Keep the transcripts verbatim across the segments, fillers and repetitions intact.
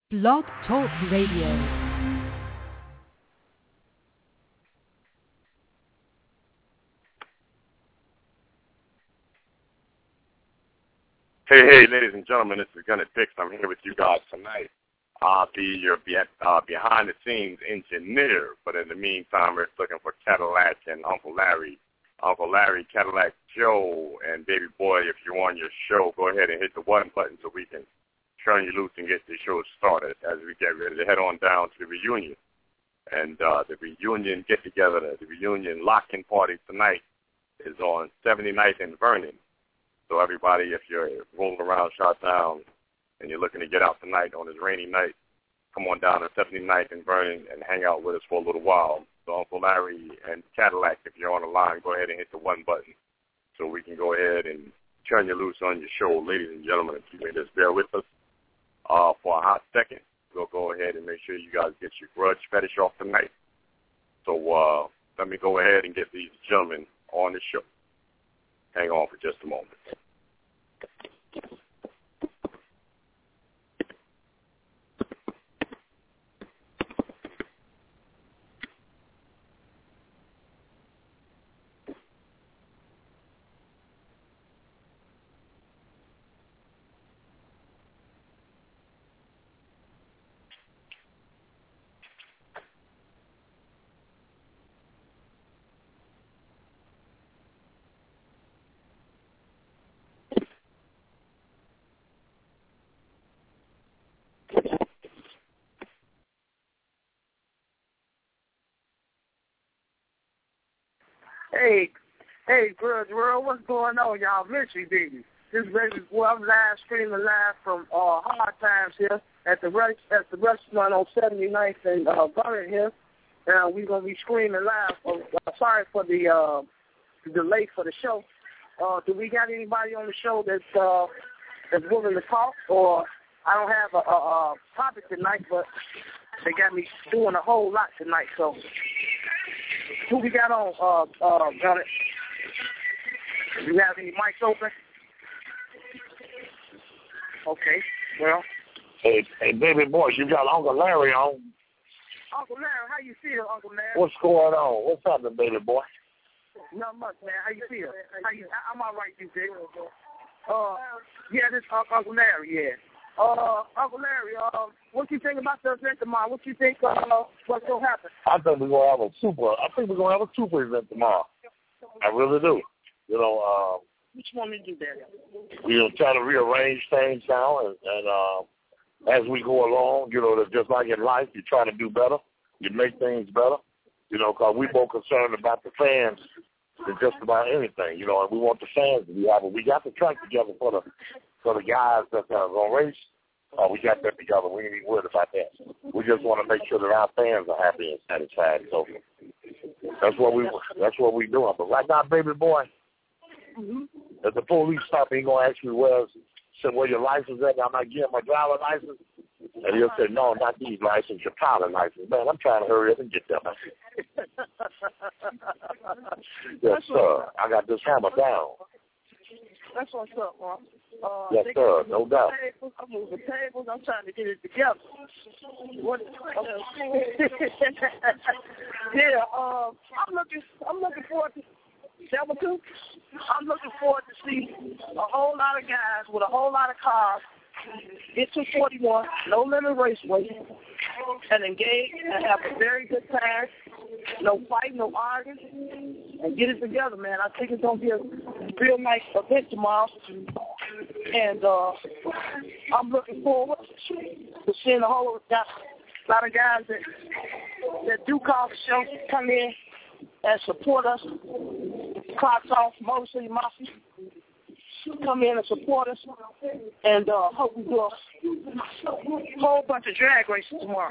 Blog Talk Radio. Hey, hey, ladies and gentlemen, this is Gunnar Dix. I'm here with you guys tonight. I'll be your be- uh, behind-the-scenes engineer, but in the meantime, we're looking for Cadillac and Uncle Larry. Uncle Larry, Cadillac Joe, and Baby Boy, if you're on your show, go ahead and hit the one button so we can turn you loose and get the show started as we get ready to head on down to the reunion. And uh, the reunion get-together, the reunion lock-in party tonight is on seventy-ninth and Vernon. So everybody, if you're rolling around Charlottetown and you're looking to get out tonight on this rainy night, come on down to seventy-ninth and Vernon and hang out with us for a little while. So Uncle Larry and Cadillac, if you're on the line, go ahead and hit the one button so we can go ahead and turn you loose on your show. Ladies and gentlemen, if you may just bear with us uh, for a hot second, we'll go ahead and make sure you guys get your grudge fetish off tonight. So uh, let me go ahead and get these gentlemen on the show. Hang on for just a moment. Hey, hey, Grudge World, what's going on, y'all? Miss you, baby. This baby, well, I'm live streaming live from uh, Hard Times here at the rest, at the restaurant on seventy-ninth and uh, Vernon here. Uh, we're gonna be screaming live. For, uh, sorry for the, uh, the delay for the show. Uh, do we got anybody on the show that's uh, that's willing to talk? Or I don't have a, a, a topic tonight, but they got me doing a whole lot tonight, so. Who we got on, uh, uh, Gunner? Do you have any mics open? Okay, well. Hey, hey, Baby Boy, you got Uncle Larry on. Uncle Larry, how you feel, Uncle Larry? What's going on? What's happening, Baby Boy? Not much, man. How you feel? How you? I'm all right, you big. Uh, yeah, this uh, Uncle Larry, yeah. Uh, Uncle Larry, uh, what you think about the event tomorrow? What you think, uh, what's going to happen? I think we're going to have a super, I think we're going to have a super event tomorrow. I really do. You know, uh, What you want me to do there? we're trying to rearrange things now, and, and uh, as we go along, you know, just like in life, you try to do better. You make things better, you know, because we're more concerned about the fans than just about anything, you know, and we want the fans to be happy. We got the track together for the for the guys that are going to race. Uh, we got that together. We ain't even worried about that. We just want to make sure that our fans are happy and satisfied. So that's what we that's what we're doing. But right now, Baby Boy, Mm-hmm. if the police stop me, he's going to ask me where, said, where your license at? I might give him my driver license. And he'll say, no, not these license, your pilot license. Man, I'm trying to hurry up and get them. Yes, sir. I got this hammer down. That's what's up, Mark. Uh, yes, sir. No doubt. Tables. I'm moving tables. I'm trying to get it together. What? yeah. Um, I'm looking. I'm looking forward to Devil Two. I'm looking forward to see a whole lot of guys with a whole lot of cars get to forty-one, no limit raceway, and engage and have a very good time. No fight, no arguing, and get it together, man. I think it's gonna be a real nice event tomorrow, and uh, I'm looking forward to seeing a whole lot of guys that that do call the show come in and support us. Clocks off, Motor City Mafia. Come in and support us, and uh, hope we do a whole bunch of drag races tomorrow.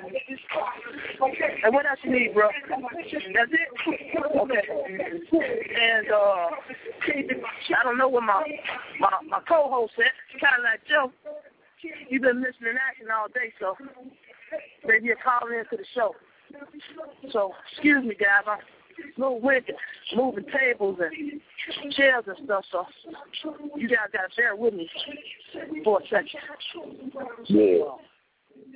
And what else you need, bro? That's it? Okay. And uh, I don't know what my my, my co-host said. Kind of like Joe. You've been listening to action all day, so maybe you're calling into the show. So, excuse me, guys. I'm a little wicked, moving tables and chairs and stuff, so you guys got to bear with me for a second. Yeah.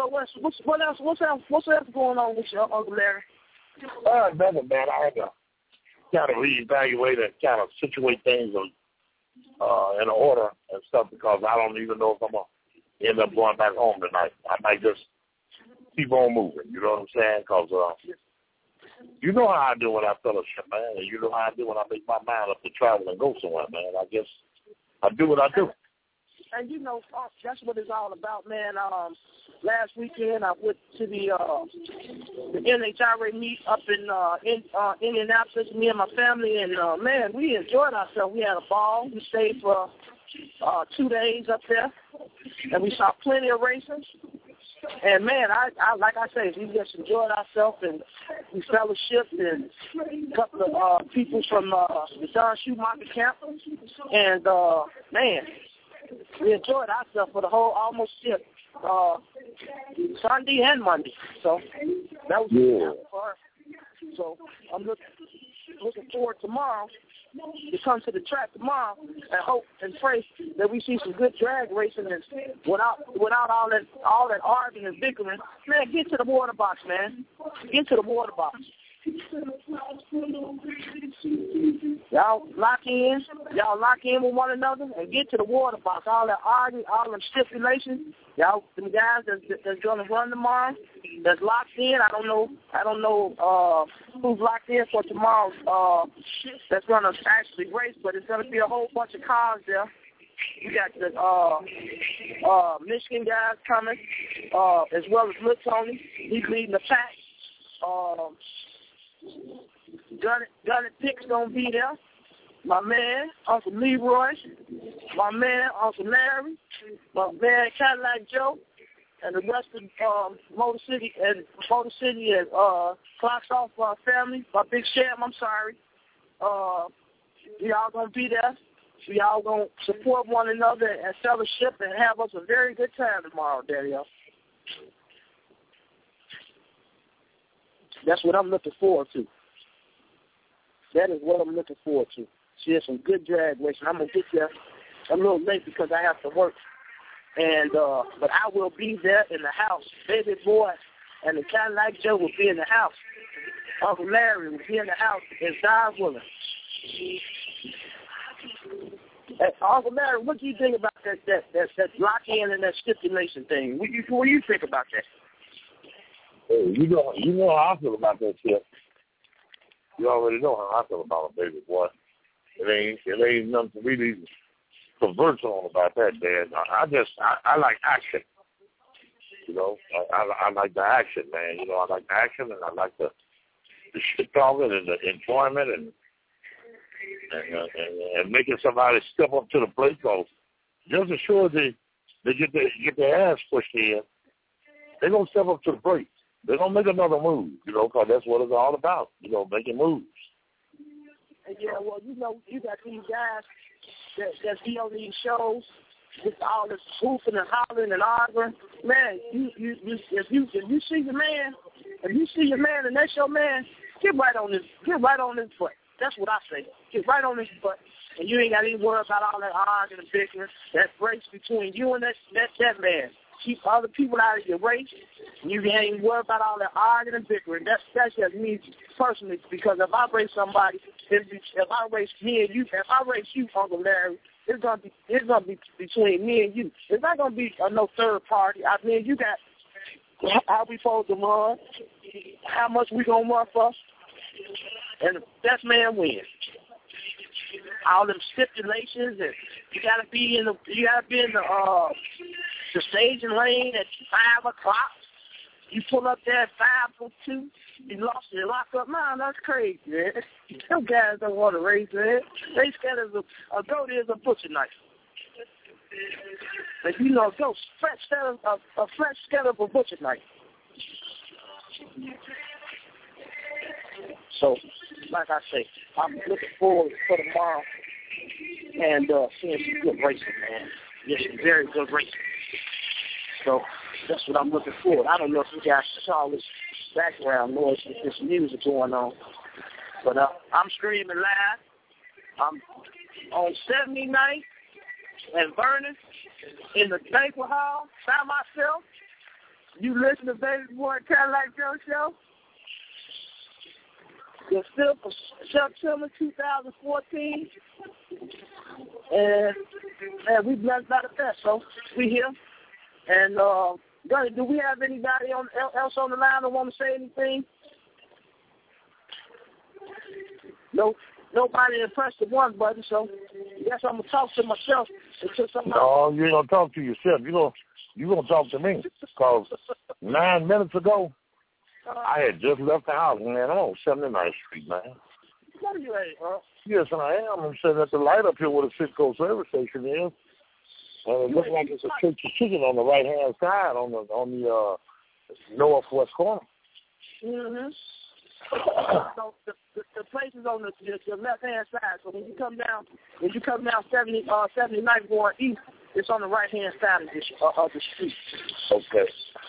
So what's, what's what else? What's else? What's else going on with your Uncle Larry? Uh, nothing, man. I had to kind of reevaluate and kind of situate things in, uh, in order and stuff because I don't even know if I'm gonna end up going back home tonight. I might just keep on moving. You know what I'm saying? Because uh, you know how I do when I fellowship, man, and you know how I do when I make my mind up to travel and go somewhere, man. I guess I do what I do. And you know, that's what it's all about, man. Um, last weekend I went to the uh, the N H R A meet up in uh, in uh, Indianapolis. Me and my family, and uh, man, we enjoyed ourselves. We had a ball. We stayed for uh, two days up there, and we saw plenty of racing. And man, I, I like I say, we just enjoyed ourselves, and we fellowshipped, and a couple of uh, people from uh, the Don Schumacher camp, and uh, man. We enjoyed ourselves for the whole almost shift, uh, Sunday and Monday. So that was yeah. for us. So I'm looking looking forward tomorrow to come to the track tomorrow and hope and pray that we see some good drag racing and without without all that all that arguing and bickering. Man, get to the water box, man. Get to the water box. Y'all lock in, y'all lock in with one another and get to the water box. All that arguing, all them stipulations, y'all, them guys that's, that's going to run tomorrow, that's locked in. I don't know, I don't know uh, who's locked in for tomorrow. Uh, that's going to actually race, but it's going to be a whole bunch of cars there. We got the uh, uh, Michigan guys coming, uh, as well as Lil Tony. He's leading the pack. Um, Gunny, Gunny Pick's gonna be there. My man, Uncle Leroy. My man, Uncle Larry. My man, Cadillac Joe, and the rest of um, Motor City and Motor City and uh, Clocks Off uh, family. My Big Sham, I'm sorry. Uh, we all gonna be there. We all gonna support one another and fellowship and have us a very good time tomorrow, Daddy-o. That's what I'm looking forward to. That is what I'm looking forward to. See, some good drag racing. I'm gonna get there a little late because I have to work, and uh, but I will be there in the house. Baby boy and the Cadillac Joe will be in the house. Uncle Larry will be in the house. If God willing. Hey, Uncle Larry, what do you think about that that that, that lock in and that stipulation thing? What do you what do you think about that? Hey, you know, you know how I feel about that shit. You already know how I feel about it, baby boy. It ain't, it ain't nothing to really converse on about that, man. I, I just, I, I like action. You know, I, I, I like the action, man. You know, I like the action, and I like the, the shit talking and the enjoyment, and and, uh, and and making somebody step up to the plate. Cause just as sure as they they get their get their ass pushed in, they're gonna step up to the plate. They're going to make another move, you know, because that's what it's all about, you know, making moves. Yeah, well, you know, you got these guys that, that be on these shows with all this hooping and hollering and arguing. Man, you, you, you, if you if you see your man, if you see your man and that's your man, get right on his, get right on his butt. That's what I say. Get right on his butt. And you ain't got any worry about all that arguing and bickering. That breaks between you and that, that, that man. Keep other people out of your race. You ain't worried about all that arguing and bickering. That's that's just me personally. Because if I race somebody, if, if I race me and you, if I race you, Uncle Larry, it's gonna be it's gonna be between me and you. It's not gonna be uh, no third party. I mean, you got how we supposed to run, how much we gonna run for, and the best man wins. All them stipulations, and you gotta be in the you gotta be in the uh the staging lane at five o'clock. You pull up there at five or two. You lost your lock up. Man, that's crazy, man. Some guys don't want to race, man. They scared of a, a goat is a butcher knife. But you know, go fresh scared of a, a fresh scared of a butcher knife. So, like I say, I'm looking forward for tomorrow and uh, seeing some good racing, man. Yes, some very good racing. So that's what I'm looking for. I don't know if you guys saw this background noise with this music going on, but uh, I'm streaming live. I'm on seventy-ninth and Vernon in the banquet hall by myself. You listen to Baby Boy Cadillac Joe Show? The fifth of September two thousand fourteen. And, and we blessed by the best, so we here. And, uh, do we have anybody on, else on the line that want to say anything? No, nobody pressed the one button, so I guess I'm going to talk to myself until somebody... No, you ain't going to talk to yourself. You're going you gonna talk to me. Because nine minutes ago, uh, I had just left the house, man. I'm on seventy-ninth Street, man. What are you at, huh? Yes, I am. I'm sitting at the light up here where the Cisco service station is. And it looks like it's a Church's Chicken on the right-hand side on the on the uh, northwest corner. Mm-hmm. So the, the, the place is on the, the, the left-hand side. So when you come down, when you come down seventy, uh, seventy-ninth going east, it's on the right-hand side of the, uh, of the street. Okay.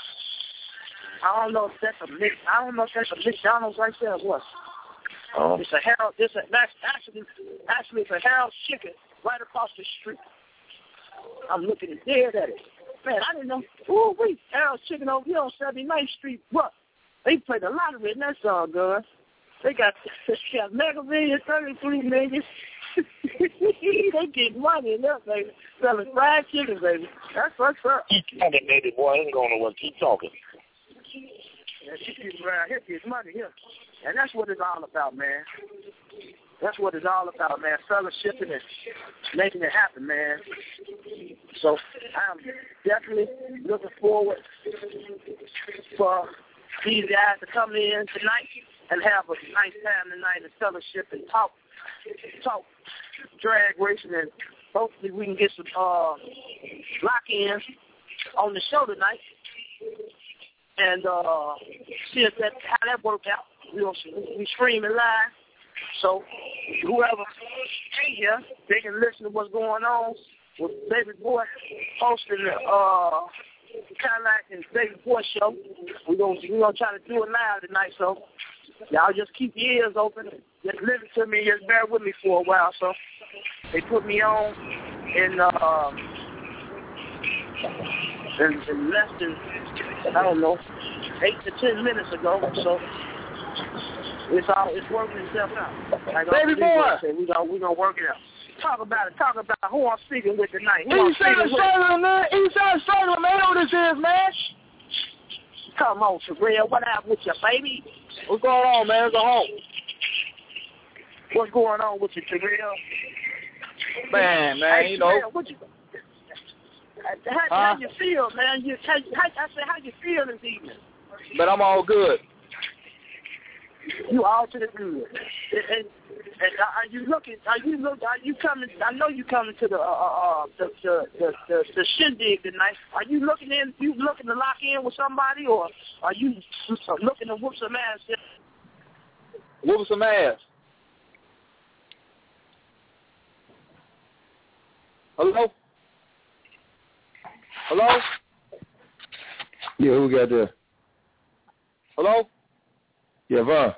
I don't know if that's a mix. I don't know if that's a McDonald's right there or what. Oh. It's a Harold. It's a that's actually actually it's a Harold's Chicken right across the street. I'm looking dead at it. Man, I didn't know. Ooh, wait, Harold's Chicken over here on seventy-ninth Street. What? They played the lottery in that song, good. They got, they got Mega Million, thirty-three million. They get money in that, baby. Selling fried chicken, baby. That's what's up. Keep talking, baby boy. I ain't going nowhere. Keep talking. Yeah, she keeps around here, gets money here. And that's what it's all about, man. That's what it's all about, man. Fellowshipping and making it happen, man. So I'm definitely looking forward for these guys to come in tonight and have a nice time tonight and fellowship and talk, talk drag racing, and hopefully we can get some uh, lock-ins on the show tonight and uh, see if that how that worked out. You know, we streaming live, so whoever ain't here, they can listen to what's going on with Baby Boy hosting the uh, Cadillac and Baby Boy show. We're gonna we gonna try to do it live tonight, so y'all just keep your ears open. Just listen to me, just bear with me for a while. So they put me on in uh, in, in less than I don't know eight to ten minutes ago. So it's all it's working itself out. Like Baby Boy, we gonna we gonna work it out. Talk about it. Talk about who I'm speaking with tonight. Who East Side Struggling, man. East Side Struggling, man. Know what this is, man. Come on, Terrell. What happened with you, baby? What's going on, man? Go home. What's going on with you, Terrell? Man, man, hey, you know. Terrell, what you, how, how huh? you feel, man? You, how, how, I said, how you feel this evening? But I'm all good. You all to the good. And, and, and are you looking? Are you look? Are you coming? I know you coming to the uh, uh the, the the the the shindig tonight. Are you looking in? You looking to lock in with somebody, or are you looking to whoop some ass? Whoop some ass. Hello? Hello? Yeah, who we got there? Hello? Yeah, Vaughn.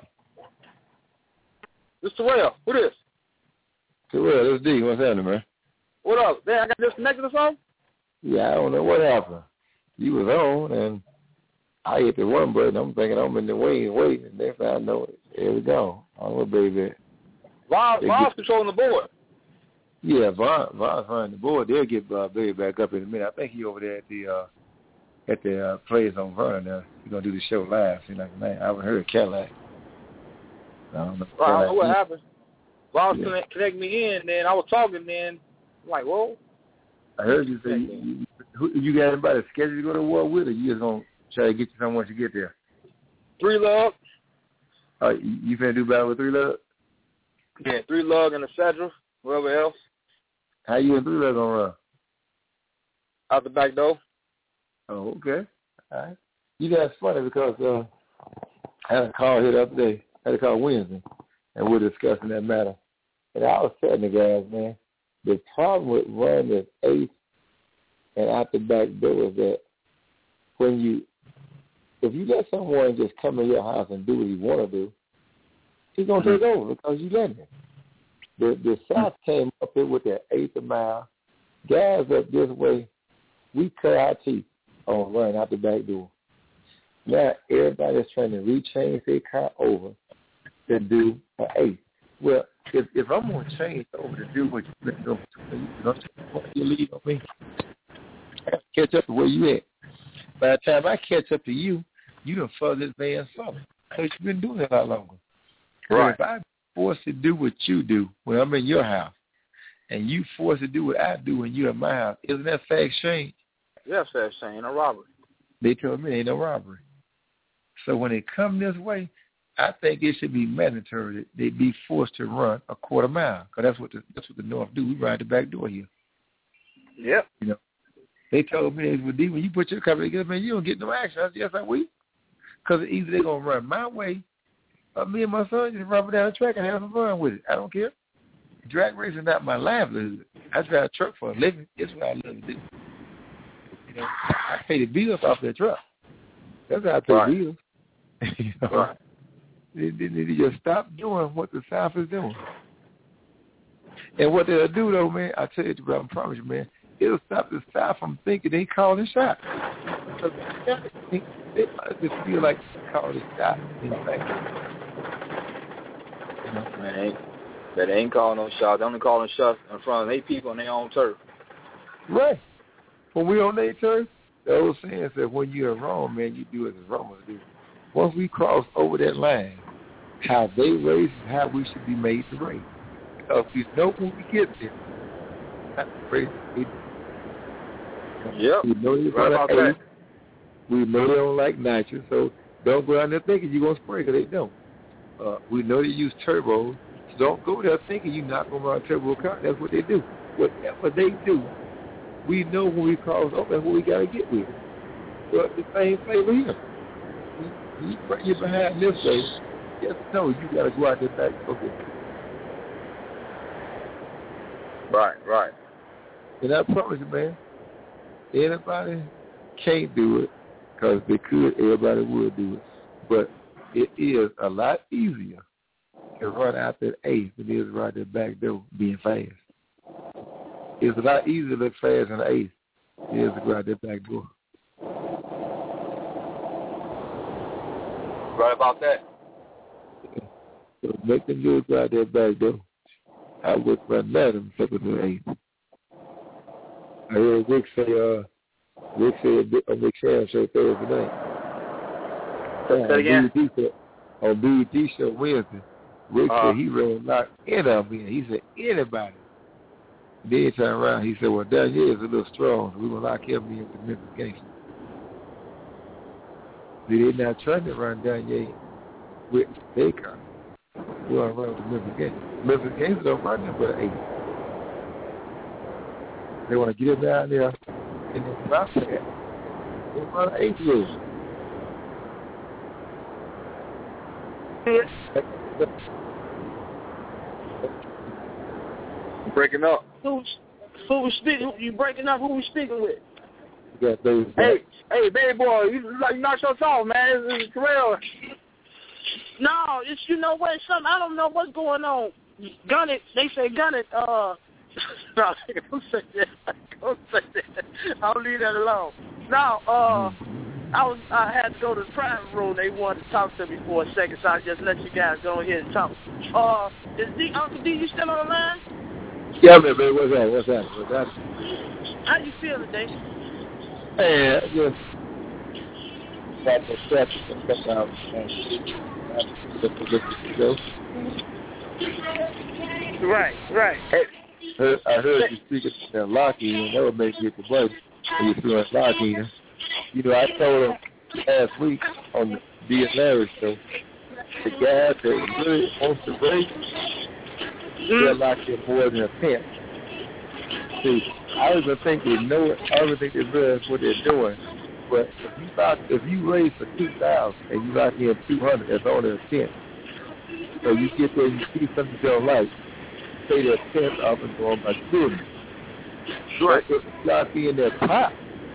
This Terrell. Who this? Terrell, this D. What's happening, man? What up? Damn, I got disconnected or something? Yeah, I don't know what happened. You was on, and I hit the one button. I'm thinking I'm in the wing waiting. And next thing I know it, here we go. I don't know, baby. Vaughn, Vaughn's controlling the board. Yeah, Vaughn, Vaughn's running the board. They'll get uh, Baby back up in a minute. I think he over there at the uh, at the uh, place on Vernon there. He's gonna do the show live. See, like, man, I haven't heard Cadillac. I don't know. Well, I don't know what happened. Vaughn yeah. connect, connect me in, then I was talking, then I'm like, whoa. I heard you say you, you, who, you got anybody scheduled to go to war with, or you just gonna try to get you someone once you get there? Three Lug. Oh, you, you finna do battle with Three Lug? Yeah, Three Lug and the Cedra, whoever else. How you and Three Lug gonna run? Out the back door. Oh, okay. All right. You know, it's funny because uh, I had a call here the other day. I had a call Wednesday, and we we're discussing that matter. And I was telling the guys, man, the problem with running this eighth and out the back door is that when you, if you let someone just come in your house and do what he want to do, he's going to take over because you let him. The, the South came up here with that eighth mile. Guys up this way, we cut our teeth on running out the back door. Now everybody's trying to rechange their car over to do an eighth. Well, if if I'm going to change over to do what you do, you know, you leave on me. I have to catch up to where you at. By the time I catch up to you, you done further advanced something. Because you've been doing it a lot longer. Right. But if I'm forced to do what you do when I'm in your house, and you forced to do what I do when you're in my house, isn't that fair exchange? Yes, fair exchange, no robbery. They told me ain't no robbery. So when they come this way, I think it should be mandatory that they be forced to run a quarter mile, because that's what the that's what the North do. We ride the back door here. Yep. You know, they told me, when you put your car together, man, you don't get no action. I said, yes, I will. Because either they're going to run my way, or me and my son just run down the track and have some fun with it. I don't care. Drag racing is not my livelihood. I drive a truck for a living. It's what I love to do. You know, I pay the bills off that truck. That's how I pay right. bills. You know? Right. They, they need to just stop doing what the South is doing. And what they'll do, though, man, I tell you, bro, I promise you, man, it'll stop the South from thinking they calling shots. Because they, they might just feel like they calling shots. In fact, you know? Man, they ain't, they ain't calling no shots. They only calling shots in front of eight people on their own turf. Right. When we on their turf, the old saying said, when you're wrong, man, you do as the Romans do. Once we cross over that line, how they race is how we should be made to race. Because we know when we get there, not to race. Yep. We know they're right about gonna that. We know they don't like nitrous, so don't go out there thinking you're going to spray, because they don't. Uh, we know they use turbos, so don't go there thinking you're not going to run a turbo car. That's what they do. Whatever they do, we know when we cross over, that's what we got to get with. But the same flavor here. You, you bring you behind this way, just know you got to go out there back. Okay. Right, right. And I promise you, man, anybody can't do it, because they could, everybody would do it. But it is a lot easier to run out that eighth than it is to run that back door being fast. It's a lot easier to look fast in the eighth than it is to go out that back door. Right about that. So make them do it go out that back door. I would run that and flip it to the eighth. I heard Rick say, uh, Rick said on Rick Sharon show Thursday night. Say it again. B E T on B E T show Wednesday, Rick uh, said he ran lock any of me. He said anybody. Then he turned around. He said, "Well, Daniel is a little strong, so we gonna lock him in with Memphis Gangster." They're not trying to run Daniel with their car. We want to run with the Memphis Gangster. Memphis Gangster don't run them but an eight. They want to get him down there and then drop that. They run an eight wheel. Breaking up. Who, who we speaking? You breaking up? Who we speaking with? You got those Hey, hey, baby boy, you like you knocked us off, man. This is Terrell. No, it's you know what? Something I don't know what's going on. Gun it. They say gun it. Uh, no, don't say that. Don't say that. I'll leave that alone. No, uh, I was I had to go to the private room. They wanted to talk to me for a second, so I just let you guys go ahead and talk. Uh, is D Uncle D you still on the line? Yeah, man, man, what's that? What's that? What's that? How you feeling, Dave? Hey, I just got the steps and stuff out and Right, right. heard, I heard you speaking to Lockheed, and that would make me the voice when you feeling Lockheed. You know, I told him last week on the D and Larry show, the guy that really wants to race, they're locked in more than a tent. See, I even think they know it. I even think they realize what they're doing. But if you lock, if you raise for two thousand and you lock in two hundred, that's only a tent. So you get there and you see something you don't like, say that tent up and go on by students. Right. If you lock in that pot,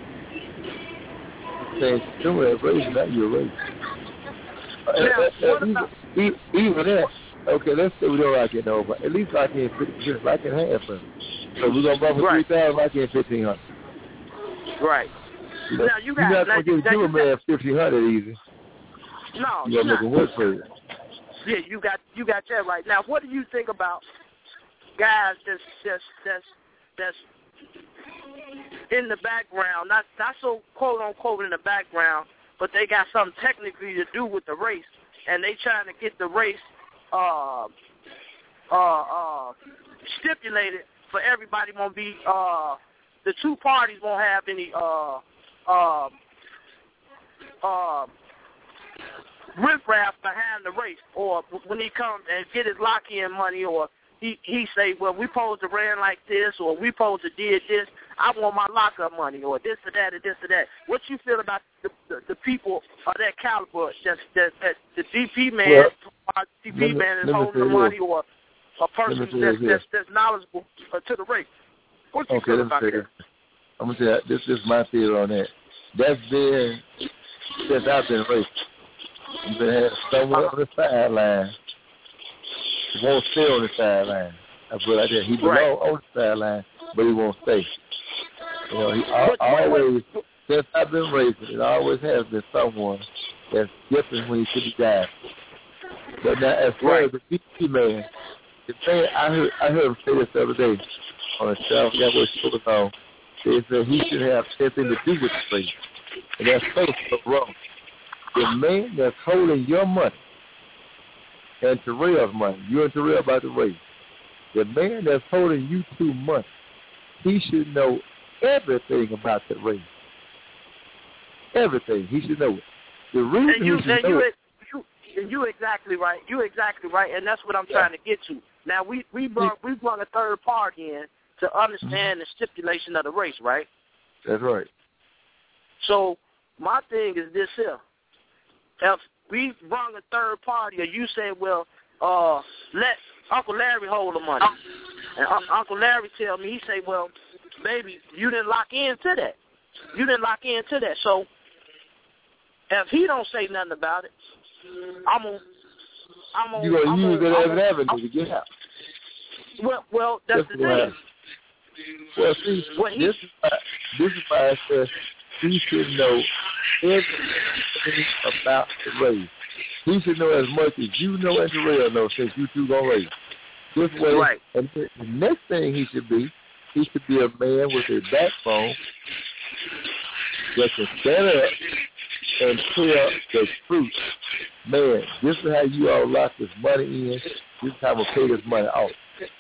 saying doing that race, now you're racing. Now, uh, uh, what even, about even that? Okay, let's say we don't lock in over. At least lock in fifty percent, lock in half of it. So we're going to bump for right. three thousand, lock in fifteen hundred. Right. You know, now you got, you're not now, going to give a man fifteen hundred easy. No, you got to make him work for it. Yeah, you got you got that right. Now, what do you think about guys that's that's that's that's in the background, not not so quote unquote in the background, but they got something technically to do with the race, and they trying to get the race uh uh uh stipulated for everybody. Won't be uh the two parties won't have any uh uh uh riffraff behind the race, or when he comes and get his lock-in money, or he he say, well, we supposed to ran like this, or we supposed to did this, I want my lock-up money, or this or that, or this or that. What you feel about the the, the people of that caliber, that's, that, that the D P man, well, D P man is holding the money, this. or a person that's, that's, that's knowledgeable uh, to the race? What you okay, feel about that? I'm going to tell you, this, this is my theory on that. That's been, since I've been racing. You've been having someone on the sideline. He won't stay on the sideline. That's what I did. He belongs right. on the sideline, but he won't stay. You know, he but, always, but, since I've been racing, it always has been someone that's different when he should be guided. But now, as far right. as the D P man, the thing I heard, I heard him say this the other day on a show. I forgot what he was on. They said he should have something to do with the race, and that's so wrong. The man that's holding your money and Terrell's money, you and Terrell about the race, the man that's holding you two money, he should know everything about the race. Everything. He should know it. The reason and you, he should and know you, it. You, you exactly right. You exactly right, and that's what I'm trying to get to. Now, we, we, brought, we brought a third party in to understand mm-hmm. the stipulation of the race, right? That's right. So my thing is this here. If we brought a third party, or you say, well, uh, let Uncle Larry hold the money, and uh, Uncle Larry tell me, he say, well, baby, you didn't lock into that. You didn't lock into that. So if he don't say nothing about it, I'm gonna, I'm gonna, you gonna I'm use gonna, it as an avenue to get out. Well, well, that's, that's the thing. Well, see, well, he, this is why, this is why I said he should know everything about the race. He should know as much as you know and Terrell know, since you two gonna race. This way, right. And the next thing he should be, he should be a man with a backbone that can stand up and tell the truth. Man, this is how you all lock this money in. This is how I'm gonna pay this money out.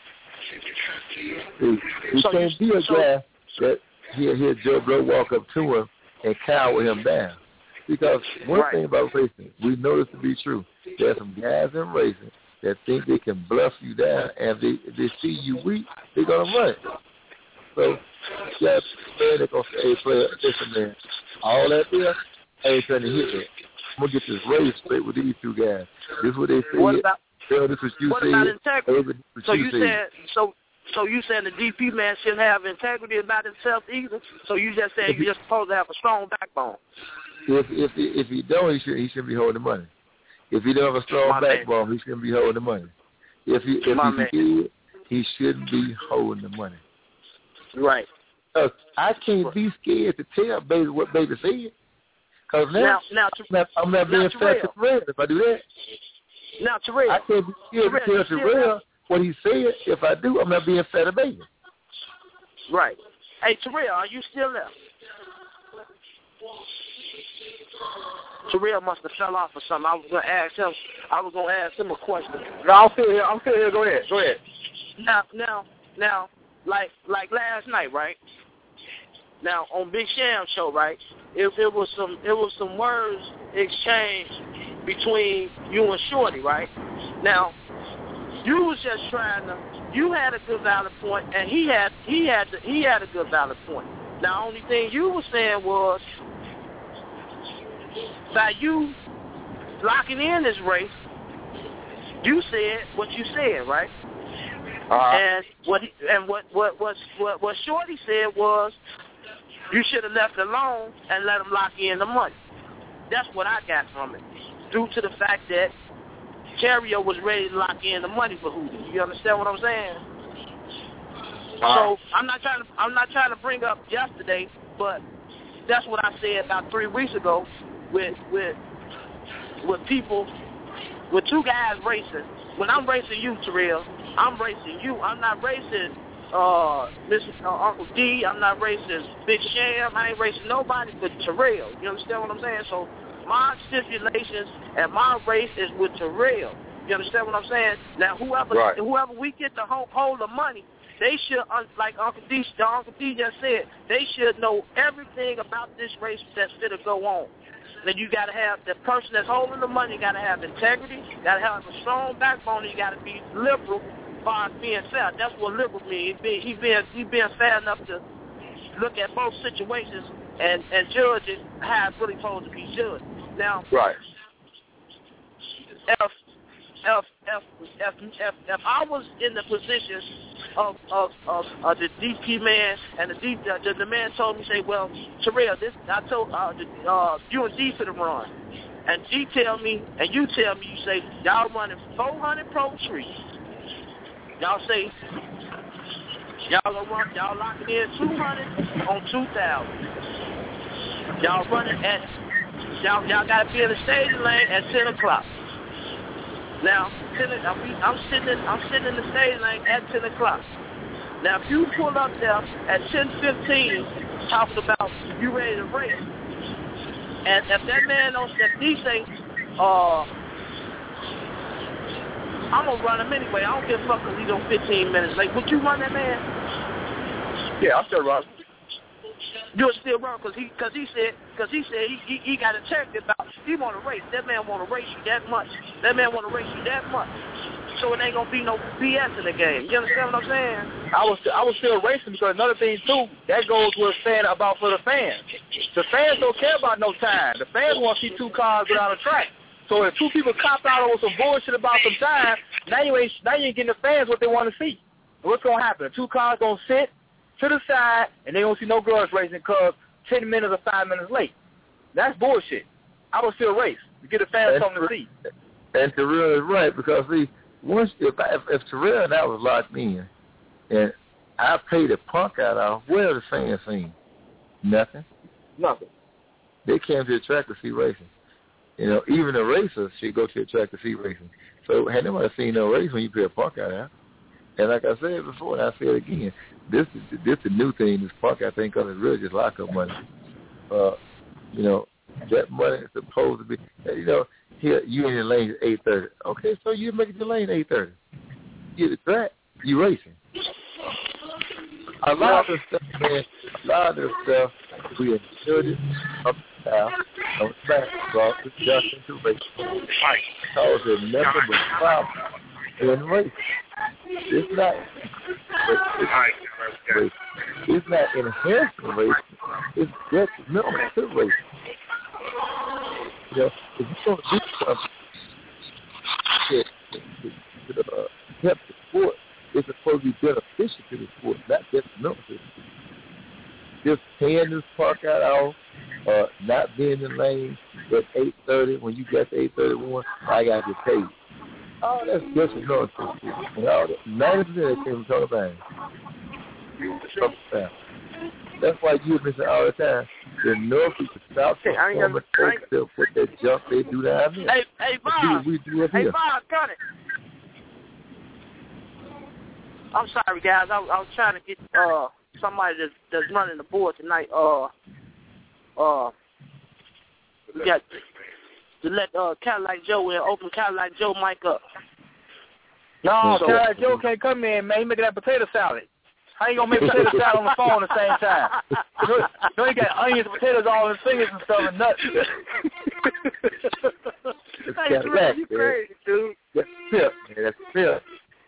See, he so can't be a so, guy that he'll hear Joe Blow walk up to him and cower him down. Because one right. thing about racing, we know this to be true. There's some guys in racing that think they can bluff you down, and they they see you weak, they're gonna run it. So, yeah, man, they're gonna say, hey, player, listen, man, all that there, I ain't trying to hit it. I'm gonna get this race straight with these two guys. This is what they say. What about, Tell this what you what said. about integrity? So you, you said so. So you saying the D P man shouldn't have integrity about himself either? So you just saying you're just supposed to have a strong backbone? If if if he don't, he should he shouldn't be holding the money. If he don't have a strong My backbone, man. he shouldn't be holding the money. If he if My he did, he shouldn't be holding the money. Right. Cause I can't be scared to tell baby what baby said. Cause now, now, now to, I'm not, I'm not being fair to Terrell if I do that. Now Terrell, I can't be scared Terrell, to tell Terrell what he said. If I do, I'm not being fair to baby. Right. Hey Terrell, are you still there? Terrell must have fell off or something. I was gonna ask him. I was gonna ask him a question. No, I'm still here. I'm still here. Go ahead. Go ahead. Now, now, now, like, like last night, right? Now on Big Sham show, right? It, it was some, it was some words exchanged between you and Shorty, right? Now, you was just trying to. You had a good valid point, and he had, he had, the, he had a good valid point. Now, only thing you were saying was, by you locking in this race, you said what you said, right? Uh-huh. And what he, and what what what what what Shorty said was, you should have left it alone and let him lock in the money. That's what I got from it, due to the fact that Terrio was ready to lock in the money for Hootie. You understand what I'm saying? Uh-huh. So I'm not trying to I'm not trying to bring up yesterday, but that's what I said about three weeks ago with with with people, with two guys racing. When I'm racing you, Terrell, I'm racing you. I'm not racing uh, Mister Uh, Uncle D. I'm not racing Big Sham. I ain't racing nobody but Terrell. You understand what I'm saying? So my stipulations and my race is with Terrell. You understand what I'm saying? Now, whoever right. whoever we get to hold, hold the money, they should, like Uncle D, Uncle D just said, they should know everything about this race that's going to go on. Then you got to have, the person that's holding the money got to have integrity, got to have a strong backbone, and you got to be liberal as far as being fair. That's what liberal means. He being, he being, he being fair enough to look at both situations and, and judge it how it's really supposed to be judged. Now, right. if If if if if, if I was in the position of of, of, of the D P man and the D the, the man told me, say, well, Terrell, this I told uh, the, uh, you and D for the run, and D tell me and you tell me, you say y'all running four hundred pro trees. Y'all say y'all gonna run, y'all locking in two hundred on two thousand. Y'all running at y'all y'all gotta be in the staging lane at ten o'clock. Now, I'm sitting in, I'm sitting in the stage lane at ten o'clock. Now, if you pull up there at ten fifteen, talking about you ready to race, and if that man don't, if he say, uh, I'm gonna run him anyway. I don't give a fuck because he's on fifteen minutes late. Would you run that man? Yeah, I'm still running. You'll still run because he, cause he said, cause he said he, he, he got integrity about he want to race. That man want to race you that much. That man want to race you that much. So it ain't gonna be no B S in the game. You understand what I'm saying? I was I was still racing because another thing too that goes with saying about for the fans. The fans don't care about no time. The fans want to see two cars go down the track. So if two people cop out over some bullshit about some time, now you ain't now you ain't getting the fans what they want to see. What's gonna happen? The two cars gonna sit to the side, and they don't see no girls racing because ten minutes or five minutes late. That's bullshit. I would still race to get the fans and something to see. And Terrell is right because see, once if I, if, if Terrell and I was locked in, and I paid a punk out of, what are the fans seen? Nothing. Nothing. They came to the track to see racing. You know, even the racers should go to the track to see racing. So had nobody seen no race when you pay a punk out of. And like I said before, and I say it again, this is this the new thing. This punk, I think, because it's really just lockup money. Uh, you know, that money is supposed to be, you know, here you in the lane at eight thirty. Okay, so you make it to lane at eight thirty. You get the track, you racing. A lot of this stuff, man, a lot of this stuff, we enjoyed it up and down, on track, across the Justin to racing. Because there's nothing but problems in racing. It's not, it's, it's not enhancing racing. It's detrimental to racing. You know, if you don't do something to, to, to uh, help the sport, it's supposed to be beneficial to the sport, not detrimental to the sport. Just paying this park out off, uh, not being in the lane at eight thirty when you got to eight thirty-one, I got to get paid. Oh, that's just a noise. And all that, ninety percent of it came from Tony Bang. That's why you listen all the time. There's no people stop hey, I ain't performing folks that put that jump they do down here. Hey, hey, Bob. We do it hey, here. Bob, cut it. I'm sorry, guys. I, I was trying to get uh somebody that's, that's running the board tonight. Uh, uh, we got to let uh, Cadillac Joe in, open Cadillac Joe mic up. No, So- Cadillac Joe can't come in, man. He making that potato salad. How you gonna make potato salad on the phone at the same time? You know, you know he got onions and potatoes all in his fingers and stuff and nuts. It's Hey, Cadillac, Drew, you man. crazy, dude. That's tip, man. That's tip.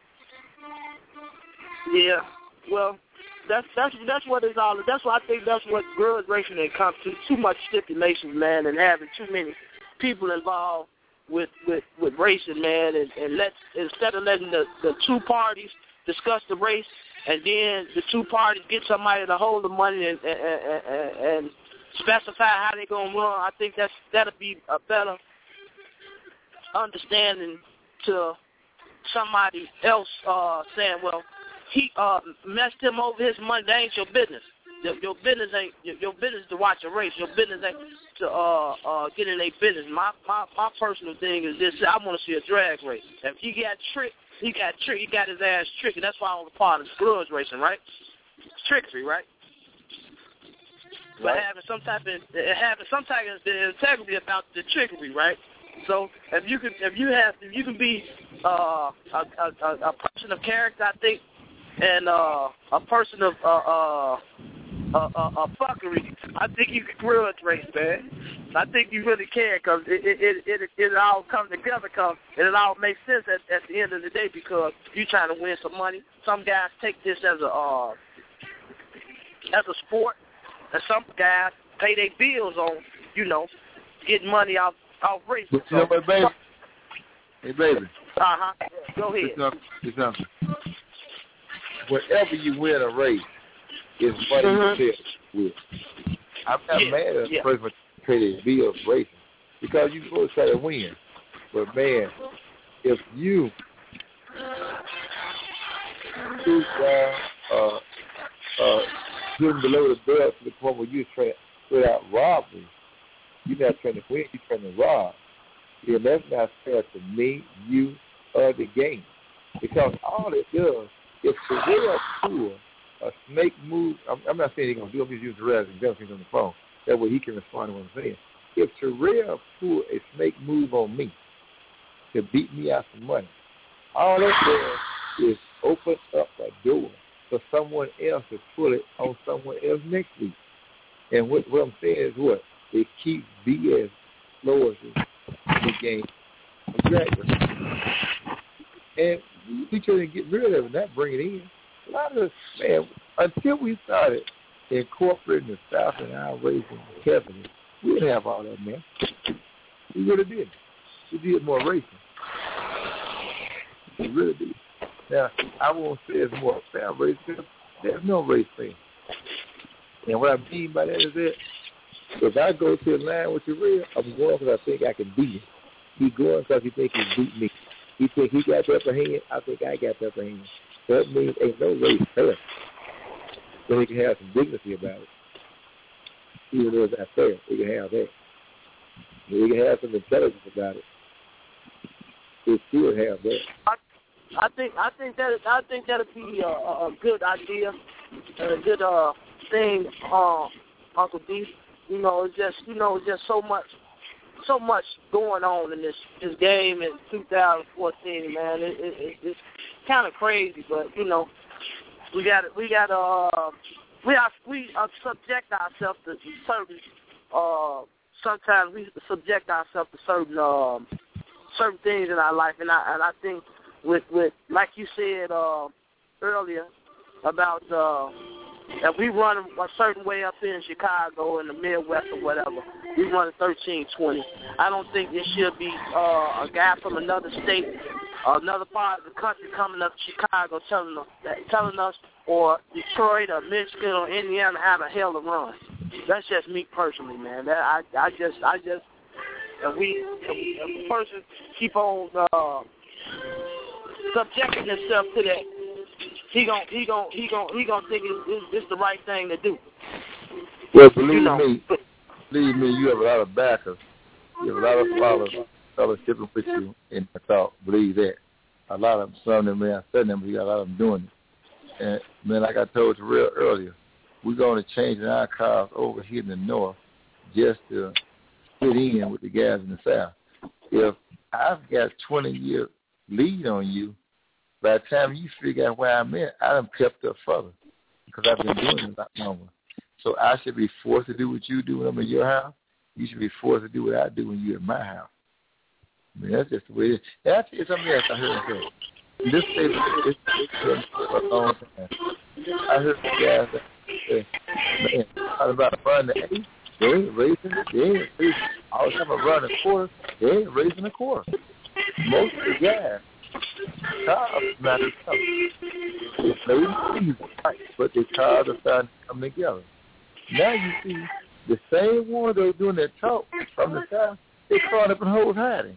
Yeah. Well, that's that's that's what it's all. That's what I think. That's what girls racing it comes to. Too much stipulations, man, and having too many people involved with with, with racing, man, and, and let instead of letting the, the two parties discuss the race, and then the two parties get somebody to hold the money and and, and, and specify how they're gonna run. I think that's that'll be a better understanding to somebody else uh, saying, well, he uh, messed him over his money. That ain't your business. your, your business ain't your, your business to watch a race. Your business ain't to uh uh get in a business. My my my personal thing is this: I want to see a drag race. If he got tricked, he got tricked. He got his ass tricked, and that's why I was a part of grudge racing, right? It's trickery, right? But having some type of having some type of integrity about the trickery, right? So if you can if you have if you can be uh, a, a a person of character, I think, and uh, a person of uh, uh, uh, uh, uh, fuckery, I think you can grudge race, man. I think you really can, because it it, it it it all comes together, cause and it all makes sense at, at the end of the day, because you're trying to win some money. Some guys take this as a uh, as a sport, and some guys pay their bills on, you know, getting money off off racing. You know what, baby? Hey, baby. Uh huh. Go ahead. It's something. It's something. Whenever you win a race, it's money mm-hmm. you share with. I'm not yeah. mad at yeah. a person who pay their bills racing, because you're supposed to try to win. But man, if you shoot down, uh, uh, getting below the belt to the point where you're trying to without robbery, you're not trying to win, you're trying to rob. Yeah, that's not fair to me, you, or the game. Because all it does, if Terrell pull a snake move, I'm, I'm not saying he's going to do it, I'm just using Terrell as an example, he's on the phone. That way he can respond to what I'm saying. If Terrell pull a snake move on me to beat me out some money, all that does is open up a door for someone else to pull it on someone else next week. And what, what I'm saying is what? It keeps B S low as the game. Exactly. And we try to get rid of it, not bring it in. A lot of us, man, until we started incorporating the South in our racing heavily, we didn't have all that, man. We really did. We did more racing. We really did. Now, I won't say it's more fair race, because there's no race fair. And what I mean by that is that if I go to a line with Terrell, I'm going because I think I can beat him. He going because he think he beat me. He think he got the upper hand. I think I got the upper hand. That means ain't no race fair. So he can have some dignity about it. Even though it's not fair, he can have that. He can have some intelligence about it. He still have that. I, I think I think that I think that'll be a, a, a good idea and a good uh thing, uh, Uncle D. You know, it's just you know, it's just so much, so much going on in this this game in two thousand fourteen, man. It, it, it, it's kind of crazy, but you know, we got we got uh we are we uh, subject ourselves to certain uh sometimes we subject ourselves to certain um certain things in our life, and I and I think with with like you said uh, earlier about. Uh, If we run a certain way up here in Chicago, in the Midwest or whatever, we run thirteen twenty. I don't think there should be uh, a guy from another state, or another part of the country coming up to Chicago telling us, that, telling us, or Detroit or Michigan or Indiana how the hell to run. That's just me personally, man. That, I I just I just if we if a person keep on uh, subjecting himself to that. He gon' he gon' he gon' he gon' think it's, it's the right thing to do. Well, believe you know. me, believe me, you have a lot of backers. You have a lot of followers, fellowshipping with you in the thought. Believe that. A lot of them, some of them, man, I said them, but you got a lot of them doing it. And man, like I told you real earlier, we're going to change our cars over here in the north just to fit in with the guys in the south. If I've got twenty year lead on you, by the time you figure out where I'm at, I done kept up further because I've been doing it a lot longer. So I should be forced to do what you do when I'm in your house. You should be forced to do what I do when you're in my house. I mean, that's just the way it is. And I'll tell you something else I heard him say. This state is been for a long time. I heard some guys that say, man, talking about running the eight, they ain't raising it, they ain't raising it. All the time I run a quarter, they ain't raising a quarter. Most of the guys, cars not tough. It's very easy, right? But the cars are starting to come together. Now you see the same one that was doing that talk from the south, they caught up in hoes hiding.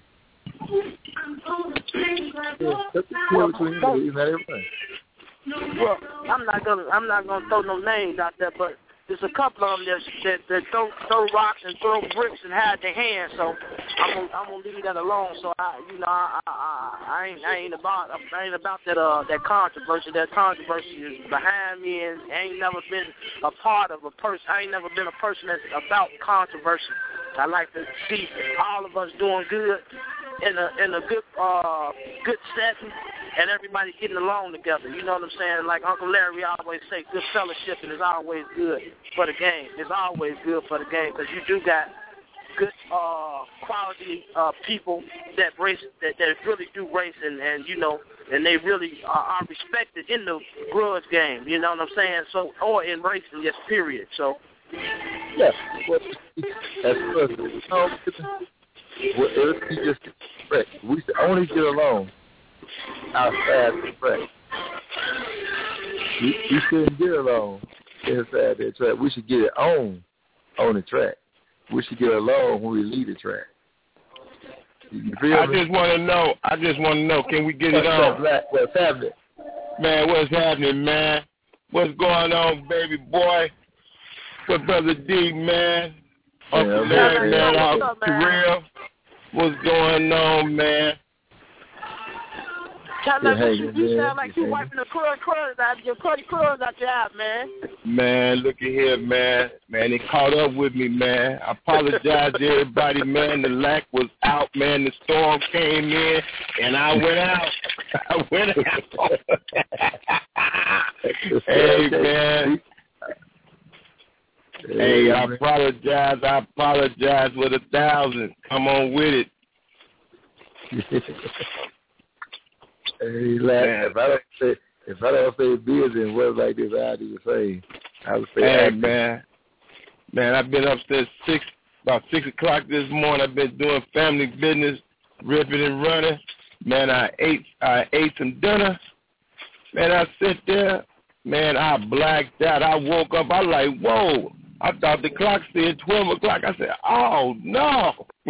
Yeah, that's the deal between them. Not everybody. Well, I'm not gonna I'm not gonna throw no names out there, but there's a couple of them that that, that throw, throw rocks and throw bricks and hide their hands. So I'm gonna I'm gonna leave that alone. So I, you know, I I, I ain't I ain't about I ain't about that uh that controversy. That controversy is behind me, and I ain't never been a part of a person. I ain't never been a person that's about controversy. I like to see all of us doing good in a in a good uh good setting, and everybody getting along together. You know what I'm saying? Like Uncle Larry always say, good fellowship is always good for the game. It's always good for the game because you do got good uh quality uh people that race that, that really do race and, and you know and they really are, are respected in the grudge game. You know what I'm saying? So or in racing, just period. So. Yeah, well, that's good. Um, well, it's just correct. We should only get along outside the track. We, we shouldn't get along inside that track. We should get it on on the track. We should get along when we leave the track. You feel I me? just want to know. I just want to know. Can we get it on? What's happening? Man, what's happening, man? What's going on, baby boy? With Brother D, man. Uncle Yeah, Larry, man, man. out What's up, for real. What's going on, man? Sound Yeah, like hey, you, you man. sound like you Yeah. wiping the crud crud out your cruddy crud out your eye, man. Man, look at here, man. Man, they caught up with me, man. I apologize to everybody, man. The lack was out, man. The storm came in, and I went out. I went out. Hey, man. Hey, I apologize. I apologize with a thousand. Come on with it. Hey, like, if I don't say if I don't say busy and words like this, I do the same. I would say, Hey, active. man. Man, I've been up since six, about six o'clock this morning. I've been doing family business, ripping and running. Man, I ate, I ate some dinner. Man, I sit there. Man, I blacked out. I woke up. I like, whoa. I thought the clock said twelve o'clock. I said, oh, no.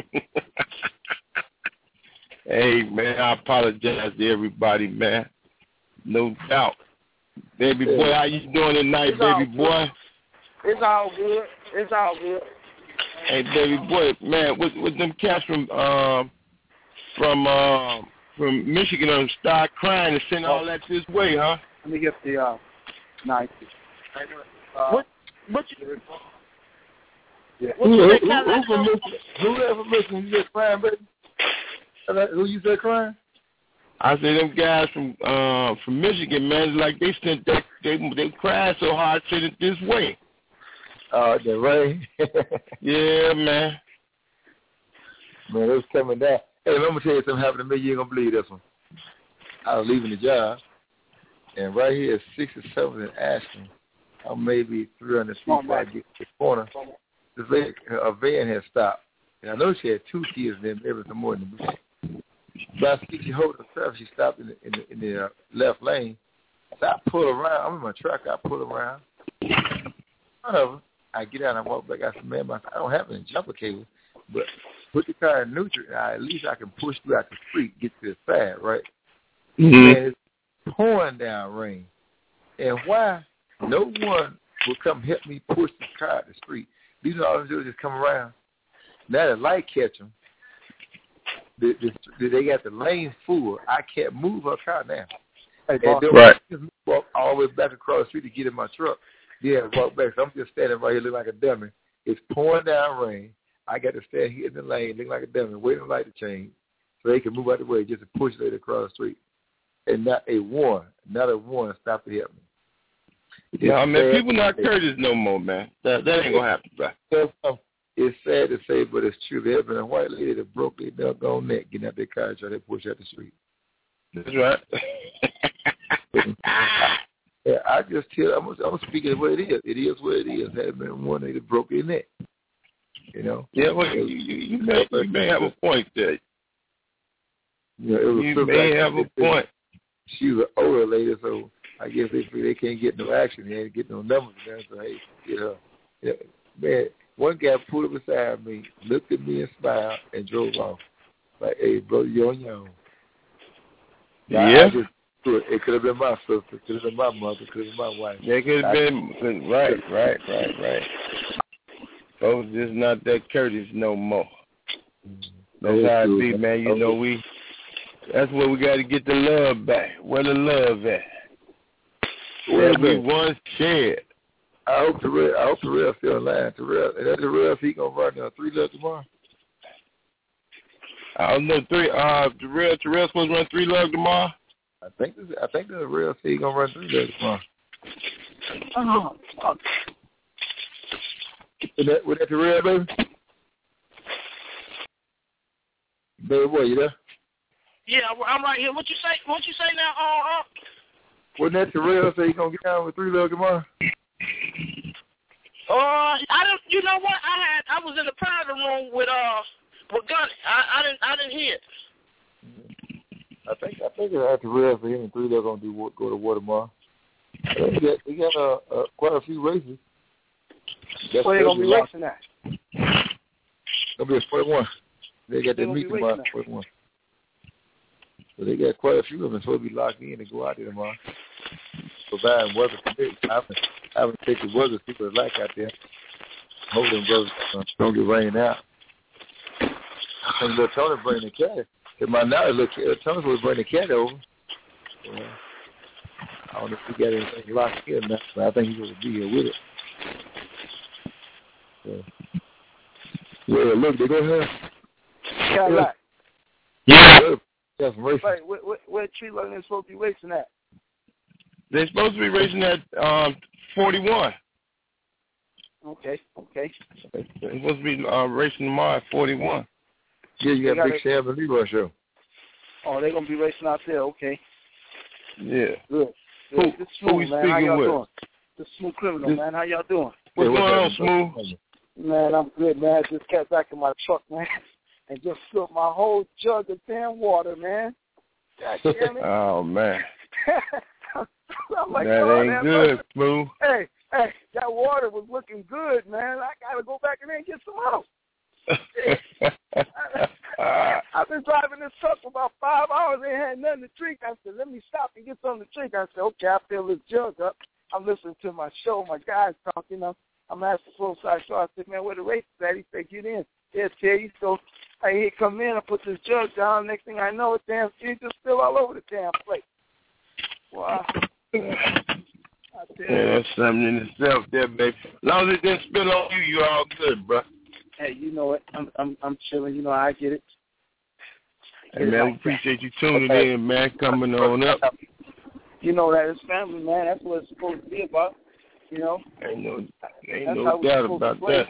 Hey, man, I apologize to everybody, man. No doubt. Baby boy, how you doing tonight, It's baby all boy? It's all good. It's all good. Hey, baby boy, man, with, with them cats from um, from uh, from Michigan on start crying and send all that this way, huh? Let me get the uh, knife. Uh, What? What you? Yeah. What Who, you who, think who, I who like from so- Michigan? Who ever Michigan? You just crying, baby? Who you said crying? I say them guys from uh, from Michigan, man, like they sent that they they cried so hard, sent it this way. Oh, the rain. Yeah, man. Man, it was coming down. Hey, let me tell you something happened to me. You ain't gonna believe this one. I was leaving the job, and right here at sixty-seventh and Ashland, I'm maybe three hundred feet before I get to the corner. This lady, a van had stopped, and I know she had two kids in there, maybe some more than me. But I see she holding herself. She stopped in the, in the, in the uh, left lane. So I pull around. I'm in my truck. I pull around. Front of her. I get out and I walk back. I said, man, I don't have any jumper cable, but put the car in neutral. Now, at least I can push through out the street, get to the side, right? Mm-hmm. And it's pouring down rain. And why no one will come help me push the car out the street? These are all they do is just come around. Now the light catch them. The, the, they got the lane full. I can't move her car now. Hey, And then Right. I just walk all the way back across the street to get in my truck. Yeah, walk back. So I'm just standing right here looking like a dummy. It's pouring down rain. I got to stand here in the lane looking like a dummy, waiting for the light to change so they can move out the way just to push it across the street. And not a one, not a one stopped to help me. Yeah, It's man, sad people not to say. courteous no more, man. That that ain't gonna happen, bro. So, it's sad to say, but it's true. There's been a white lady that broke their doggone neck getting out their car and tried to push out the street. That's right. Yeah, I just tell. I'm, I'm speaking of what it is. It is what it is. There has been one lady that broke their neck. You know. Yeah, well, you, you, you may you may have a point there. You know, it was You may have a point. She was an older lady, so I guess they feel they can't get no action. They ain't get no numbers there, so hey, get her. Yeah, man, one guy pulled up beside me, looked at me and smiled, and drove off. Like, hey, bro, you're on your own. Now, Yeah. I just, It could have been my sister. It could have been my mother. It could have been my wife. Yeah, it could have been right, right, right, right. Folks just not that courteous no more. That's how it be, man. You know we. That's where we got to get the love back. Where the love at? Where we once shared. I hope Terrell. I hope Terrell still in line. Terrell, is that Terrell? If he gonna run uh, three lugs tomorrow? I don't know three. Uh, Terrell, Terrell supposed to run three lugs tomorrow. I think. This, I think the real he gonna run three lugs tomorrow. Oh, oh. With that, with that Terrell, baby. Baby, boy, you there? Yeah, I'm right here. What you say? What you say now? Uh, uh. Wasn't that Terrell say he gonna get down with three lugs tomorrow? Uh, I don't. You know what? I had. I was in the private room with uh with Gunny. I, I didn't. I didn't hear it. I think. I think it's after Terrell for him and three lugs gonna do go to war tomorrow. He got. He got uh, uh, quite a few races. That's where they gonna be racing at? Gonna be a sport one. They got their meet tomorrow. Sport one. So they got quite a few of them supposed to be locked in and go out there tomorrow. Providing weather conditions. I haven't, I haven't taken the weather, see what it's like out there. Hope them brothers uh, don't get rained out. I think little Tony bring the cat. If my knowledge, little Tony will bring the cat over. So, uh, I don't know if he got anything locked in now, but I think he's going to be here with it. So, yeah, look, they go ahead. Yeah, right. Yeah. Yeah, some racing. Wait, where, where, where Tree Lug is supposed to be racing at? They're supposed to be racing at um, forty-one. Okay, okay. They're supposed to be uh, racing tomorrow at forty-one. Yeah, you got got Big Sam and Leroy show. Oh, they're going to be racing out there, okay. Yeah. Good. Who, Good. This who we Smooth, man. How y'all with? doing? This Smooth Criminal, This, man. How y'all doing? What's yeah, going on, Smooth? Smooth? Man, I'm good, man. I just got back in my truck, man, and just spilled my whole jug of damn water, man. God damn it. Oh, man. I'm like, that oh, ain't man, good, look. Smooth. Hey, hey, that water was looking good, man. I got to go back in there and get some out. I've been driving this truck for about five hours. Ain't had nothing to drink. I said, let me stop and get something to drink. I said, okay, I fill this jug up. I'm listening to my show. My guys talking. I'm, I'm asking for a show. I said, man, where the race is at? He said, get in. Yeah, tell you. So I here come in. I put this jug down. Next thing I know, it damn it just spill all over the damn place. Wow. Yeah, that's something in itself there, baby. As long as it didn't spill on you, you're all good, bro. Hey, you know it. I'm I'm I'm chilling. You know I get it. Hey, man, we appreciate you tuning in, man, coming on up. You know that it's family, man. That's what it's supposed to be about. You know. Ain't no, ain't That's no doubt about that.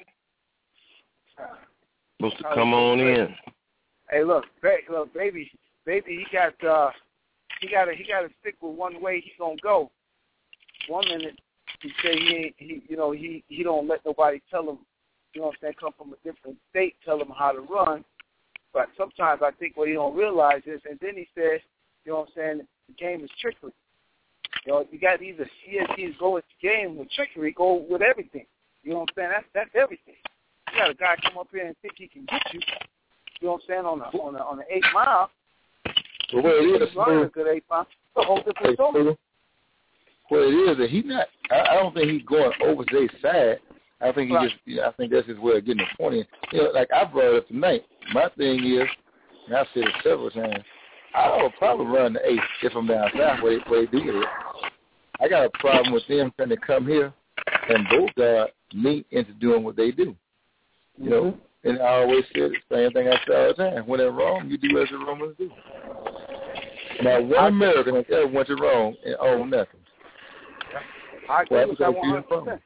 Supposed to come on in. Hey, look, ba- look, baby, baby, he got uh, he got to he got to stick with one way he's gonna go. One minute he say he ain't, he you know he he don't let nobody tell him. You know what I'm saying? Come from a different state, tell him how to run. But sometimes I think what he don't realize is, and then he said, you know what I'm saying, the game is trickery. You know, you got to either C S Ds go at the game with trickery, go with everything. You know what I'm saying? That's that's everything. You got a guy come up here and think he can get you. You know what I'm saying? On the on the on the eight mile. Well, what it is, running a good eight mile. It's a whole different story. What it is that he not. I, I don't think he's going over their side. I think he right. just. You know, I think that's his way of getting the point in. You know, like I brought it up tonight. My thing is, and I've said it several times. I don't have a problem running the eight if I'm down south where they, where they do it. I got a problem with them trying to come here and both guard me into doing what they do. You mm-hmm. know, and I always say the same thing I say all the time. When they're wrong, you do as the Romans do. Now, one American has ever went to wrong and owned nothing. I agree well, with that one hundred percent.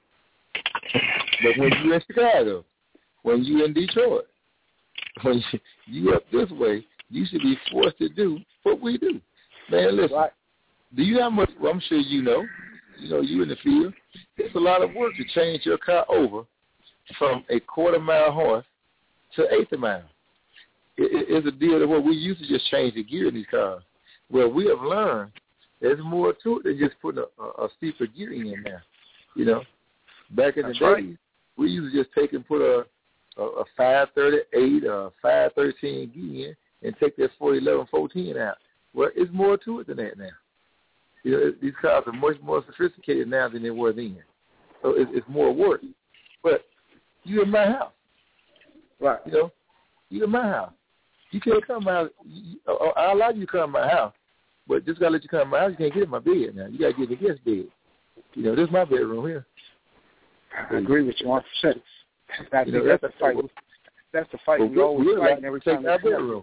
But when you in Chicago, when you in Detroit, when you, you up this way, you should be forced to do what we do. Man, listen, right. do you have much, well, I'm sure you know, you know, you in the field, it's a lot of work to change your car over from a quarter mile horse to eighth mile. It, it, it's a deal that what we used to just change the gear in these cars. Well, we have learned there's more to it than just putting a, a, a steeper gearing in there. You know, back in That's the day, right. we used to just take and put a a, a five thirty-eight or a five thirteen gear in and take that four eleven fourteen out. Well, it's more to it than that now. You know, these cars are much more sophisticated now than they were then. So it's, it's more work. But you in my house. Right. You know, you in my house. You can't come out. I'll allow you to come to my house, but just got to let you come to my house. You can't get in my bed now. You got to get in the guest bed. You know, this is my bedroom here. I agree with you one hundred percent. I think you know, that's, that's the fight. That's the fight we always fight like every time we take our bedroom.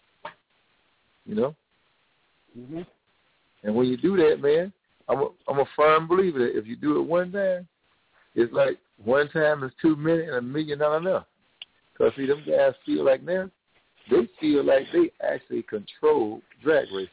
You know? Mm-hmm. And when you do that, man, I'm a, I'm a firm believer that if you do it one time, it's like one time is two minutes and a million not enough. Because, see, them guys feel like now, they feel like they actually control drag racing.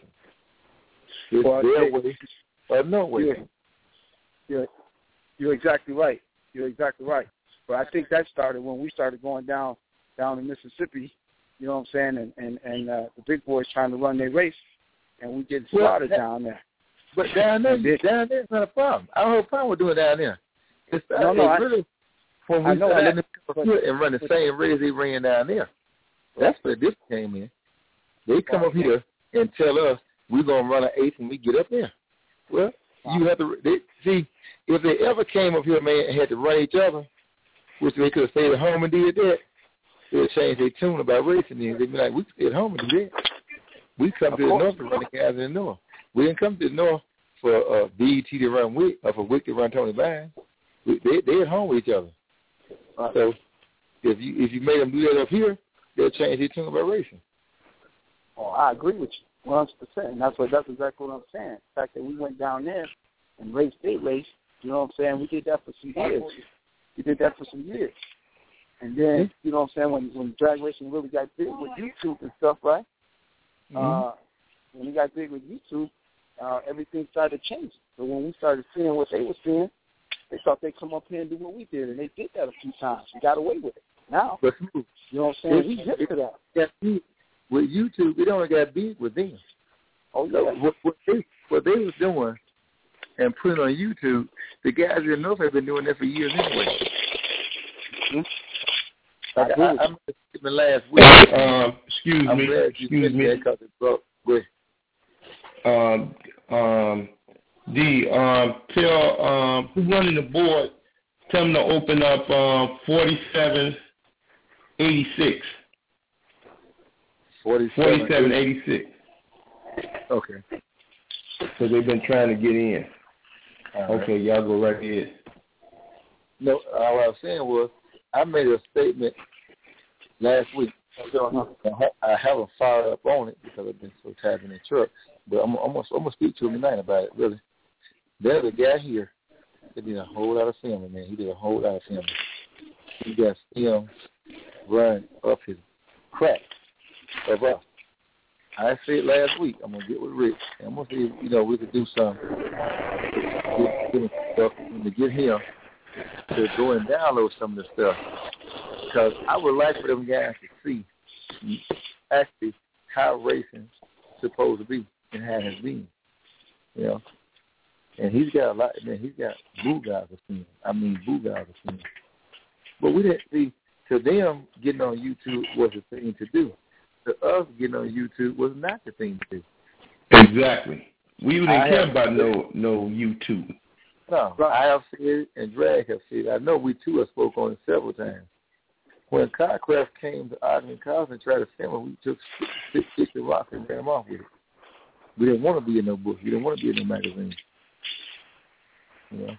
It's well, their they, way or no way. You're, you're, you're exactly right. You're exactly right. But I think that started when we started going down down in Mississippi, you know what I'm saying, and, and, and uh, the big boys trying to run their race, and we get slaughtered well, down there. But down there, down there's not a problem. I don't have a problem with doing down there. It's, no, no, it's I, really when we I know started that, letting them come but, up here and run the but, same race they ran down there. That's where this came in. They come up here and tell us we're going to run an eighth when we get up there. Well, wow. you have to they, see, if they ever came up here, man, and had to run each other, which they could have stayed at home and did that, they would change their tune about racing. Then they'd be like, we could stay at home and do that. We come of to course. the north to run the guys in the north. We didn't come to the north for uh, B E T to run Wick or for Wick to run Tony Vine. We, they they at home with each other. Uh, so if you if you made them do that up here, they'll change their tune about racing. Oh, I agree with you one hundred percent. And that's what that's exactly what I'm saying. The fact that we went down there and raced their race, you know what I'm saying? We did that for some years. We did that for some years. And then, you know what I'm saying, when when drag racing really got big with YouTube and stuff, right? Mm-hmm. Uh, when we got big with YouTube, uh, everything started changing. So when we started seeing what they were seeing, they thought they'd come up here and do what we did, and they did that a few times. We got away with it. Now, but, you know what I'm saying, we hit to that. Got big. With YouTube, it only got big with them. Oh, yeah. So what, what, they, what they was doing and putting on YouTube, the guys in the North have been doing that for years anyway. Mm-hmm. Like I, I, I remember last week. Um, excuse I'm me. glad you Excuse me. Because it broke. With. Um, um, D, um, tell um, who's running the board? Tell them to open up um, forty-seven eighty-six. forty-seven eighty-six. Okay. So they've been trying to get in. All okay, right. Y'all go right ahead. No, uh, what I was saying was, I made a statement last week. I haven't followed up on it because I've been so tired in the truck. But I'm, I'm, I'm going to speak to him tonight about it, really. There's a guy here that did a whole lot of filming, man. He did a whole lot of filming. He got film run up his crack of us. I said last week, I'm going to get with Rick. And I'm going to see if, you know, we could do something get, get stuff to get him to go and download some of the stuff. Because I would like for them guys to see actually how racing's supposed to be and how it has been. You know? And he's got a lot, man, he's got boo guys to see. I mean, boo guys to see. But we didn't see, to them, getting on YouTube was the thing to do. To us, getting on YouTube was not the thing to do. Exactly. We didn't I care about no no YouTube. No, I have said it and Drag have said it. I know we too have spoke on it several times. When Carcraft came to Ogden College and tried to film it, we took six, six, six rocks and ran them off with it. We didn't want to be in no book. We didn't want to be in no magazine. You know?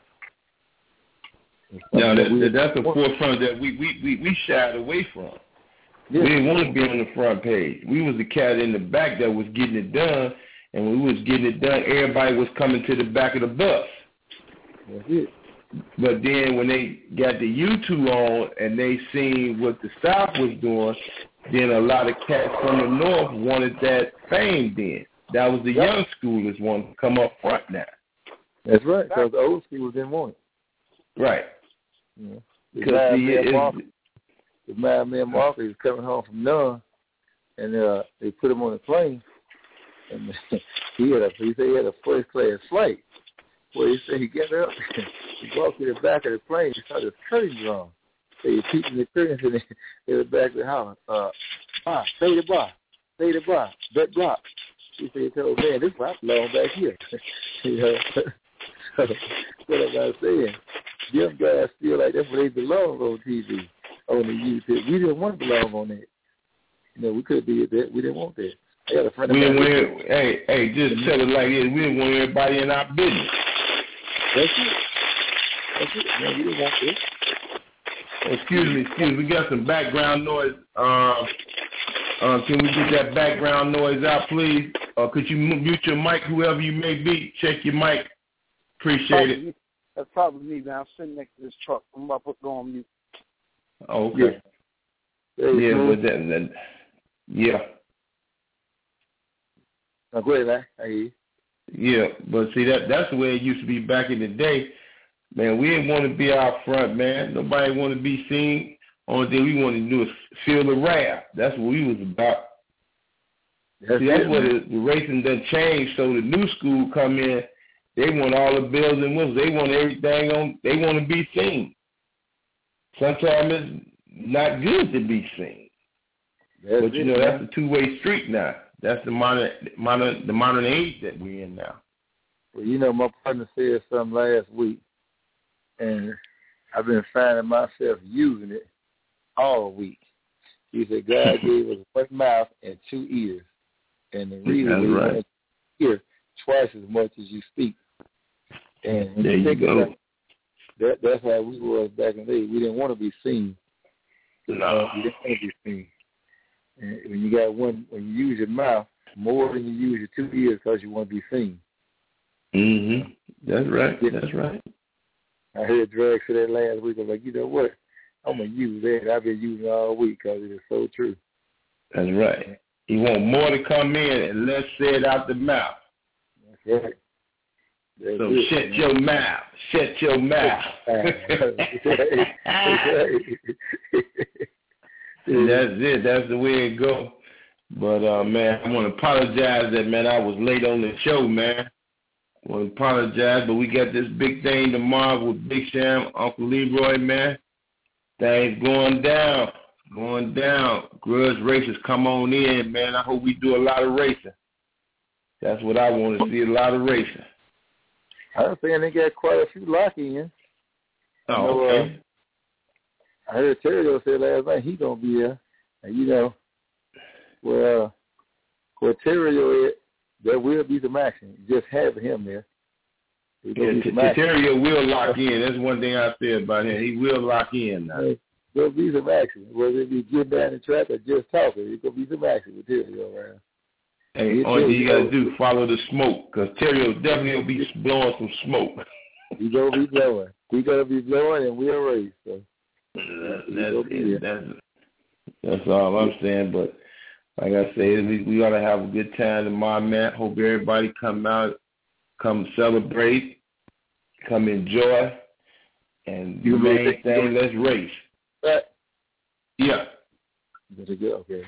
No, that, that, that's the forefront that we, we, we, we shied away from. Yeah. We didn't want to be on the front page. We was the cat in the back that was getting it done, and when we was getting it done, everybody was coming to the back of the bus. That's it. But then when they got the YouTube on and they seen what the South was doing, then a lot of cats from the North wanted that fame then. That was the yep. young schoolers wanting to come up front now. That's right, because the old schoolers didn't want it. Right. Yeah. Because the madman Mark was coming home from Nunn, and uh, they put him on a plane, and he had a he said he had a first class flight. Well, he said he got up, he walked to the back of the plane, he saw this curtain drawn. So he peeped the curtains in the, in the back of the house. Uh, ah, stay the bar, stay the bar, that block. He said, "Oh man, this I belong back here." You know, what am I saying? Them guys feel like that's where they belong on T V, on the YouTube. We didn't want to belong on that. You know, we could be at that. We didn't want that. I got a friend we of didn't mine. want, hey, hey, just tell it like it is. We didn't want everybody in our business. That's it. That's it. Man, we didn't want this. Excuse me, excuse me. We got some background noise. Uh, uh, can we get that background noise out, please? Uh, could you mute your mic, whoever you may be? Check your mic. Appreciate it. That's probably me, man. I'm sitting next to this truck. I'm about to go on mute. Oh, okay. Yeah, yeah cool. with that, that, yeah. Oh, go ahead, man. I hear you. Yeah, but see, that that's the way it used to be back in the day. Man, we didn't want to be out front, man. Nobody wanted to be seen. Only thing we wanted to do is feel the wrath. That's what we was about. That's, see, that's it, what the, the racing done changed. So the new school come in, they want all the bells and whistles. They want everything on. They want to be seen. Sometimes it's not good to be seen. That's but you it, know, man. that's a two-way street now. That's the modern, modern, the modern age that we're in now. Well, you know, my partner said something last week, and I've been finding myself using it all week. He said, God gave us one mouth and two ears, and the reason we right. want to hear twice as much as you speak. And when there you you think go. about that, that's how we were back in the day. We didn't want to be seen. No. We didn't want to be seen. And when you got one, when you use your mouth more than you use your two ears because you want to be seen. Mm-hmm. That's right. That's right. I heard Drag say that last week. I was like, you know what? I'm going to use that. I've been using it all week because it is so true. That's right. You want more to come in and less said out the mouth. That's right. That's so it, shut man. your mouth. Shut your mouth. And that's it. That's the way it go. But, uh, man, I want to apologize that, man, I was late on the show, man. I want to apologize, but we got this big thing tomorrow with Big Sam, Uncle Leroy, man. Things going down, going down. Grudge races come on in, man. I hope we do a lot of racing. That's what I want to see, a lot of racing. I was saying they got quite a few lock-ins. Oh, you know, okay. Uh, I heard Terrio say last night he going to be there. And, you know, well, where Terrio is, there will be some action. Just have him there. Yeah, Terrio will lock in. That's one thing I said about him. He will lock in now. There'll be some action. Whether it be getting down the track or just talking, there's going to be some action with Terrio around. Hey, all you got to do, follow the smoke, because Terrio definitely will be blowing some smoke. He's going to be blowing. He's going to be blowing, and we'll race. So. That's, that's, that's, that's all I'm saying. But like I said, we, we ought to have a good time tomorrow, man. Hope everybody come out, come celebrate, come enjoy, and the main thing, let's race. Right. Yeah. That's good. Okay.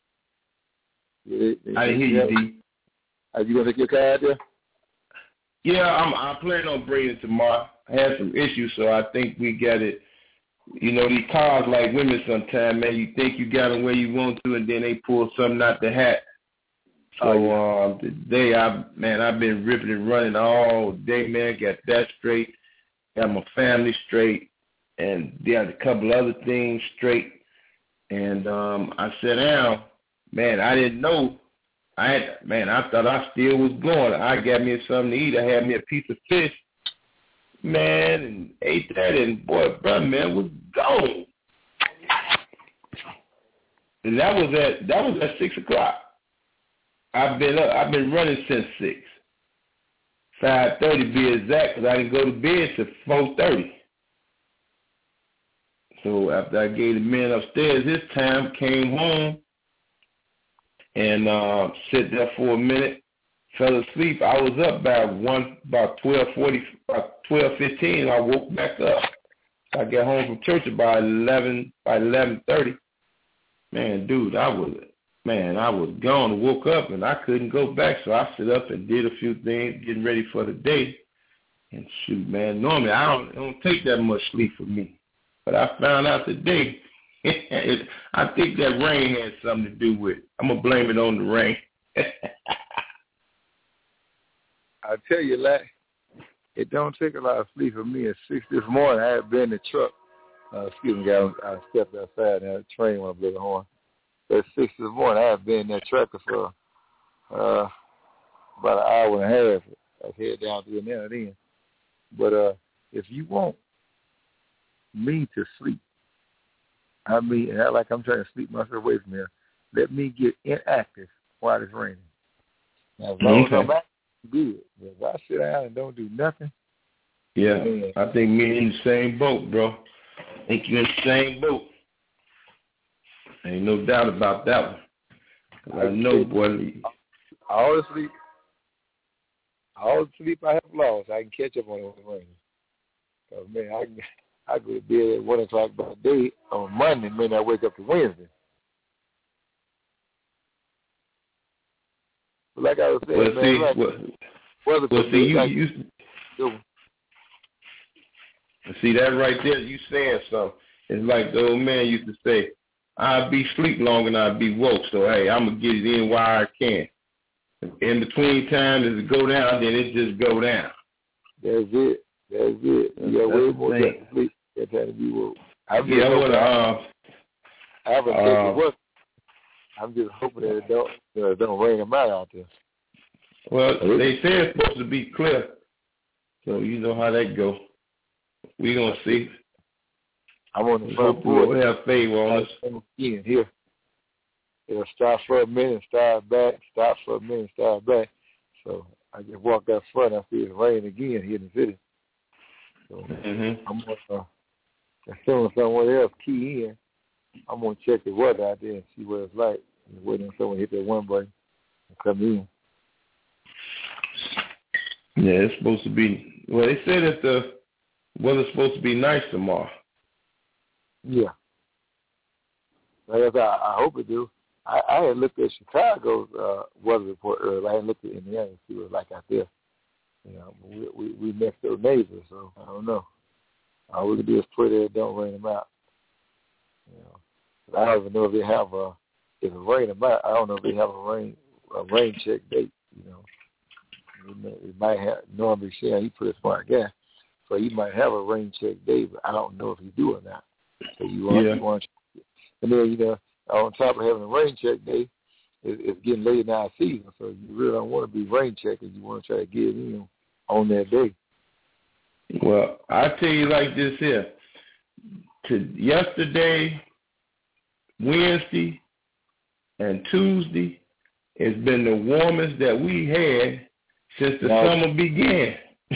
I didn't hear you, D. Are you going to take your car out there? Yeah, I'm, I plan on bringing it tomorrow. I had some issues, so I think we got it. You know, these cars like women sometimes, man, you think you got them where you want to, and then they pull something out the hat. So oh, yeah. um, today, I man, I've been ripping and running all day, man. Got that straight, got my family straight, and got a couple other things straight. And um, I sat down, man. I didn't know. I had, man, I thought I still was going. I got me something to eat. I had me a piece of fish. Man, and ate that, and boy, brother, man, was gone. And that was at that was at six o'clock. I've been up, I've been running since six, five thirty be exact, because I didn't go to bed till four thirty. So after I gave the man upstairs his time, came home and uh, sit there for a minute. Fell asleep. I was up by one, about twelve forty, about twelve fifteen. I woke back up. I got home from church about eleven, by eleven thirty. Man, dude, I was, man, I was gone. I woke up and I couldn't go back, so I sit up and did a few things, getting ready for the day. And shoot, man, normally I don't, it don't take that much sleep for me, but I found out today. it, I think that rain had something to do with it. I'm gonna blame it on the rain. I tell you, like, it don't take a lot of sleep for me. At six this morning, I had been in the truck. Uh, excuse me, guys. I stepped outside and had a train when I blew the horn. At six this morning, I had been in that tractor for uh, about an hour and a half. I was headed down to Atlanta then. But uh, if you want me to sleep, I mean, and I, like I'm trying to sleep myself away from here, let me get inactive while it's raining. Now, as long okay. as I'm active, good. But if I sit down and don't do nothing, yeah, man, I think me in the same boat, bro. I think you're in the same boat. Ain't no doubt about that one. Cause I know, boy. All the sleep, all the sleep I have lost, I can catch up on it when it's raining. Cause man, I can, I go to bed at one o'clock by day on Monday, man. I wake up to Wednesday. But like I was saying, well, man, see, like, well, well, well, see, you, like, you, you, see that right there, you saying something. It's like the old man used to say, I'll be sleep long and I'll be woke. So, hey, I'm going to get it in while I can. In between time, as it go down, then it just go down. That's it. That's it. You got way more time to sleep. That time to be woke. I'm just yeah, hoping, uh, I haven't uh, taken work. I'm just hoping that it don't, you know, it don't rain them out out there. Well, they say it's supposed to be clear. So, you know how that go. We going to see. I'm on the front porch. We'll have favor on us. Again, here. It'll stop for a minute, start back, stop for a minute, start back. So I just walked out front. I see it rain again here in the city. So mm-hmm. I'm going to, as soon as someone else key in, I'm going to check the weather out there and see what it's like. And waiting until someone hit that one button and come in. Yeah, it's supposed to be, well, they said that the weather's supposed to be nice tomorrow. Yeah. Like I said, I, I hope it do. I, I had looked at Chicago's uh, weather report earlier. I had looked at Indiana to see what it was like out there. You know, we we, we next door neighbors, so I don't know. All we can do is pray that it don't rain them out. You know, but I don't even know if they have a if it rain them out. I don't know if they have a rain a rain check date. You know, it might have normally Shan. He pretty smart guy, so he might have a rain check date, but I don't know if he do or not. So you want yeah. you want, and then you know, on top of having a rain check day, it, it's getting late in our season, so you really don't want to be rain checking. You want to try to get in on that day. Well, I tell you like this here. To yesterday, Wednesday, and Tuesday, it's been the warmest that we had since the now, summer began.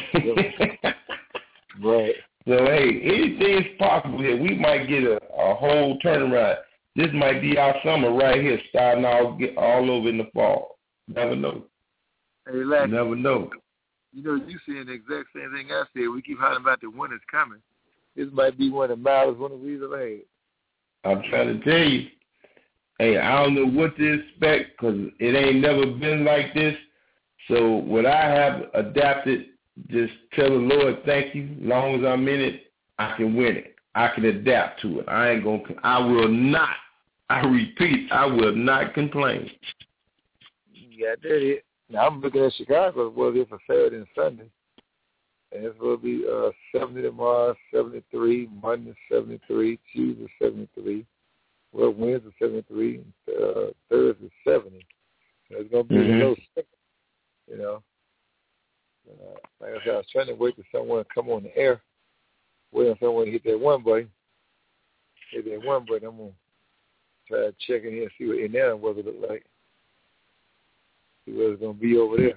Right. So, hey, anything's possible here. We might get a, a whole turnaround. This might be our summer right here, starting all get all over in the fall. Never know. Hey, Lack, Never know. You know, you saying the exact same thing I said. We keep hollering about the winter's coming. This might be one of the mildest winter we've ever had. I'm trying to tell you. Hey, I don't know what to expect because it ain't never been like this. So what I have adapted, just tell the Lord thank you. As long as I'm in it, I can win it. I can adapt to it. I ain't gonna. I will not. I repeat, I will not complain. Yeah, that's it. Now I'm looking at Chicago weather for Saturday and Sunday, and it's going to be uh, seventy tomorrow, seventy-three, Monday seventy-three, Tuesday seventy-three, well Wednesday seventy-three, uh, Thursday seventy. So it's going to be mm-hmm. a little sick, you know. Uh, like I said, I was trying to wait for someone to come on the air. Wait for someone to hit that one button. Hit that one button. I'm going to try to check in here and see what Indiana weather look like. See what it's going to be over there.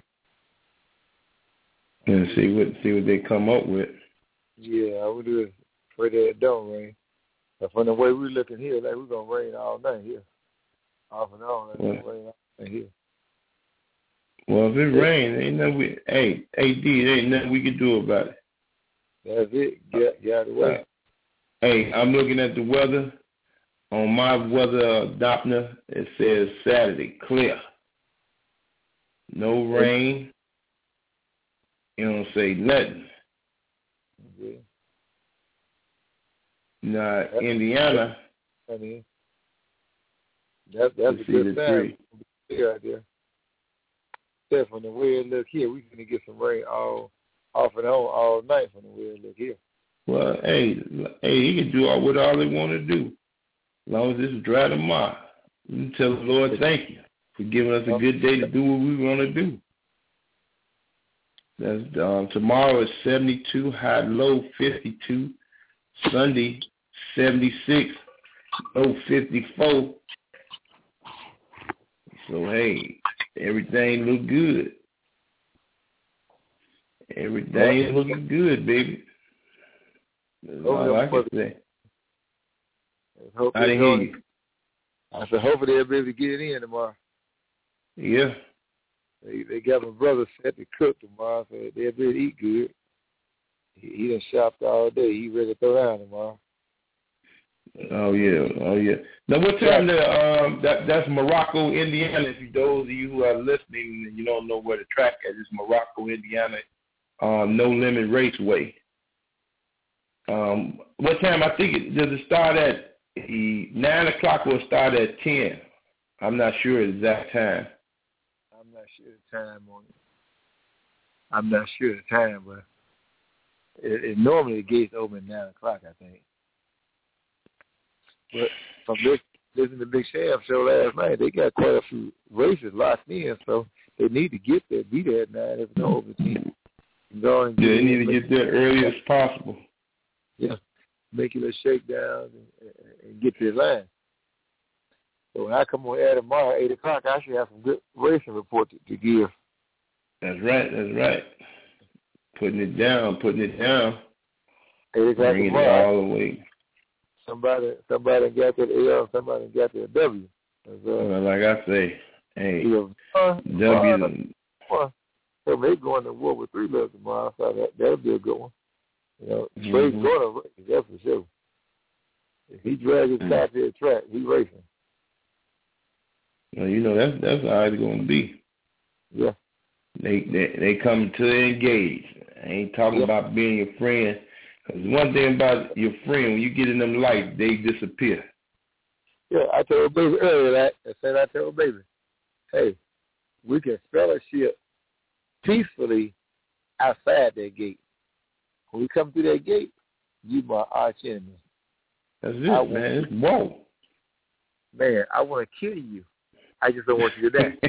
And see what see what they come up with. Yeah, I would do is pray that it don't rain. But from the way we're looking here, like we're going to rain all night here. Off and on, it's going to rain all night here. Well, if it rains, ain't nothing we, hey, A D, there ain't nothing we can do about it. That's it. Get, get out of the way. Hey, I'm looking at the weather. On my weather Doppler, it says Saturday, clear. No rain. You don't say nothing. Okay. Now, that's, Indiana. I mean, that, that's a good sign. Clear out there. tell from the way it look here, we gonna get some rain all off and on all night from the way it look here. Well, hey, hey, he can do all what all they want to do, as long as it's dry tomorrow. We can tell the Lord thank you for giving us a good day to do what we want to do. That's um, tomorrow is seventy-two, high low fifty-two. Sunday seventy-six, low fifty-four. So hey, everything look good. Everything is looking good, baby. That's all I can say. I didn't hear you. I said, hopefully they'll be able to get it in tomorrow. Yeah. They they got my brother set to cook tomorrow, so they'll be able to eat good. He, he done shopped all day. He ready to throw down tomorrow. Oh yeah, oh yeah. Now what time? The, um, that that's Morocco, Indiana. If you, those of you who are listening and you don't know where the track is, it's Morocco, Indiana. Um, No Limit Raceway. Um, what time? I think it does it start at the nine o'clock or start at ten. I'm not sure the exact time. I'm not sure the time on it. I'm not sure the time, but it, it normally the gates open at nine o'clock, I think. But from this, listening to Big Sham show last night, they got quite a few races locked in, so they need to get there, be there at nine if no over ten. Go and yeah, they need to get there early as possible. Yeah, make it a shakedown and, and, and get to the line. So when I come on air tomorrow at eight o'clock, I should have some good racing report to, to give. That's right, that's right. Putting it down, putting it down. eight o'clock bringing tomorrow. it all the way. Somebody, somebody got to the L, somebody got to the W. Uh, well, like I say, hey, you know, uh, W. Uh, so they're going to war with three levels tomorrow, so that, that'll be a good one. You know, mm-hmm. Trey's going to race, that's for sure. If he drags his car to the track, he racing. Well, you know, that's that's how it's going to be. Yeah. They they, they come to engage. I ain't talking yeah. about being your friend. Because one thing about your friend, when you get in them lights, they disappear. Yeah, I told baby earlier that. I said I told baby, hey, we can fellowship peacefully outside that gate. When we come through that gate, you my arch enemy. That's it, I man. Want, whoa. Man, I want to kill you. I just don't want you to die.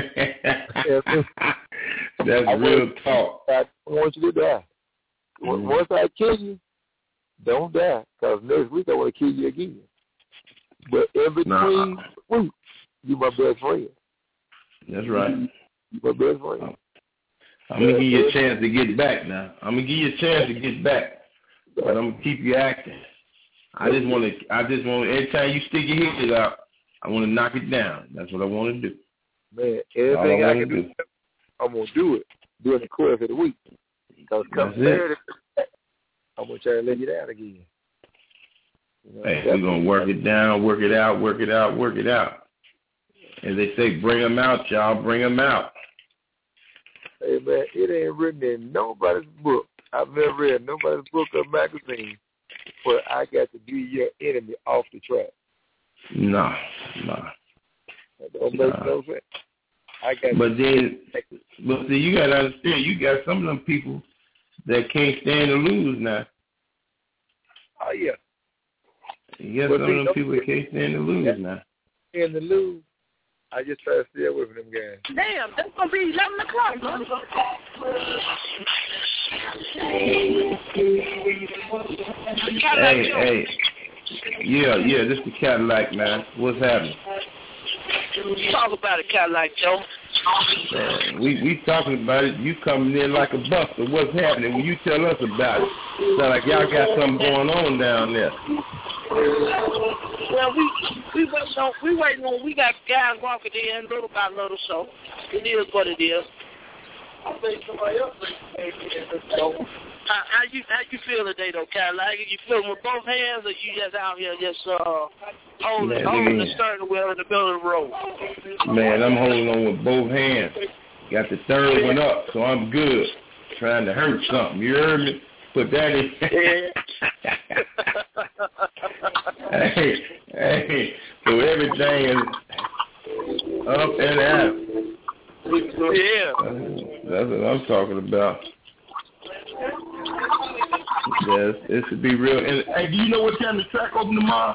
That's I real want, talk. I don't want you to die. Mm. Once I kill you, don't die, because next week I want to kill you again. But in between nah. weeks, you my best friend. That's right. You my best friend. I'm going to give you a chance to get back now. I'm going to give you a chance to get back, but I'm going to keep you acting. I just want to, I just want to, every time you stick your head out, I want to knock it down. That's what I want to do. Man, everything I, I can do, do, I'm going to do it during the course of the week. Because come Saturday, I'm going to try to let you down again. You know, hey, we're going to work it down, work it out, work it out, work it out. As they say, bring them out, y'all, bring them out. Hey, man, it ain't written in nobody's book. I've never read nobody's book or magazine where I got to be your enemy off the track. No, no. That don't make nah. no sense. I got but then, but see, you got to understand, you got some of them people that can't stand to lose now. Oh, yeah. You got but some see, of them people that can't stand to lose now. And to lose, I just try to stay away from them guys. Damn, that's going to be eleven o'clock, man. Hey, hey. Yeah, yeah, this is the Cadillac, man. What's happening? Talk about it, Cadillac Joe. Man, we we talking about it. You coming in like a buster. What's happening? When you tell us about it, sound like y'all got something going on down there. Well, we we waiting on we waiting on we got guys walking in little by little, so it is what it is. I think somebody else so, how, how you how you feel today though, Cadillac? You feeling with both hands, or you just out here just uh holding man, holding the steering wheel in the middle of the road? Man, I'm holding on with both hands. Got the third one up, so I'm good. Trying to hurt something. You heard me? Put that in. hey, hey. So everything is up and out. Yeah. That's what I'm talking about. Yes, it should be real. And hey, do you know what time the track open tomorrow?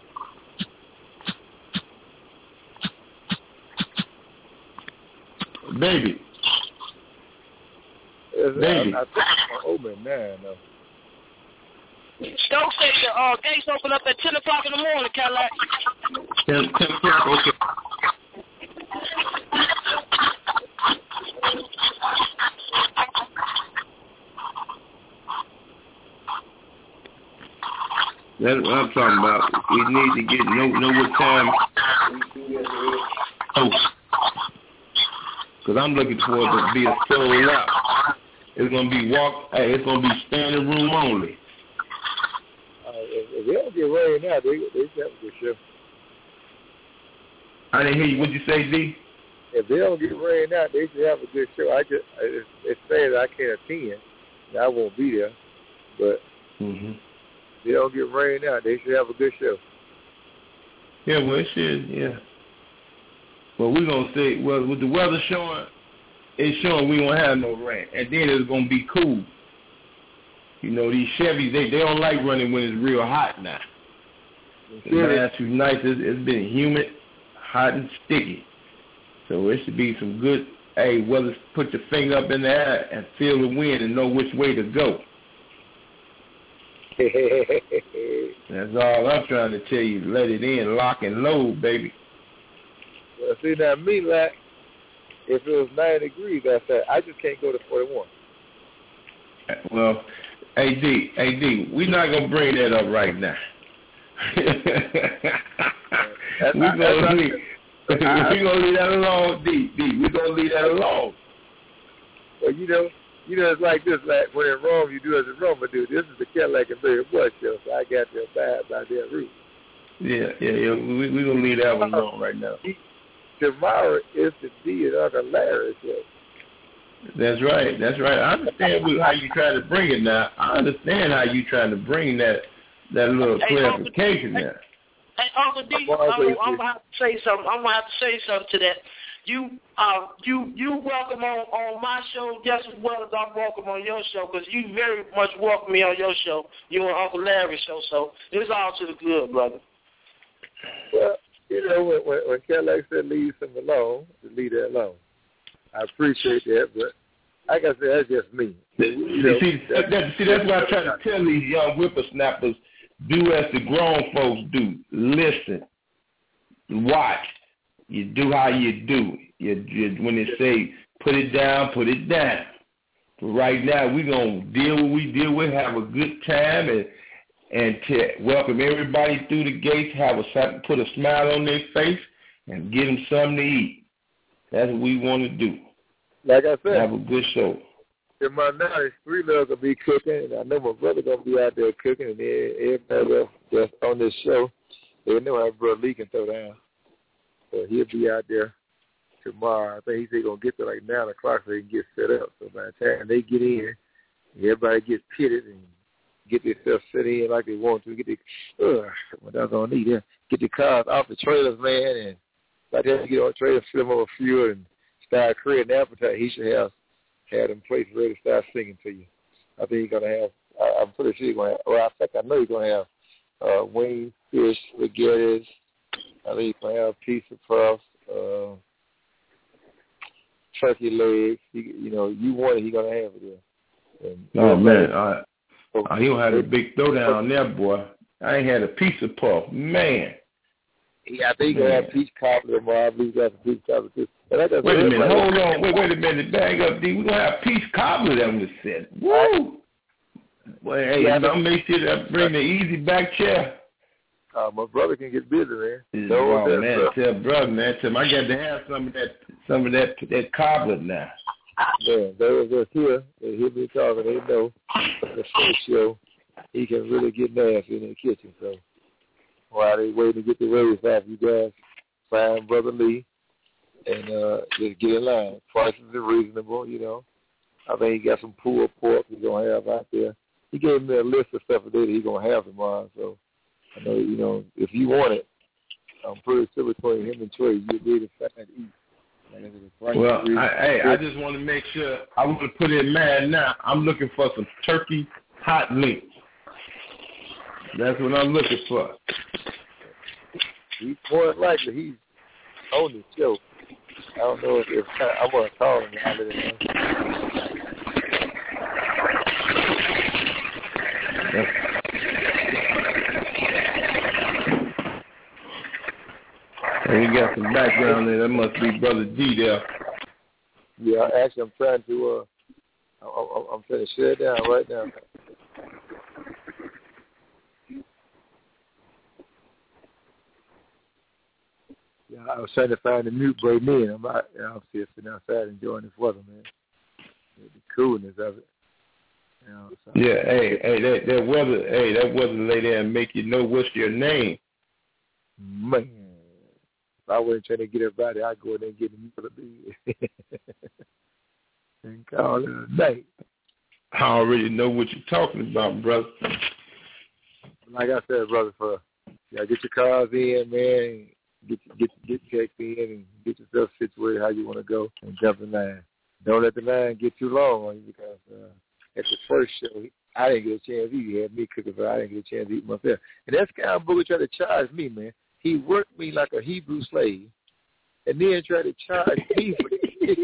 Baby. It's, Baby. I, I think it's open now, though. Stokes say the uh, gates open up at ten o'clock in the morning, Cadillac. ten, ten o'clock, okay. That's what I'm talking about. We need to get know know what time. Oh, because I'm looking for it to be a sold out. It's gonna be walk. Hey, it's gonna be standing room only. Uh, if, if they don't get rain now, they they should have a good show. I didn't hear you. What'd you say, D? If they don't get rain out, they should have a good show. I just it's, it's sad I can't attend. I won't be there, but. Mm-hmm. They don't get rain out. They should have a good show. Yeah, well, it should, yeah. But we're going to say, well, with the weather showing, it's showing we won't have no rain. And then it's going to be cool. You know, these Chevys, they, they don't like running when it's real hot now. The last few nights, it's, it's been humid, hot, and sticky. So it should be some good, hey, weather, put your finger up in the air and feel the wind and know which way to go. That's all I'm trying to tell you. Let it in, lock and load, baby. Well, see, now me, like, if it was ninety degrees outside, I just can't go to forty-one. Well, A D, A D, we're not going to bring that up right now. We're going to leave, leave that alone, D, D. We're going to leave that alone. Well, you know, You know, it's like this, like when in Rome, you do as in Rome, but do. This is the Cadillac and Barry Bush show, so I got to abide by their route. Yeah, yeah, yeah. We're we going to leave that one alone right now. Tomorrow is the D and Uncle Larry show. That's right, that's right. I understand how you try to bring it now. I understand how you trying to bring that that little hey, clarification Uncle, there. Hey, Uncle D, I'm, I'm, I'm going to have to say something. I'm going to have to say something to that. You uh you you welcome on, on my show just as well as I'm welcome on your show, because you very much welcome me on your show, you and Uncle Larry's show. So it's all to the good, brother. Well, you know, when when, when Cadillac said leave them alone, to leave that alone. I appreciate that, but like I said, that's just me. You know, see, that, that, see, that's what I'm trying to tell these young whippersnappers. Do as the grown folks do. Listen, watch. You do how you do. You, you, when they say put it down, put it down. But right now, we're going to deal what we deal with, have a good time, and and to welcome everybody through the gates, have a put a smile on their face, and give them something to eat. That's what we want to do. Like I said, have a good show. In my knowledge, three loves will be cooking, and I know my brother going to be out there cooking, and everybody else that's on this show, they know how brother Lee can throw down. So he'll be out there tomorrow. I think he's going to get there like nine o'clock so he can get set up. So by the time they get in, everybody gets pitted and get themselves set in like they want to. Get the, uh, what that's going to need, yeah. Get the cars off the trailers, man, and by the time you get on the trailer, fill them over fuel and start creating an appetite. He should have had them places ready to start singing to you. I think he's going to have, I, I'm pretty sure he's going to have, well, I think I know he's going to have uh, wings, fish, spaghettis. I think he's going to have pizza puffs, uh, turkey legs. He, you know, you want it, he's going to have it there. And oh, man. Uh, oh, he'll have a big throwdown on there, boy. I ain't had a pizza puff. Man. Yeah, I think he's going to have peach cobbler tomorrow. I believe he's got some peach cobbler, too. Wait a minute. Hold on. Wait, wait a minute. Bag up, D. We're going to have peach cobbler that was said. Woo! Well, hey, yeah, I'm going to make sure that I bring the easy back chair. Uh, my brother can get busy, man. No, oh, that, man, brother. Tell brother, man, tell him I got to have some of that, some of that, that cobbler now. Man, those that's here, they hear me talking, they know the first show, he can really get nasty in the kitchen. So while they waiting to get the raise off, you guys find Brother Lee and uh, just get in line. Prices are reasonable, you know. I think he got some pulled pork he's going to have out there. He gave me a list of stuff that he's going to have tomorrow, so I know, you know, if you want it, I'm pretty sure between him and Trey, you'll be able to find eat Well, I, hey, I just want to make sure, I want to put in man now, I'm looking for some turkey hot links. That's what I'm looking for. He's more than likely, he's on the show. I don't know if, if I want to call him. I let him know. We got some background there. That must be Brother D there. Yeah, actually, I'm trying to. Uh, I'm, I'm trying to shut it down right now. Yeah, I was trying to find the mute button in. I'm out. I'm still sitting outside enjoying this weather, man. The coolness of it. You know, so. Yeah, hey, hey, that that weather, hey, that weather lay there and make you know what's your name. Man. If I wasn't trying to get everybody, I'd go in there and get them for the bed and call it a night. I already know what you're talking about, brother. Like I said, brother, for yeah, get your cars in, man. Get get get checked in and get yourself situated how you want to go and jump in line. Don't let the line get too long on you because uh, at the first show, I didn't get a chance to eat. He had me cooking, but I didn't get a chance to eat myself. And that's kind of Booger tried to charge me, man. He worked me like a Hebrew slave, and then tried to charge me for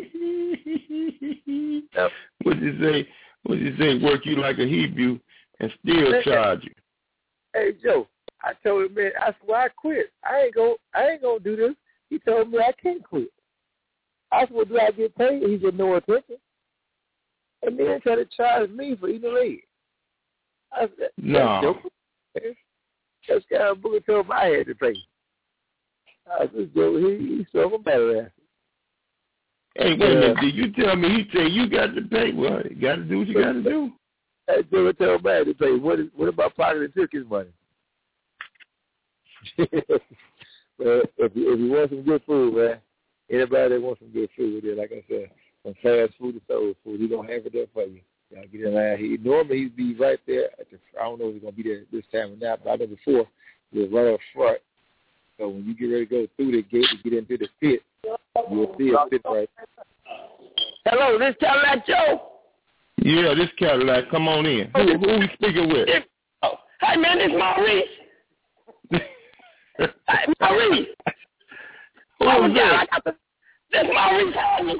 it. What'd you say? What'd you say? Work you like a Hebrew and still hey, charge you? Hey, Joe, I told him, man, I said, well, I quit. I ain't gonna, I ain't gonna do this. He told me I can't quit. I said, well, do I get paid? He said, no attention. And then tried to charge me for eating the leg. I said, no. That's kind of Booger told me I had to pay. I said, Joe, he, he so better ass. Hey, wait a minute. Did you tell me he said you got to pay? Well, you got to do what you got to do. Hey, Joe told me I had to pay. What, is, what about pocketing took his money? Well, if you, if you want some good food, man, anybody that wants some good food, there, like I said, from fast food to soul food, he gonna have it there for you. Y'all get in line. He normally he'd be right there at the. I don't know if he's gonna be there this time or not, but I know before he was right up front. So when you get ready to go through the gate to get into the pit, you'll see a pit right there. Hello, this Cadillac Joe. Yeah, this Cadillac. Come on in. Who who we speaking with? Oh, hey man, this Maurice. Hey, Maurice. Who oh, is yeah, that? I got the, this Maurice Harvey.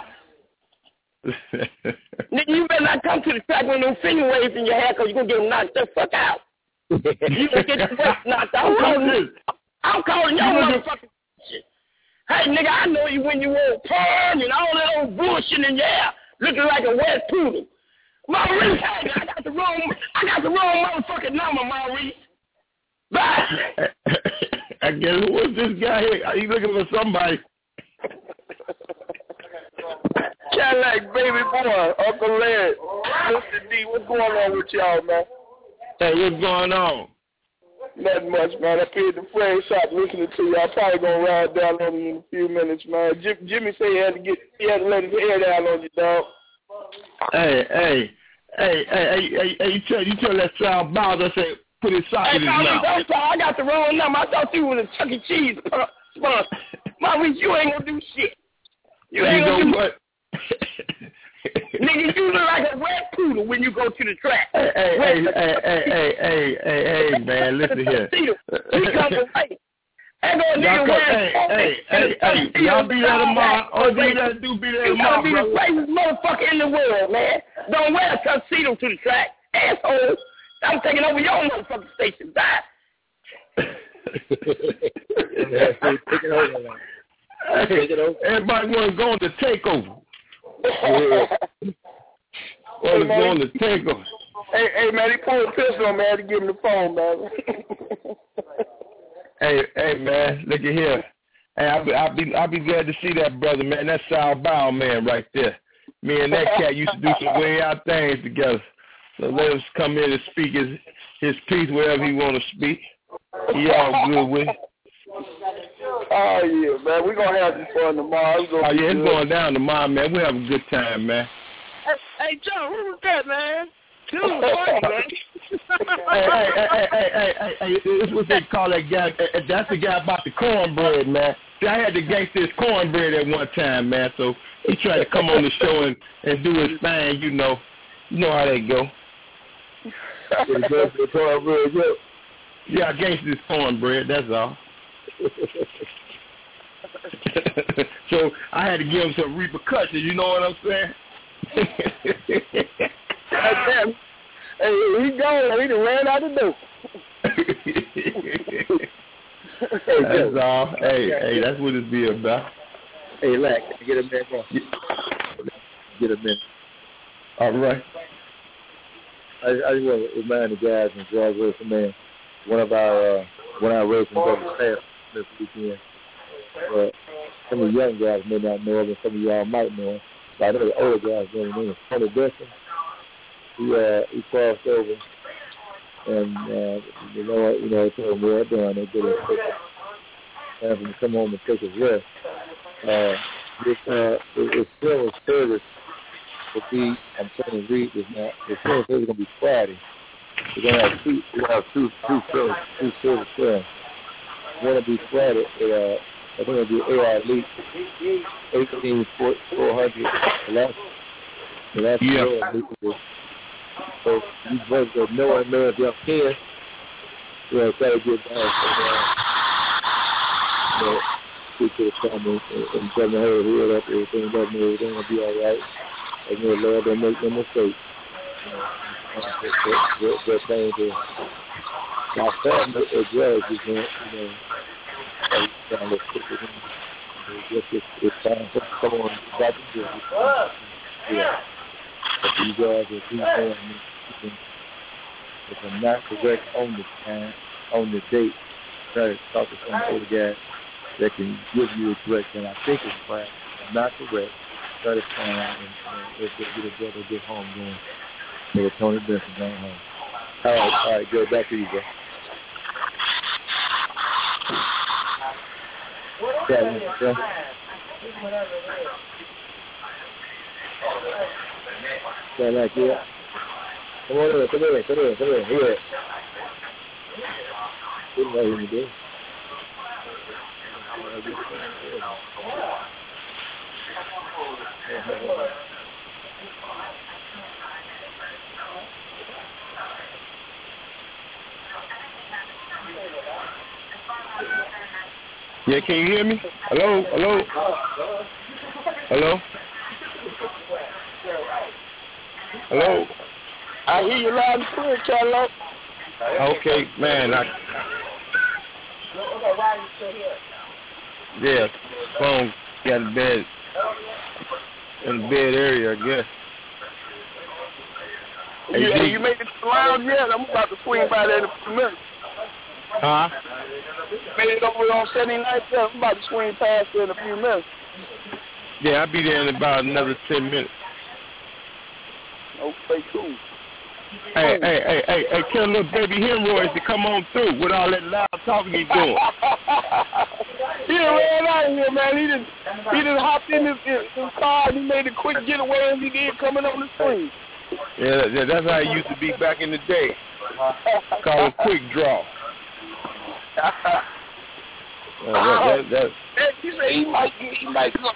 Nigga, you better not come to the track with no finger waves in your hair because you're going to get them knocked the fuck out. You going to get your breath knocked out. I'm calling, I'm calling your motherfucking shit. Hey, nigga, I know you when you wore perm and all that old bullshit in your hair looking like a wet poodle. Maurice, hey, I got the wrong, I got the wrong motherfucking number, Maurice. Bye. I guess, what's this guy here? Are you looking for somebody? Cadillac, baby boy, Uncle Larry, Mister D, what's going on with y'all, man? Hey, what's going on? Nothing much, man. I paid the frame shop listening to you. I'm probably gonna ride down on you in a few minutes, man. Jim, Jimmy said he had to get, he had to let his hair down on you, dog. Hey, hey, hey, hey, hey, hey, you tell, you tell that child Bowser say put his sock hey, in his mouth. I'm sorry, I got the wrong number. I thought you was a Chuck E. Cheese sponsor. Maurice, you ain't gonna do shit. You ain't you gonna know do what? Nigga, you look like a red poodle when you go to the track. Hey, hey, hey, hey, hey, hey, hey, hey, hey, man, listen here. He come away. Ain't no nigga Hey, hey, hey, hey, y'all be there tomorrow. All you gotta do be there tomorrow, You gotta be the greatest motherfucker in the world, man. Don't wear a tuxedo to the track, asshole. I'm taking over your motherfucking station. Bye. Take it over now. Hey, everybody want to go on the takeover. Yeah. Want to go on the takeover. Hey, hey, man, he pulled a pistol on me. I had to give him the phone, man. Hey, hey, man, look at here. Hey, I'll be, I'll be, I'll be glad to see that brother, man. That's Sal Bow, man, right there. Me and that cat used to do some way out things together. So let us come in and speak his his piece wherever he want to speak. He all good with it. Oh, yeah, man. We're going to have some fun tomorrow. It's Oh, yeah, it's good. going down tomorrow, man. We'll have a good time, man. Hey, hey Joe, who was that, man? Dude, funny, man. hey, hey, hey, hey, hey, hey, hey, this is what they call that guy. That's the guy about the cornbread, man. See, I had to gangster his cornbread at one time, man, so he tried to come on the show and, and do his thing, you know. You know how they go. Yeah, I gangster his cornbread, that's all. So I had to give him some repercussions, you know what I'm saying? Damn. Hey, he gone. He done ran out the door. Hey, that's all. Hey, hey, that's what it be about. Hey, Lack, get a minute. Get a minute. All right. I, I just want to remind the guys and graduates, man, one of our, uh, one of our racing brothers passed this weekend. But some of the young guys may not know him, and some of y'all might know him. But I know the older guys know him. His name is Tony Benson. He, uh, he crossed over, and uh, the Lord, you know, told him, well done. They did it. Have him come home and take his rest. Uh, this, uh, his funeral service will be, I'm trying to read this now, the funeral service is going to be Friday. We're going to have two, we're going to have two, two service, two service films. One will be Friday at, uh, I think it'll be A R Elite, eighteen four hundred. That's, that's yeah. Elite. So these brothers that know and know if y'all can, you know, try to get down. You know, speak to the family and tell them, hey, heal up, everything, let me, everything will be all right. And you know, Lord, don't make no mistakes. You know, that, that thing to my family as well, you know, you know, trying to stick with him. Just it's, it's time to come on back to do it. Yeah. But you guys are keep going, if I'm not correct on the time, on the date, try to talk to some other guy that can give you a correct, and I think it's right. If I'm not correct, try to find out and, and if they get a brother get home going. Maybe Tony Benson going home. All right, all right, go back to you, bro. Yeah, yeah. Stand like that. Come on in, come in, come in, come in, here. Didn't know who you did. Yeah, can you hear me? Hello, hello, hello, hello. I hear you loud and clear, Charlo. Okay, man. I, yeah, phone got in bed in the bed area, I guess. Hey, you, hey, you made it to the lounge yet? I'm about to swing by there in a few minutes. Huh? Made it over on seventy-ninth. I'm about to swing past there in a few minutes. Yeah, I'll be there in about another ten minutes. Okay, cool. Hey, hey, hey, hey, hey, tell little baby hemorrhoids to come on through with all that loud talking he's doing. He done ran out of here, man. He just, he just hopped in his, his car and he made a quick getaway and he did coming on the screen. Yeah, yeah, that's how it used to be back in the day. Called a quick draw. uh, that, that, that. He said he might, he might come.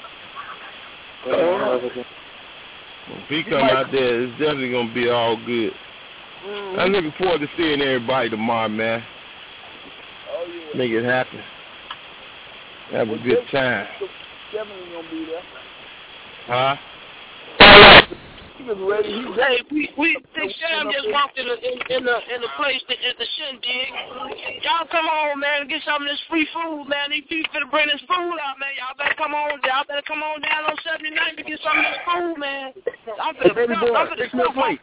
Uh, if he come out there, it's definitely going to be all good. Mm-hmm. I'm looking forward to seeing everybody tomorrow, man. Oh, yeah. Make it happen. Have a well, good time. Definitely going to be there. Huh? He was ready. He was hey, we, we, Big Sam just walked in the, in, in the, in the place, that, at the shindig. Y'all come on, man, and get some of this free food, man. These people finna bring this food out, man. Y'all better come on, y'all better come on down on seventy-ninth to get some of this food, man. I'm finna, hey, baby boy, I'm finna fix me a plate.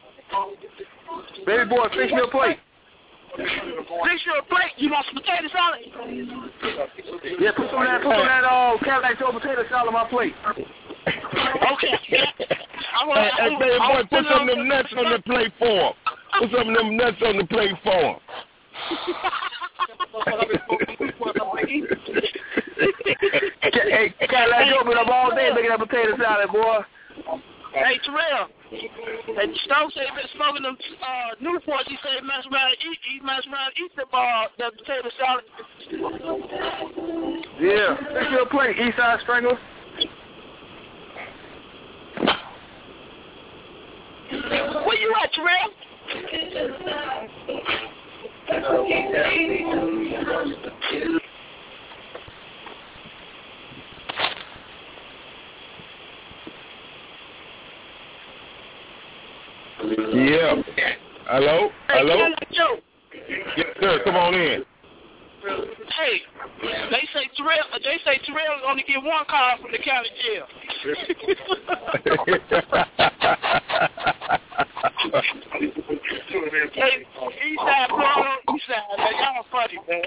Baby boy, fix me a plate. Fix you a plate. You want some potato salad? Yeah, put some of that, put some of that uh, Cadillac Joe potato salad on my plate. Okay. Hey, hey, baby boy, put some of them nuts on the plate for him. Put some of them nuts on the plate for him. Hey, Cadillac Joe been up all day making that potato salad, boy. Hey, Terrell. And Stokes said he been smoking them uh, Newports. He said he mess around and eat, he mess around and eat the uh, the potato salad. Yeah. Pick your plate, Eastside Strangler. Where you at, Terrell? Yeah. Hello? Hey, Hello? Joe. Yes, sir. Come on in. Hey, they say Terrell. They say Terrell only get one call from the county jail. Hey, Eastside, Florida, Eastside, man, y'all funny, man.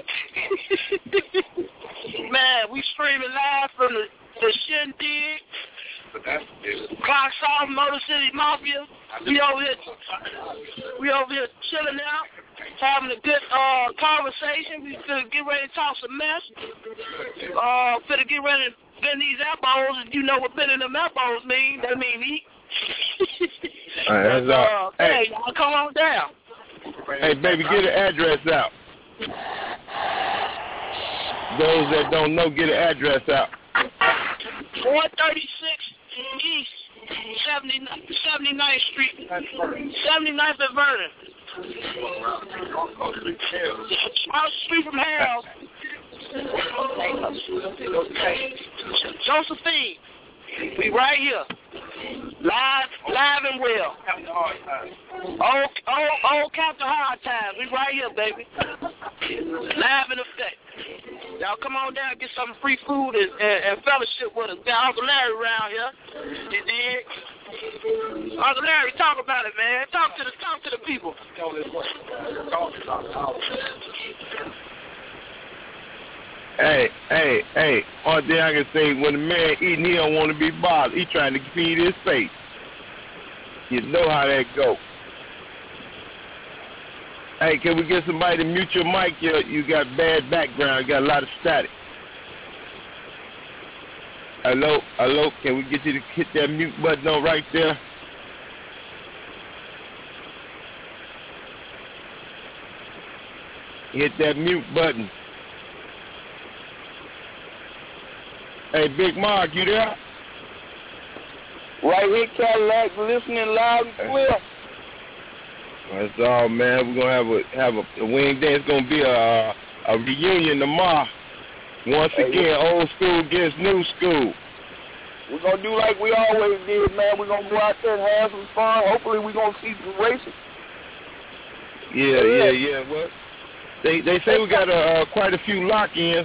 Man, we streaming live from the, the Shindig. Clock South, Motor City Mafia. We over here, we over here chilling out, having a good uh, conversation. We finna get ready to talk some mess. Uh, finna get ready to bend these elbows, and you know what bending them elbows mean? That mean eat. All right, that's all. uh, hey, y'all come on down. Hey, baby, get an address out. Those that don't know, get an address out. four thirty-six East seventy-ninth Street, seventy-ninth and Vernon. Across the street from Harold. Josephine. We right here. Live, live and well. Old, old, old Captain Hard Times. We right here, baby. Live in effect. Y'all come on down and get some free food and, and, and fellowship with us. Got Uncle Larry around here. You dig? Uncle Larry, talk about it, man. Talk to the talk to the people. Hey, hey, hey. Only thing I can say, when a man eating, he don't want to be bothered. He trying to feed his face. You know how that go. Hey, can we get somebody to mute your mic? You, you got bad background. You got a lot of static. Hello, hello. Can we get you to hit that mute button on right there? Hit that mute button. Hey, Big Mark, you there? Right here, Cadillac, listening loud and clear. That's all, man. We're gonna have a have a, a wing day. It's gonna be a a reunion tomorrow. Once hey, again, old school against new school. We're gonna do like we always did, man. We're gonna go out there and have some fun. Hopefully, we're gonna see some racing. Yeah, yeah, yeah. Well, they they say we got a, uh, quite a few lock-ins.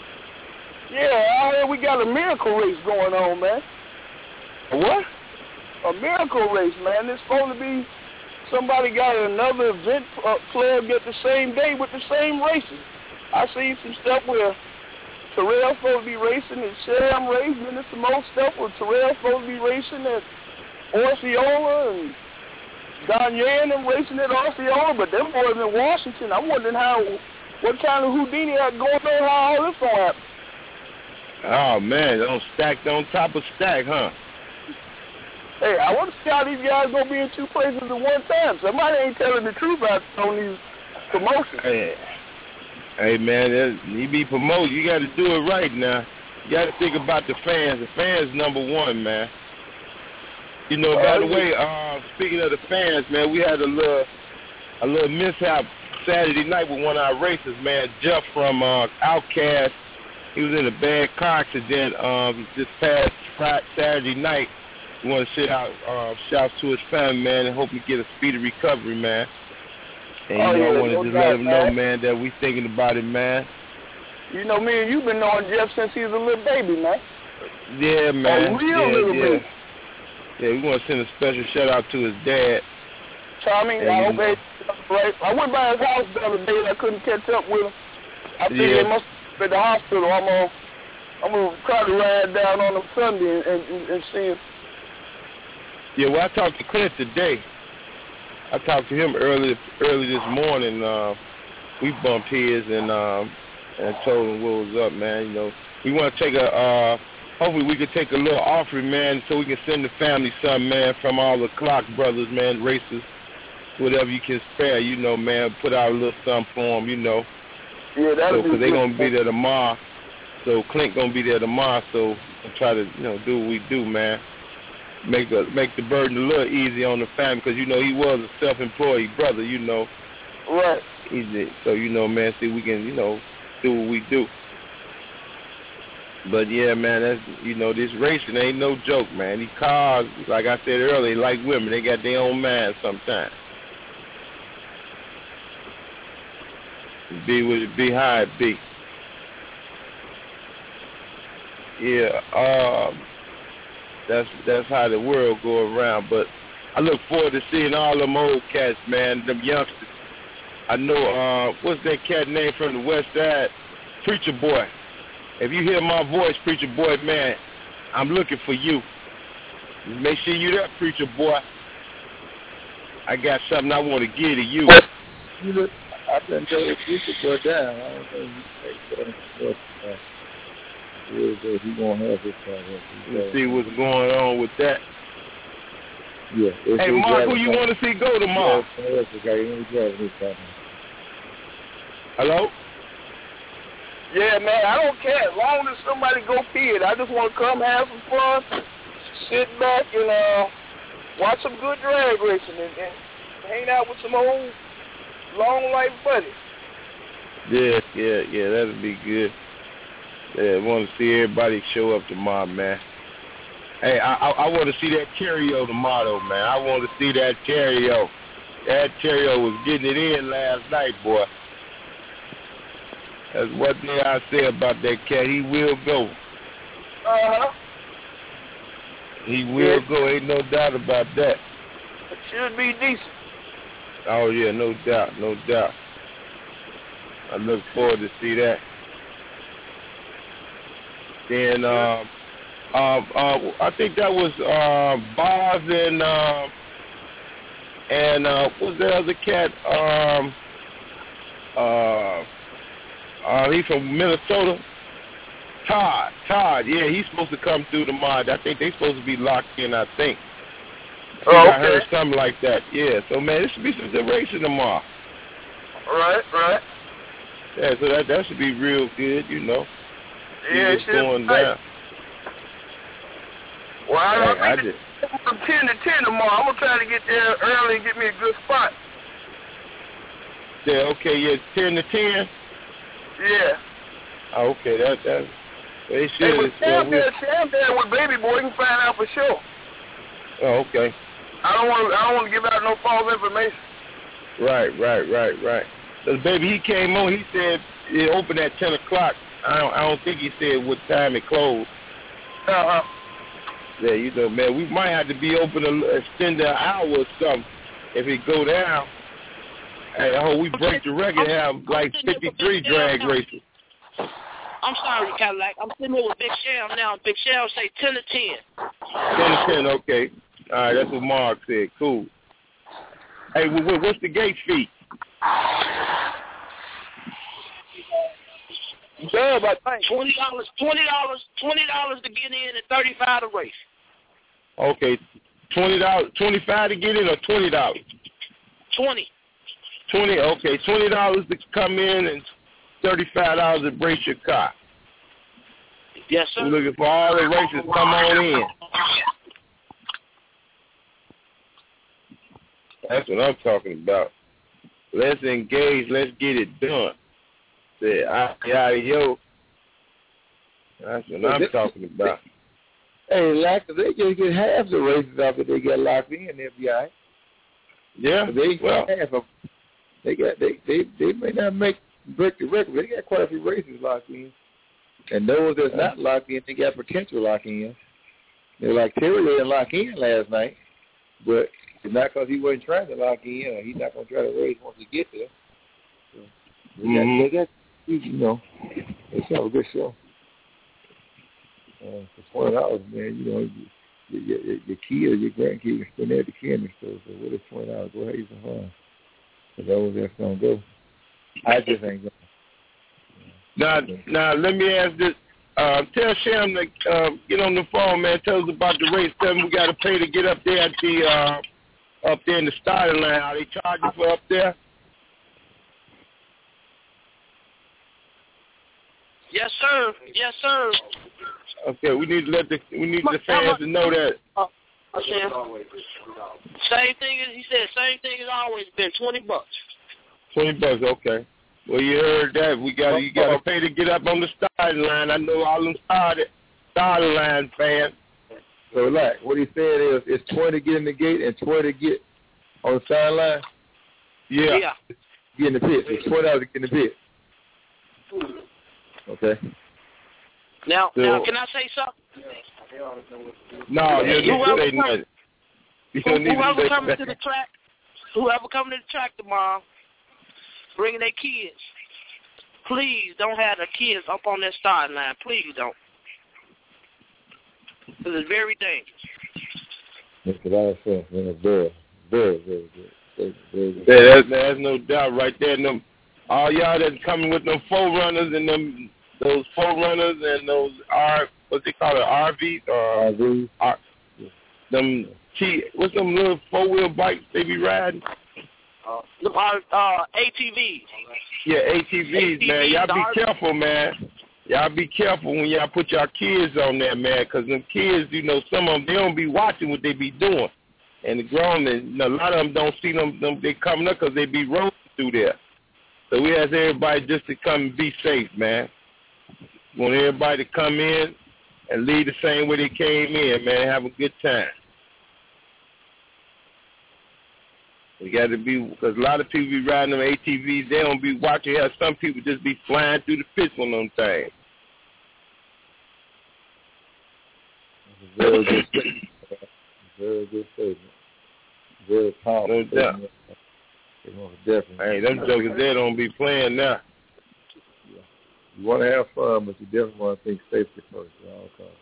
Yeah, out here we got a miracle race going on, man. What? A miracle race, man. It's supposed to be somebody got another event uh, club at the same day with the same races. I see some stuff where Terrell's supposed to be racing at Sham Race, and there's some more stuff where Terrell's supposed to be racing at Osceola and Don Yan them racing at Osceola, but them boys in Washington. I'm wondering how, what kind of Houdini had going on, how all this gonna happen. Oh man, those stacked on top of stack, huh? Hey, I want to see how these guys gonna be in two places at one time. Somebody ain't telling the truth out on these promotions. Hey, hey man, you be promoted. You got to do it right now. You got to think about the fans. The fans number one, man. You know, by the way, uh, speaking of the fans, man, we had a little a little mishap Saturday night with one of our racers, man. Jeff from uh, Outcast. He was in a bad car accident um, this past Friday, Saturday night. We want to shout out, uh, shout to his family, man, and hope he get a speedy recovery, man. And, you oh, know, yeah, I wanted no to doubt, let him know, man. man, that we thinking about it, man. You know, me and you been knowing Jeff since he was a little baby, man. Yeah, man. A real yeah, little yeah. baby. Yeah, we want to send a special shout-out to his dad. Tommy, and, I you hope know, they, right. I went by his house the other day and I couldn't catch up with him. I think yeah. they must have been at the hospital. I'm going I'm gonna try to ride down on him Sunday and, and, and see him. Yeah, well, I talked to Clint today. I talked to him early early this morning. Uh, we bumped his and um, and told him what was up, man. You know, we want to take a uh, hopefully we could take a little offering, man, so we can send the family something, man, from all the Clock brothers, man, racers, whatever you can spare, you know, man. Put out a little something for them, you know. Yeah, that'll so, Because be they're going to be there tomorrow. So Clint going to be there tomorrow, so I'll try to, you know, do what we do, man. Make the make the burden a little easy on the family, because, you know, he was a self-employed brother, you know. Right. Easy. So, you know, man, see, we can, you know, do what we do. But, yeah, man, that's, you know, this racing ain't no joke, man. These cars, like I said earlier, like women, they got their own mind sometimes. Be what it be, how it be. Yeah, um, that's that's how the world go around. But I look forward to seeing all them old cats, man, them youngsters. I know, uh, what's that cat name from the West Side? Preacher Boy. If you hear my voice, Preacher Boy, man, I'm looking for you. Make sure you there, Preacher Boy. I got something I want to give to you. You look, I've been telling the Preacher Boy down. I don't think he's taking stuff. He won't have his time. Let's see what's going on with that. Yeah. Hey, Mark, who you want to see go tomorrow? Hello? Yeah, man, I don't care. As long as somebody go pee it, I just want to come have some fun, sit back and uh, watch some good drag racing and, and hang out with some old long life buddies. Yeah, yeah, yeah, that'll be good. Yeah, I want to see everybody show up tomorrow, man. Hey, I I, I want to see that Terrio tomorrow, man. I want to see that Terrio. That Terrio was getting it in last night, boy. That's one thing I say about that cat. He will go. Uh-huh. He will yeah. go. Ain't no doubt about that. It should be decent. Oh, yeah, no doubt, no doubt. I look forward to see that. Then, um, uh, uh, I think that was uh, Boz and, uh, and uh, what was the other cat? Um, uh, Uh, he's from Minnesota. Todd. Todd, yeah, he's supposed to come through tomorrow. I think they're supposed to be locked in, I think. I, think oh, okay. I heard something like that. Yeah, so, man, it should be some good racing tomorrow. Right, right. Yeah, so that that should be real good, you know. Yeah, what's it going right. down. Well, I, hey, I I think just, it's from ten to ten tomorrow. I'm going to try to get there early and get me a good spot. Yeah, okay, yeah, ten to ten? Yeah. Oh, okay, that, that, they should. Hey, but Sam well, there, Sam there with Baby Boy, you can find out for sure. Oh, okay. I don't want to, I don't want to give out no false information. Right, right, right, right. Because, baby, he came on, he said it opened at ten o'clock. I don't, I don't think he said what time it closed. Uh-huh. Yeah, you know, man, we might have to be open, a, extend an hour or something if it go down. Hey, I hope we break the record, have like fifty-three drag races. I'm sorry, Cadillac. I'm sitting here with Big Shell now. Big Shell say ten to ten. ten to ten, okay. All right, that's what Mark said. Cool. Hey, what's the gate fee? Dub, I think. Twenty dollars, twenty dollars, twenty dollars to get in and thirty-five to race. Okay, twenty dollars, twenty-five to get in, or twenty dollars? Twenty. Twenty. Okay, twenty dollars to come in and thirty-five dollars to brace your car. Yes, sir. We're looking for all the races. Come on in. That's what I'm talking about. Let's engage. Let's get it done. Say, I, yo. That's what I'm talking about. Hey, like they just get half the races after they get locked in, they'll be all right. Yeah. They well, half of they got they, they they may not make break the record, but they got quite a few races locked in. And those that's not locked in, they got potential lock in. They're like Terry didn't lock in last night, but it's not because he wasn't trying to lock in, or he's not going to try to race once he gets there. So they, mm-hmm. got, they got, you know, it's a good show. Uh, for twenty dollars, man, you know, your, your, your kid or your grandkid can spend at the candy store. So what is twenty dollars? Go ahead, you some fun. Because those that's going to go. I just ain't going. Now, now, let me ask this. Uh, uh, tell Sham to uh, get on the phone, man. Tell us about the race. Tell them we got to pay to get up there at the uh, up there in the starting line. Are they charging for up there? Yes, sir. Yes, sir. Okay, we need to let the we need the fans to know that. Uh, okay. Same thing as he said. Same thing as always been. Twenty bucks. Twenty bucks. Okay. Well, you heard that. We got you got to pay to get up on the starting line. I know all them started starting line fans. So, like, what he said is, it's twenty to get in the gate and twenty to get on the sideline. Yeah. Yeah. Get in the pit. It's twenty dollars to get in the pit. Okay. Now, So, now, can I say something? No, you don't need to say nothing. You don't need to Whoever say coming nothing. to the track, whoever coming to the track tomorrow, bringing their kids, please don't have the kids up on that starting line. Please don't. Because it's very dangerous. Makes a lot of sense, man. It's very, very, very good. Very, very good. Yeah, that's, that's no doubt right there. And them, all y'all that's coming with them forerunners and them those forerunners and those R, what's they call it, R Vs or R Vs. R, them T, what's them little four wheel bikes they be riding? Uh, uh, A T Vs. Yeah, A T Vs, man. Y'all be careful, man. Y'all be careful when y'all put y'all kids on there, man, because them kids, you know, some of them, they don't be watching what they be doing. And the grown men, you know, a lot of them don't see them, them they coming up because they be rolling through there. So we ask everybody just to come and be safe, man. We want everybody to come in and leave the same way they came in, man, have a good time. We got to be, because a lot of people be riding them A T Vs, they don't be watching. How some people just be flying through the pits on them things. Very good statement. Very good statement. Very powerful. No doubt. Definitely. Hey, them jokers there don't be playing now. Yeah. You want to have fun, but you definitely want to think safety first at all costs.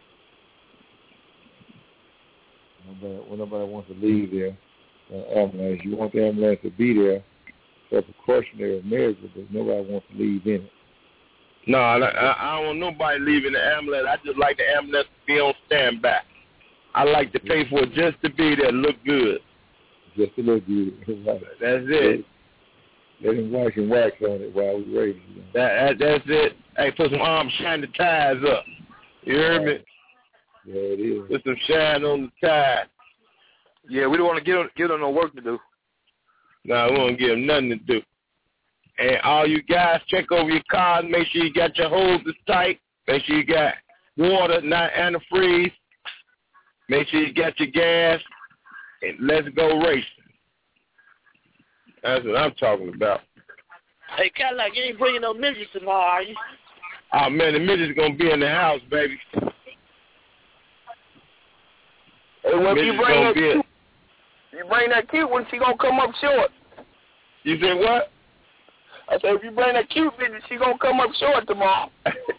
Nobody, when nobody wants to leave there. Uh, ambulance. You want the ambulance to be there for a precautionary measure, but nobody wants to leave in it. No, I, I don't want nobody leaving the ambulance. I just like the ambulance to be on standby. I like to pay for it just to be there, look good. Just to look good. That's it. Let him wax and wax on it while we raise it. That, that, that's it. Hey, put some arm shine the tires up. You heard me? Yeah, it is. Put some shine on the tires. Yeah, we don't want to give them, give them no work to do. No, we won't give them nothing to do. And all you guys, check over your cars. Make sure you got your hoses tight. Make sure you got water, not antifreeze. Make sure you got your gas. And let's go racing. That's what I'm talking about. Hey, Cadillac, you ain't bringing no midgets tomorrow, are you? Oh, man, the midget's going to be in the house, baby. Hey, well, if you bring that cute, you bring that cute one, she gonna come up short. You said what? I said if you bring that cute bitch, she gonna come up short tomorrow.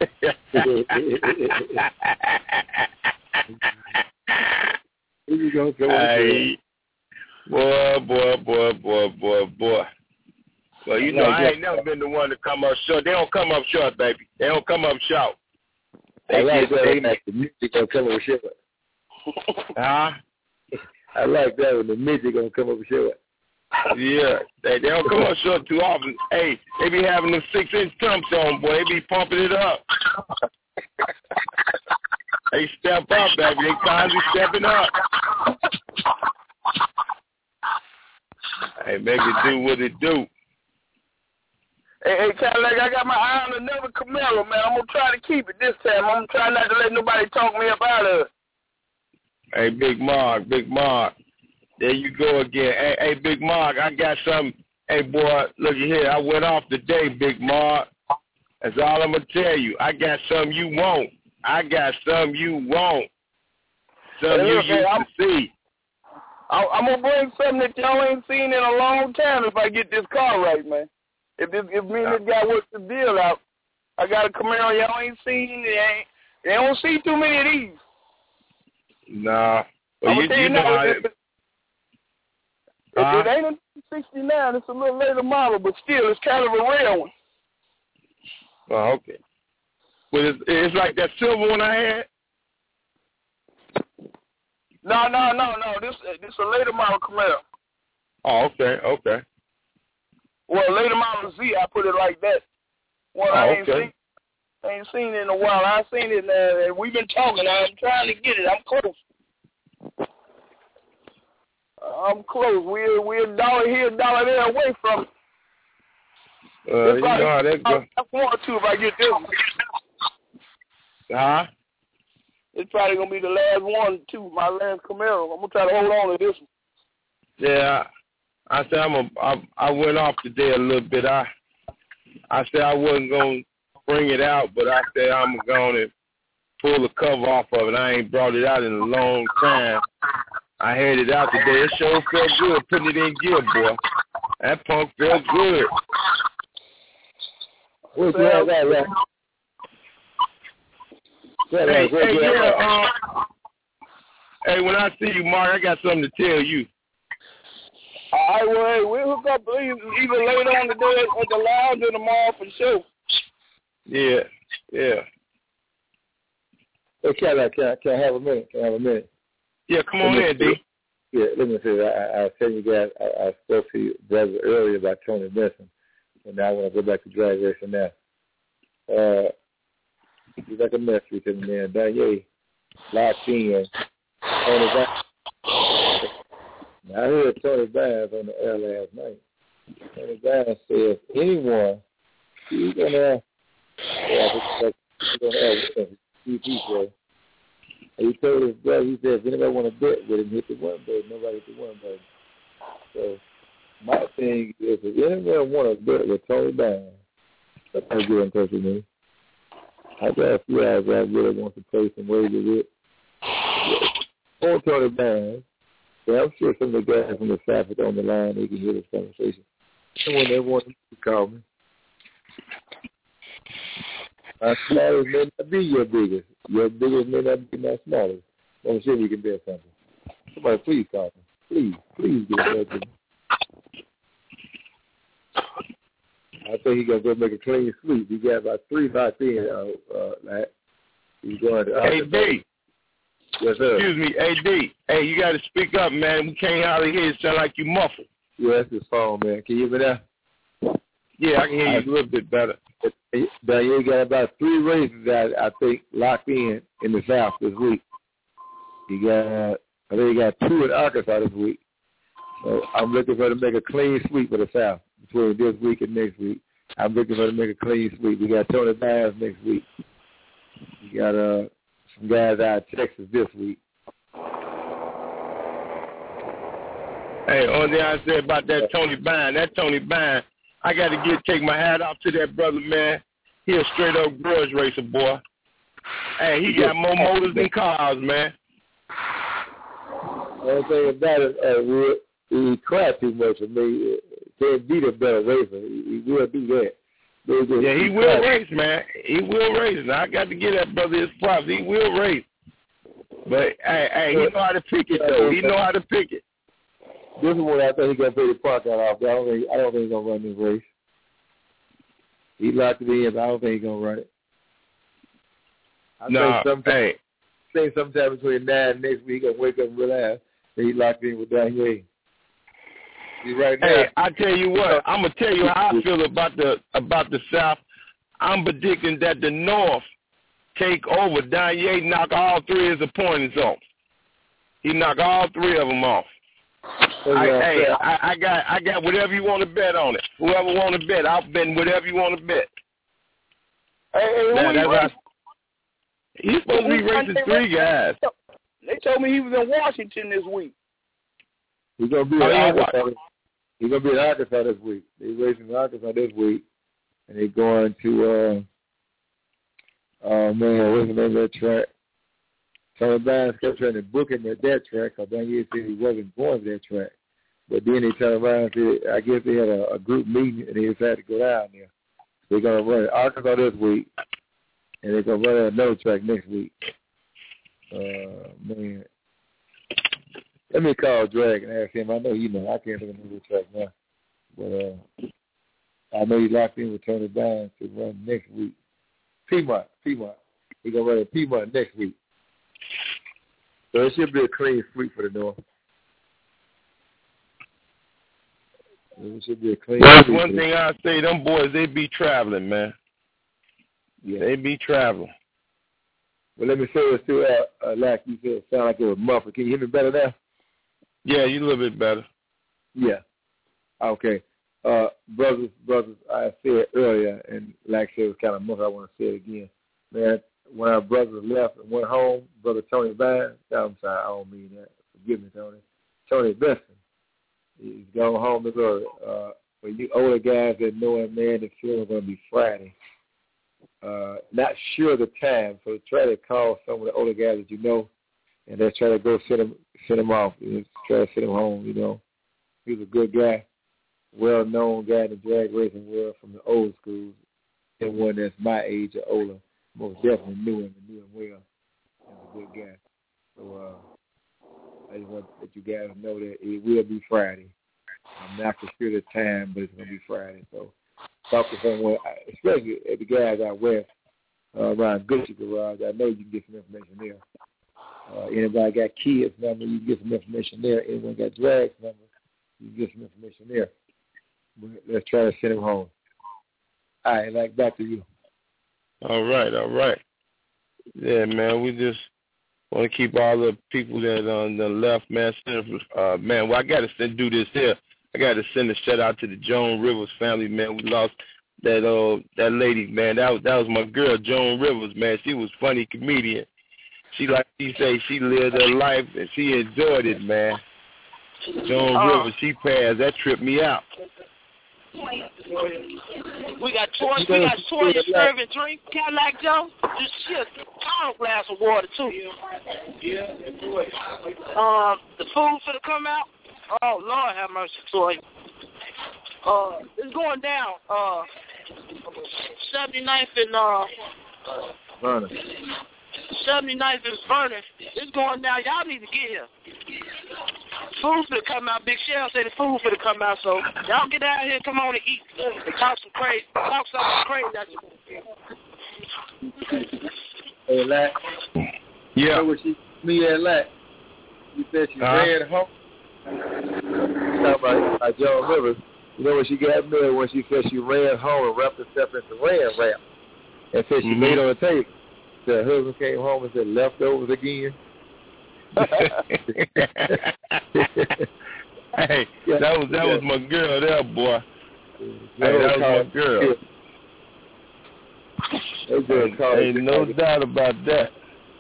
You gonna come hey, boy, boy, boy, boy, boy, boy. Well, you know, I ain't never been the one to come up short. They don't come up short, baby. They don't come up short. They I like get, that. they, Like the music gonna come up short. Huh? I like that when the midget gonna come up short. Yeah, they, they don't come up short too often. Hey, they be having them six-inch pumps on, boy. They be pumping it up. They step up, baby. They constantly stepping up. Hey, make it do what it do. Hey, hey, Cadillac, I got my eye on another Camaro, man. I'm gonna try to keep it this time. I'm gonna try not to let nobody talk me up out of it. Hey, Big Mark, Big Mark. There you go again. Hey, hey, Big Mark, I got something. Hey, boy, look here. I went off today, Big Mark. That's all I'm going to tell you. I got something you want. I got something you want. Something hey, you look, used hey, I'm, to see. I, I'm going to bring something that y'all ain't seen in a long time if I get this car right, man. If this, if me and this guy works the deal out, I got a Camaro y'all ain't seen. They, ain't, they don't see too many of these. Nah. Well, you, you, you know how it, it, huh? it ain't a sixty-nine. It's a little later model, but still, it's kind of a rare one. Oh, okay. But it's, it's like that silver one I had. No, no, no, no. This this a later model Camaro. Oh, okay, okay. Well, later model Z, I put it like that. Well, oh, I ain't okay. seen, I ain't seen it in a while. I seen it, uh, and we've been talking. I'm trying to get it. I'm close. I'm close. We're we're a dollar here, a dollar there away from it. Uh, you know how that goes. I want to if I get this one. Huh? It's probably gonna be the last one too. My last Camaro. I'm gonna try to hold on to this one. Yeah, I said I'm a. I, I went off today a little bit. I I said I wasn't gonna bring it out, but I said I'm gonna pull the cover off of it. I ain't brought it out in a long time. I had it out today. It sure felt good putting it in gear, boy. That punk felt good. What's that? That, that. Hey, hey, yeah, uh, hey, when I see you, Mark, I got something to tell you. All right, well, hey, we'll hook up either, either later on today at the lounge or tomorrow for sure. Yeah, yeah. Hey, can I, can I, can I have a minute? Can I have a minute? Yeah, come on in, D. Yeah, let me say, I, I was telling you guys, I, I spoke to you brother earlier about Tony Benson, and now I want to go back to drag racing now. Uh, he's like a mess with him, man. Daniel locked in. Tony Benson. I heard Tony Barnes on the air last night. Tony Barnes says anyone, he's going to, yeah, he's going to air with him, T V show. And he told his brother, he said, if anybody want to bet with him, hit the one button. Nobody hit the one button. So my thing is, if anyone want to bet with Tony Barnes, that's how to get in touch with me. I got a few guys that really want to play some ways with it. On Tony Barnes. Yeah, I'm sure some of the guys from the staff are on the line. They can hear this conversation. And when they want to call me, my smallest may not be your biggest. Your biggest may not be my smallest. I'm sure we can bet something. Somebody please call me. Please, please get in touch with me. I think he's going to go make a clean sweep. He got about three locked in. Uh, uh, like, he's going to... Hey, D. Yes, sir. Excuse me, A D. Hey, you got to speak up, man. We can't hardly hear you. Sound like you muffled. Yeah, that's his phone, man. Can you hear me now? Yeah, I can hear you a little bit better. Daniel got about three races that I think locked in in the South this week. He got, I think he got two in Arkansas this week. So I'm looking for him to make a clean sweep for the South between this week and next week. I'm looking for him to make a clean sweep. We got Tony Barnes next week. We got uh. some guys out of Texas this week. Hey, only thing I said about that Tony Barnes, that Tony Barnes, I got to get take my hat off to that brother, man. He a straight up grudge racer, boy. Hey, he got more motors than cars, man. One thing about it, uh, Wood, he cried too much for me. Can't beat a better racer. He, he will do that. Just, yeah, he, he will race, man. He will race. Now, I got to give that brother his props. He will race. But, hey, hey, he know how to pick it, though. He know how to pick it. This is what I think he's going to pay the park out off. I don't think, I don't think he's going to run this race. He locked it in, but I don't think he's going to run it. I no, think sometime, hey. I think sometime between now and next week, he's going to wake up and realize that he locked in with Daniel. Right now. Hey, I tell you what, I'm gonna tell you how I feel about the about the South. I'm predicting that the North take over. Daniel knock all three of his opponents off. He knock all three of them off. Oh, I, yeah, hey, yeah. I, I got I got whatever you want to bet on it. Whoever want to bet, I'll bet whatever you want to bet. Hey, hey, now, who he that's he's supposed to be racing three guys. They told me he was in Washington this week. He's gonna be in oh, yeah, Arkansas. He's gonna be in Arkansas this week. They're racing in Arkansas this week, and they're going to. Uh, oh man, what's the name of that track? Tony Barnes kept trying to book him at that track because Daniel said he wasn't going to that track. But then they turned around and said, I guess they had a, a group meeting and they decided to go down there. They're gonna run it Arkansas this week, and they're gonna run it another track next week. Uh, man. Let me call Drag and ask him. I know he know. I can't think of the track now. But uh, I know he locked in with Tony Barnes to run next week. Piedmont, Piedmont. He's going to run in Piedmont next week. So it should be a clean sweep for the North. It should be a clean That's sweep. one thing I say, them boys, they be traveling, man. Yeah. They be traveling. Well, let me say this too, uh, uh, like you said, it sound like it was muffled. Can you hear me better now? Yeah, you a little bit better. Yeah. Okay. Uh, brothers, brothers, I said earlier, and like I said, it was kind of muffled. I want to say it again. Man, when our brothers left and went home, Brother Tony Vine, I'm sorry, I don't mean that. Forgive me, Tony. Tony Benson, he's gone home to glory. Uh, for you older guys that know him, man, the funeral going to be Friday. Uh, not sure the time, so try to call some of the older guys that you know, and then try to go send him, send him off. You know, try to send him home. You know, he was a good guy, well-known guy in the drag racing world from the old schools, and one that's my age or older. Most definitely knew him and knew him well. He was a good guy. So uh, I just want to let you guys know that it will be Friday. I'm not for sure the time, but it's going to be Friday. So talk to someone, especially at the guys out west uh, around Gucci Garage. I know you can get some information there. Uh, anybody got kids number, you can get some information there. Anyone got drags number, you can get some information there. But let's try to send him home. All right, like back to you. All right, all right. Yeah, man, we just want to keep all the people that on the left, man. Uh, man, well, I got to do this here. I got to send a shout out to the Joan Rivers family, man. We lost that uh that lady, man. That was that was my girl, Joan Rivers, man. She was a funny comedian. She like she say she lived her life and she enjoyed it, man. Joan Oh. Rivers, she passed. That tripped me out. We got Toya, we got Toya serving drink, Cadillac Joe. Just shit, tall glass of water too. Yeah. Um, the food for to come out. Oh Lord, have mercy, Toya. Uh, it's going down. Uh, seventy-ninth and uh, Vernon. seventy-ninth and Vernon. It's going down. Y'all need to get here. Food for to come out. Big Shell said the food for to come out. So y'all get out here, come on and eat and talk some crazy, talk something crazy. That's Hey, Lack. Yeah. You know what she, me and Lack, you said she uh-huh. ran home. Talking about, about Joan Rivers. You know what she got mad when she said she ran home and wrapped herself into ran wrap and said she mm-hmm. laid on the table. So her husband came home and said leftovers again. Hey, yeah. that was that yeah. was my girl there, boy. Yeah. Hey, that was my girl. Yeah. Ain't hey, no doubt about that.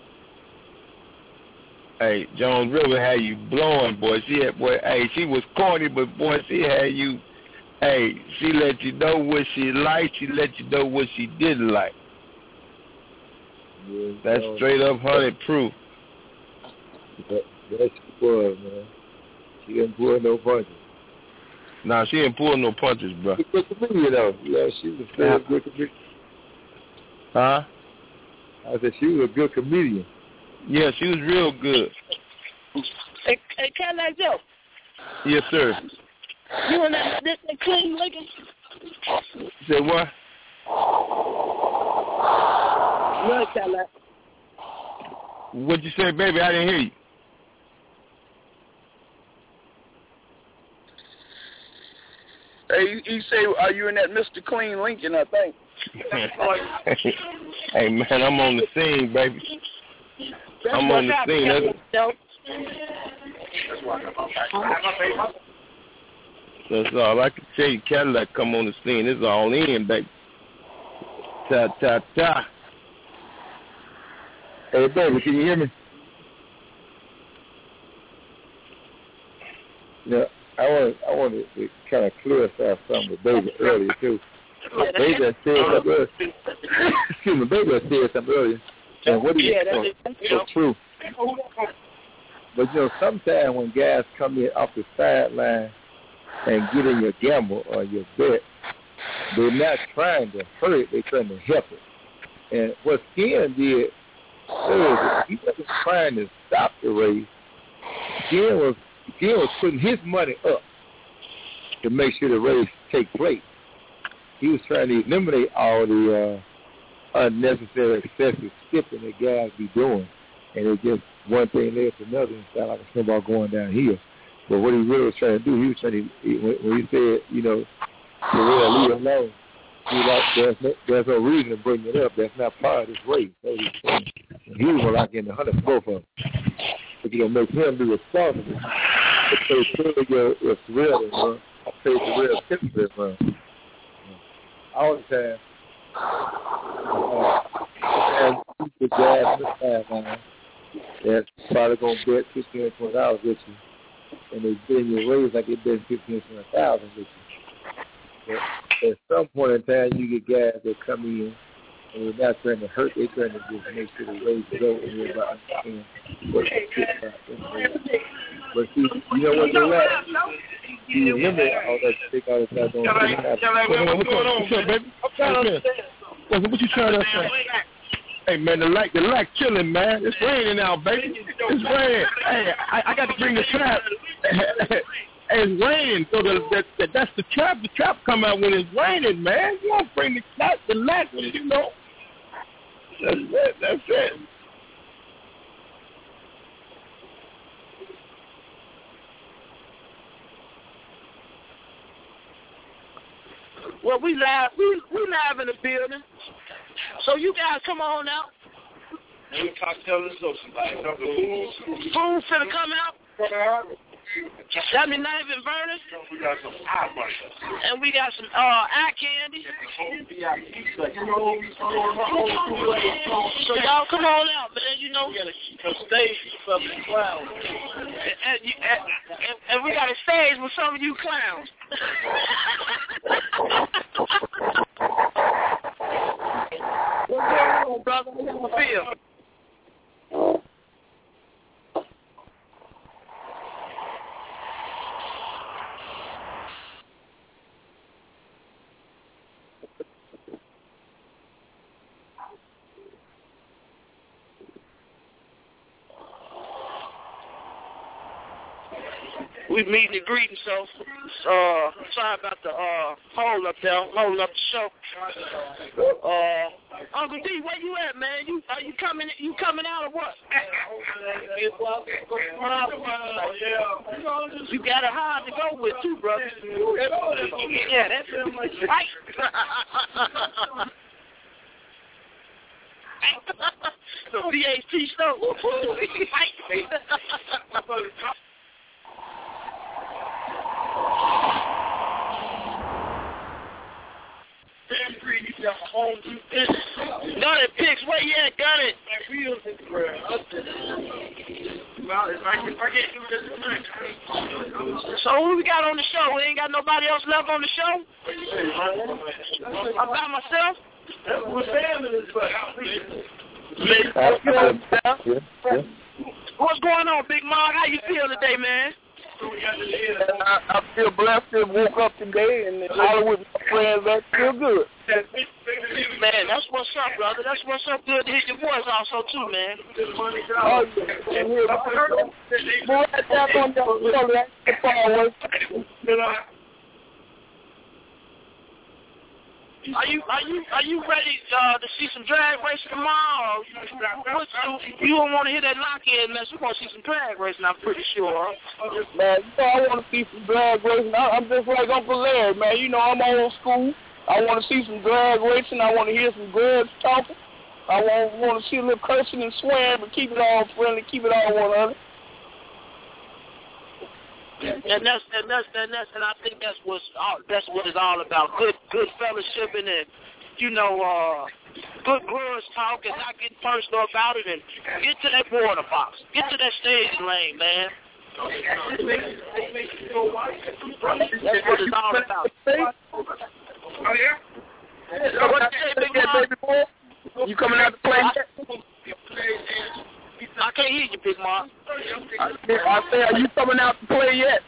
Hey, Joan River had you blowing, boy. She had, boy. Hey, she was corny, but boy, she had you. Hey, she let you know what she liked. She let you know what she didn't like. Yeah, That's no, straight up hundred proof. That, that's was, man. She didn't pull no punches. Nah, she didn't pull no punches, bro. She was a good comedian, though. Yeah, she was a yeah. good comedian. Huh? I said she was a good comedian. Yeah, she was real good. Hey, hey Cadillac Joe. Yes, sir. You and that, that, that clean looking? Say what? No, Cadillac. What'd you say, baby? I didn't hear you. Hey, you say, are you in that Mister Clean Lincoln, I think? Hey, man, I'm on the scene, baby. That's I'm on the scene. That's, that's all I can tell you. Cadillac come on the scene. It's all in, baby. Ta, ta, ta. Hey, baby, can you hear me? Yeah, I want I wanted to kind of clear us off something with Baby earlier, too. Baby said something earlier. Excuse me, Baby said something earlier. And what do you yeah, know? It's true. But, you know, sometimes when guys come in off the sideline and get in your gamble or your bet, they're not trying to hurt it, they're trying to help it. And what Skin did, was he wasn't trying to stop the race. Skin was, Skin was putting his money up to make sure the race take place. He was trying to eliminate all the uh, unnecessary, excessive skipping that guys be doing. And it just one thing led to another and sound like a snowball going down here. But what he really was trying to do, he was trying to, he, when, when he said, you know, to really leave it alone, he was like, there's no, there's no reason to bring it up. That's not part of this race. That's what he's saying. And he was going to lock in the hundred for both of them. But you're going to make him be responsible. But they tell you it's real, man. I say it's a real typical, man. All the time. And the guys in the time, man, that's probably going to bet fifteen or twenty dollars with you. And they bid your raise like they bid fifteen or twenty thousand with you. But at some point in time, you get guys that come in and they're not trying to hurt, they're trying to just make sure the raise go and everybody understand what the shit about. But see, you know what they're like? You remember all that stick all the time on the What's going on, baby? I'm trying to understand. What you trying to say? Hey, man, the light, the light killing, man. It's raining now, baby. It's raining. Hey, I, I got to bring the trap. Hey, it's raining, so the, that, that, that's the trap. The trap come out when it's raining, man. You don't bring the light, the light when you know. That's it. That's it. Well, we live, we we live in the building. So you guys come on out. We cocktail and so somebody. Food finna come out. That mean not even Vernon. We got some eye bite. And we got some uh eye candy. So y'all come on out, man. You know. We got a stage for some clowns. And, and, and, and we got a stage with some of you clowns. What's going on, brother? What's the feel? We meeting and greeting, so uh, sorry about the uh, hold up there, holding up the show. Uh, Uncle D, where you at, man? You are you coming? You coming out or what? You got a hard to go with too, brother. Yeah, that's right. The V H T show. Got it, Pix. Where you at? Got it. So who we got on the show? We ain't got nobody else left on the show? I'm by myself? What's going on, Big Mark? How you feel today, man? I, I feel blessed to have woke up today and all with my friends. That feel good. Man, that's what's up, brother. That's what's up. Good to hear your voice also, too, man. Oh, yeah. And here, boy, that's on the Are you are you are you ready uh, to see some drag racing tomorrow? What, you, you don't want to hear that lock-in mess. We're going to see some drag racing, I'm pretty sure. Man, you know, I want to see some drag racing. I, I'm just like Uncle Larry, man. You know, I'm old school. I want to see some drag racing. I want to hear some girls talking. I want, want to see a little cursing and swearing, but keep it all friendly, keep it all one other. And that's and that's and that's and I think that's what's all, that's what it's all about. Good good fellowshipping and you know uh, good girls talk and not getting personal about it and get to that border box, get to that stage lane, man. That's what it's all about. Oh yeah. What you say, Big Boy? You coming out to play? I can't hear you, Big Mark. I, I say, are you coming out to play yet?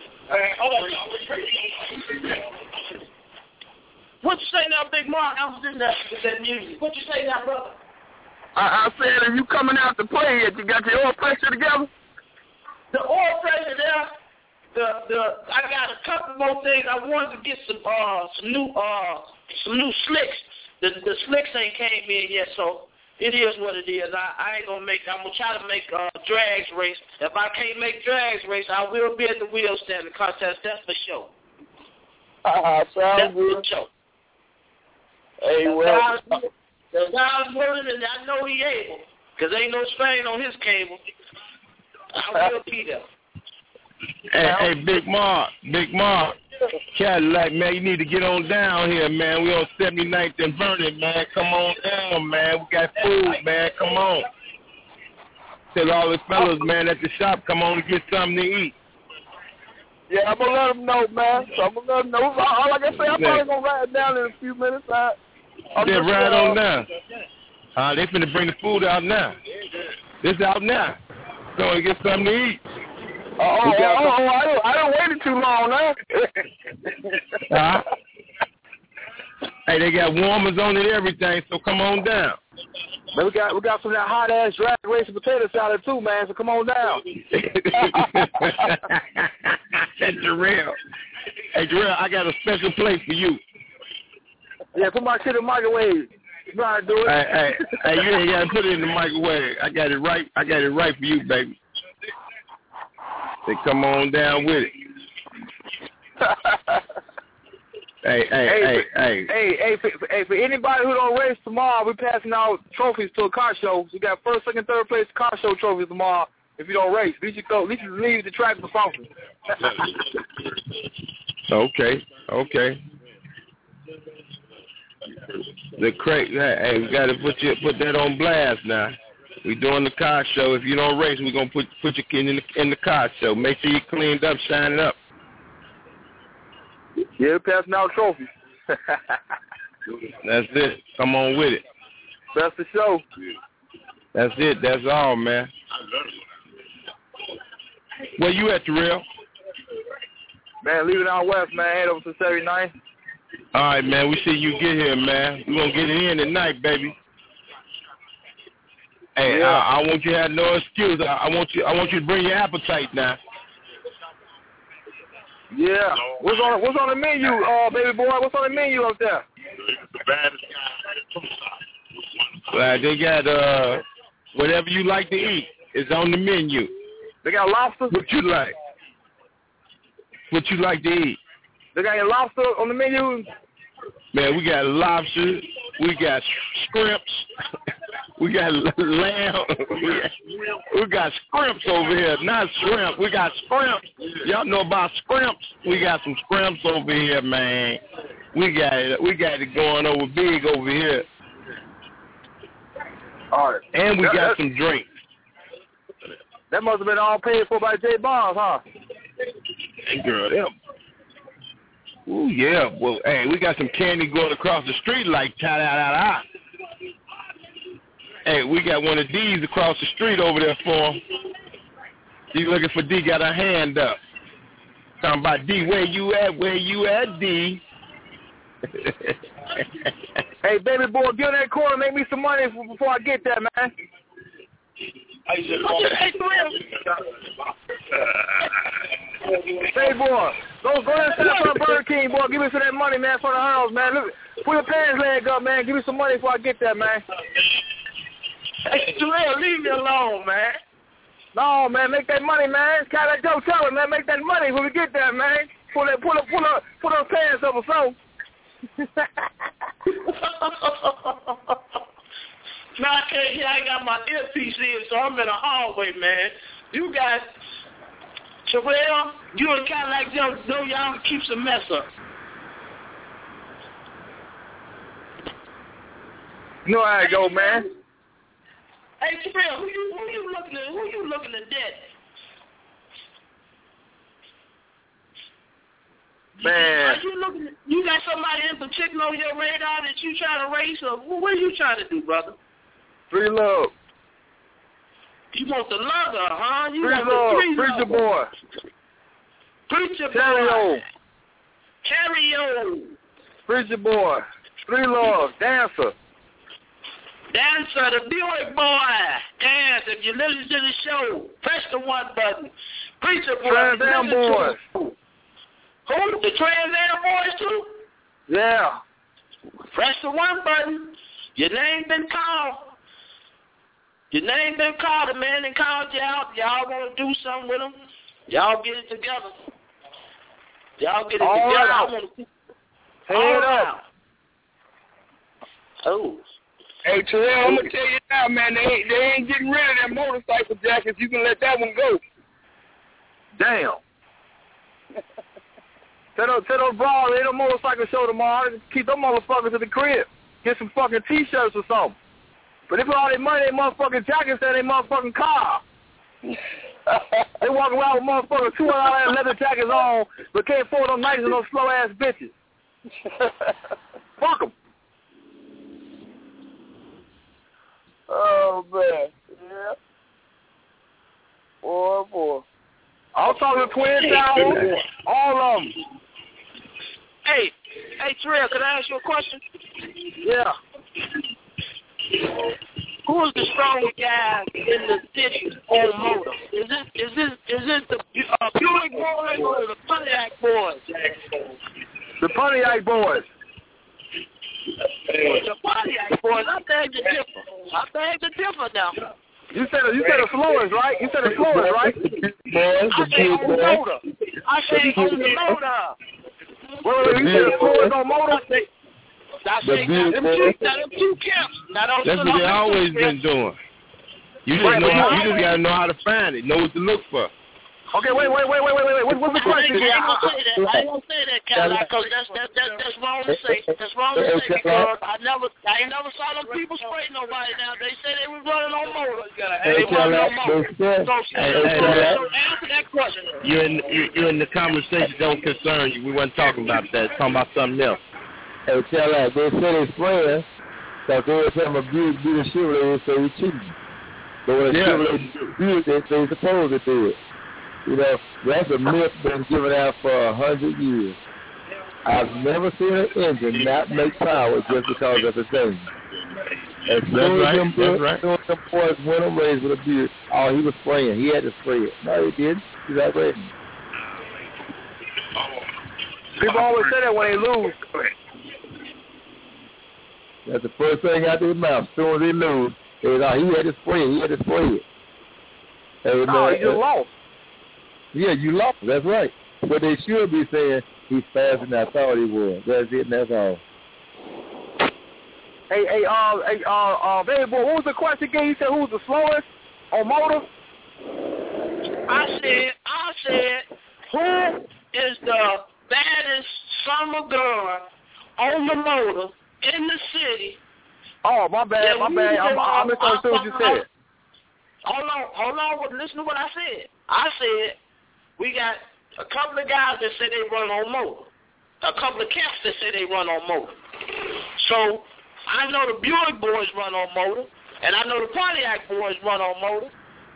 What you say now, Big Mark? I was in that, that music. What you say now, brother? I, I said, are you coming out to play yet? You got your oil pressure together? The oil pressure there. The the I got a couple more things. I wanted to get some uh some new uh some new slicks the the slicks ain't came in yet, so it is what it is. I, I ain't gonna make. I'm gonna try to make uh, drags race. If I can't make drags race, I will be at the wheel standing contest. That's for sure. Uh, sounds That's good. for sure. Hey, the well, guy's, the guy's willing, and I know he able, cause ain't no strain on his cable. I will be there. Hey, hey, Big Mark, Big Mark, Cadillac, man, you need to get on down here, man. We on seventy-ninth and Vernon, man. Come on down, man. We got food, man. Come on. Tell all the fellas, man, at the shop, come on and get something to eat. yeah, I'm gonna let them know, man. So I'm gonna let them know. All, all like I say, I'm probably gonna ride down in a few minutes. I, I'm Yeah, just, right uh, on down. Uh, they finna bring the food out now. It's out now. Go and get something to eat. Oh, oh, oh, oh, I don't, I don't waited too long, man. uh, hey, they got warmers on it and everything, so come on down. Man, we got we got some of that hot ass drag racing potato salad too, man. So come on down. That's Jarrell. Hey, Jarrell, I got a special place for you. Yeah, put my shit in the microwave. You know how to do it. Hey, hey, hey, you ain't gotta put it in the microwave. I got it right. I got it right for you, baby. They come on down with it. hey, hey, hey, hey, hey, hey, hey, for, for, hey, for anybody who don't race tomorrow, we're passing out trophies to a car show. We got first, second, third place car show trophies tomorrow. If you don't race, at least you go, at least you leave the track for something. okay, okay. The crate, hey, we gotta put you put that on blast now. We doing the car show. If you don't race, we're gonna put put your kid in the in the car show. Make sure you cleaned up, shining up. Yeah, we're passing out trophies. That's it. Come on with it. That's the show. That's it. That's all, man. Where you at, Terrell? Man, leaving out west, man. Head over to seventy-nine. All right, man. We see you get here, man. We're going to get it in tonight, baby. Hey, yeah. I, I want you to have no excuse. I, I want you I want you to bring your appetite now. Yeah. What's on What's on the menu, uh, baby boy? What's on the menu up there? Well, they got uh whatever you like to eat is on the menu. They got lobster? What you like? What you like to eat? They got your lobster on the menu? Man, we got lobster. We got scrimps. We got lamb. We got, we got scrimps over here. Not shrimp. We got scrimps. Y'all know about scrimps? We got some scrimps over here, man. We got it. We got it going over big over here. All right. And we that, got that, some drinks. That must have been all paid for by J Bonds, huh? Hey, girl, them. Ooh, yeah. Well, hey, we got some candy going across the street like ta-da-da-da. Hey, we got one of these across the street over there for him. She's looking for D, got her hand up. Talking about D, where you at? Where you at, D? Hey, baby boy, get in that corner, make me some money before I get there, man. Hey, boy, go go and set up for Burger King, boy. Give me some of that money, man, for the house, man. Look, put your pants leg up, man. Give me some money before I get there, man. Hey, Terrell, leave me alone, man. No, man, make that money, man. Kind of Joe Teller, man. Make that money when we get there, man. Pull that, pull up, pull up, pull those pants up or so. No, I can't hear. I got my earpiece in, so I'm in the hallway, man. You guys, Terrell, you and kind of like them, know y'all keep some mess up. You know how it go, man. Hey, Terrell, who you who you looking at? Who you looking at dead? Man. Are you looking? You got somebody in particular on your radar that you trying to race, or what are you trying to do, brother? Free love. You want the lover, huh? You free want love. the free Preacher lover. boy. Preacher Carry boy. on. Carry on. Preacher boy. Free love. Dancer. Dancer, the Buick boy. Dance. If you listen to the show, press the one button. Preacher boy. Trans Am boys. Who? The Trans Am boys too? Yeah. Press the one button. Your name been called. Your name been called. The man that called you out. Y'all want to do something with him? Y'all get it together. Y'all get it All together. Right. I want to Head up. Oh. Hey, Terrell, I'm going to tell you now, man, they ain't, they ain't getting rid of that motorcycle jackets. You can let that one go. Damn. Tell those, tell those bras, ain't no motorcycle show tomorrow. Just keep them motherfuckers at the crib. Get some fucking T-shirts or something. But they put all their money in their motherfucking jackets and their motherfucking car. They walk around with motherfucking two hundred dollars leather jackets on, but can't afford them nice and those slow-ass bitches. Fuck them. Oh, man. Yeah. Boy, boy. I'm talking to Twin Towers, all of them. Hey, hey, Terrell, can I ask you a question? Yeah. Who is the strongest guy in the city on motor? Is it is it is it the uh, Buick boys or the Pontiac boys? The Pontiac boys. The Pontiac boys. I beg to differ. I beg to differ now. You said you said the slowest, right? You said the slowest, right? I said on the motor. I said on the motor. Wait, wait, wait, you said the slowest on motor? I say, now them two, now them two camps. Now those That's what they always been doing. You just Right, know but how, you- you just gotta know how to find it, know what to look for. Okay, wait, wait, wait, wait, wait, wait, wait. What, what's the I ain't, question? I ain't gonna say that. I ain't gonna say that, Cadillac, because that's that, that, that's wrong to say. That's wrong to say because I never, I ain't never saw them people spray nobody down. They say they was running on motor. They running on motor. So, so, Hey, so, hey, so, hey. so answer that question. You're in, you're, you're in the conversation don't concern you. We wasn't talking about that. Talking about something else. Hey, tell that they said it's spraying, because they were telling them Buick beat a Chevrolet, they say it's cheating. But when a Yeah. Chevrolet Buick, they say it's supposed to do it. You know, that's a myth been given out for a hundred years. I've never seen an engine not make power just because of the thing. As soon as right, them that's boys, right. as soon as them boys went on raised with a Buick, oh, he was spraying. He had to spray it. No, he didn't. He's not ready. People always say that when they lose. That's the first thing out their mouth. As soon as they lose, they was, oh, he had to spray it. He had to spray it. Hey, No, man, you just uh, lost. Yeah, you lost. That's right. But they should be saying he's faster than I thought he was. That's it, and that's all. Hey, hey, uh, hey, uh, uh, baby boy, what was the question again? You said who's the slowest on motor? I said, I said, who is the baddest summer girl on the motor in the city? Oh, my bad, Yeah, my bad. I'm, I misunderstood what you said. Hold on, hold on. Listen to what I said. I said we got a couple of guys that say they run on motor. A couple of camps that say they run on motor. So I know the Buick boys run on motor, and I know the Pontiac boys run on motor.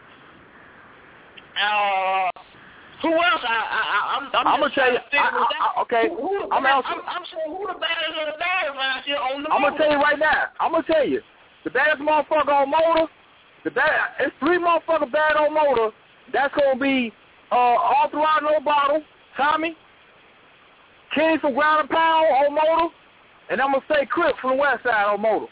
Uh, who else? I, I, I, I'm, I'm, I'm gonna just tell you. trying to figure I, this I, out. okay, Who, who the I'm, bad- answer, I'm, I'm saying who the baddest of the baddest around here on the I'm motor? gonna tell you right now. I'm gonna tell you. The baddest motherfucker on motor. The bad. It's three motherfuckers bad on motor. That's gonna be uh, all throughout no bottle. Tommy, Kenny from Ground and Pound on motor, and I'm gonna say Crip from the West Side on motor.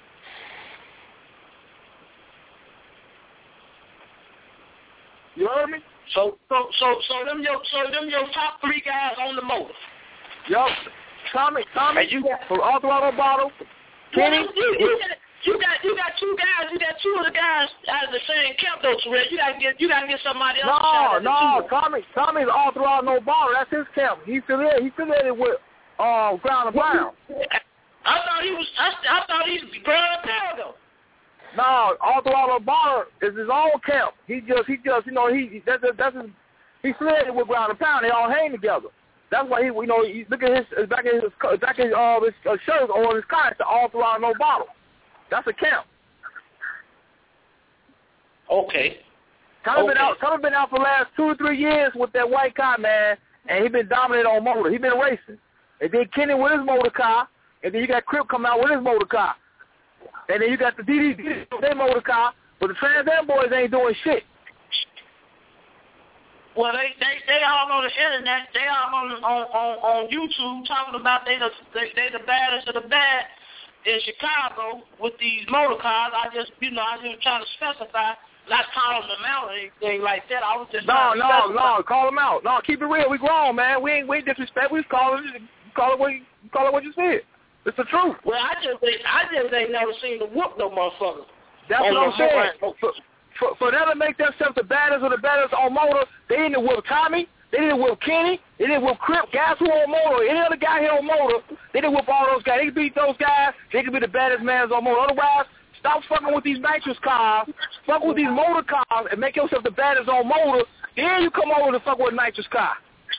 You heard me? So, so, so, so them your, so them your top three guys on the motor. Yup. Tommy, Tommy, And you got- from all throughout no bottle. Kenny, Well, you, you, got, you got you got two guys. You got two of the guys out of the same camp, though, Terrell. You gotta get you gotta get somebody else. to No, shout at the no, two. Tommy, Tommy's all throughout no bottle. That's his camp. He's affiliated. He's affiliated with uh, Ground and Pound. I thought he was. I, I thought he's Ground and Pound though. No, all throughout no bottle is his own camp. He just, he just, you know, he that's that's his. He's affiliated with Ground and Pound. They all hang together. That's why he, you know, he, look at his back in his back in uh, his uh, shirt on his car. It's all throughout no bottle. That's a camp. Okay. Tommy Okay. been out. Tommy been out for the last two or three years with that white car, man, and he been dominant on motor. He been racing, and then Kenny with his motor car, and then you got Crip come out with his motor car, and then you got the D D with their motor car, but the Trans Am boys ain't doing shit. Well, they, they they all on the internet. They all on on on, on YouTube talking about they the they, they the baddest of the bad in Chicago with these motor cars. I just you know I just trying to specify, not calling them out or anything like that. I was just no no specify. no call them out. No, keep it real. We grown, man. We ain't we ain't disrespect. We call it call it what you call it what you said. It's the truth. Well, I just ain't, I just ain't never seen the whoop no motherfucker. That's what I'm saying. For, for, for them to make themselves the baddest of the baddest on motor, they didn't whip Tommy, they didn't whip Kenny, they didn't whip Crip, guys who on motor, any other guy here on motor, they didn't whip all those guys. They could beat those guys, they could be the baddest mans on motor. Otherwise, stop fucking with these nitrous cars, fuck with these motor cars, and make yourself the baddest on motor, then you come over to fuck with a nitrous car.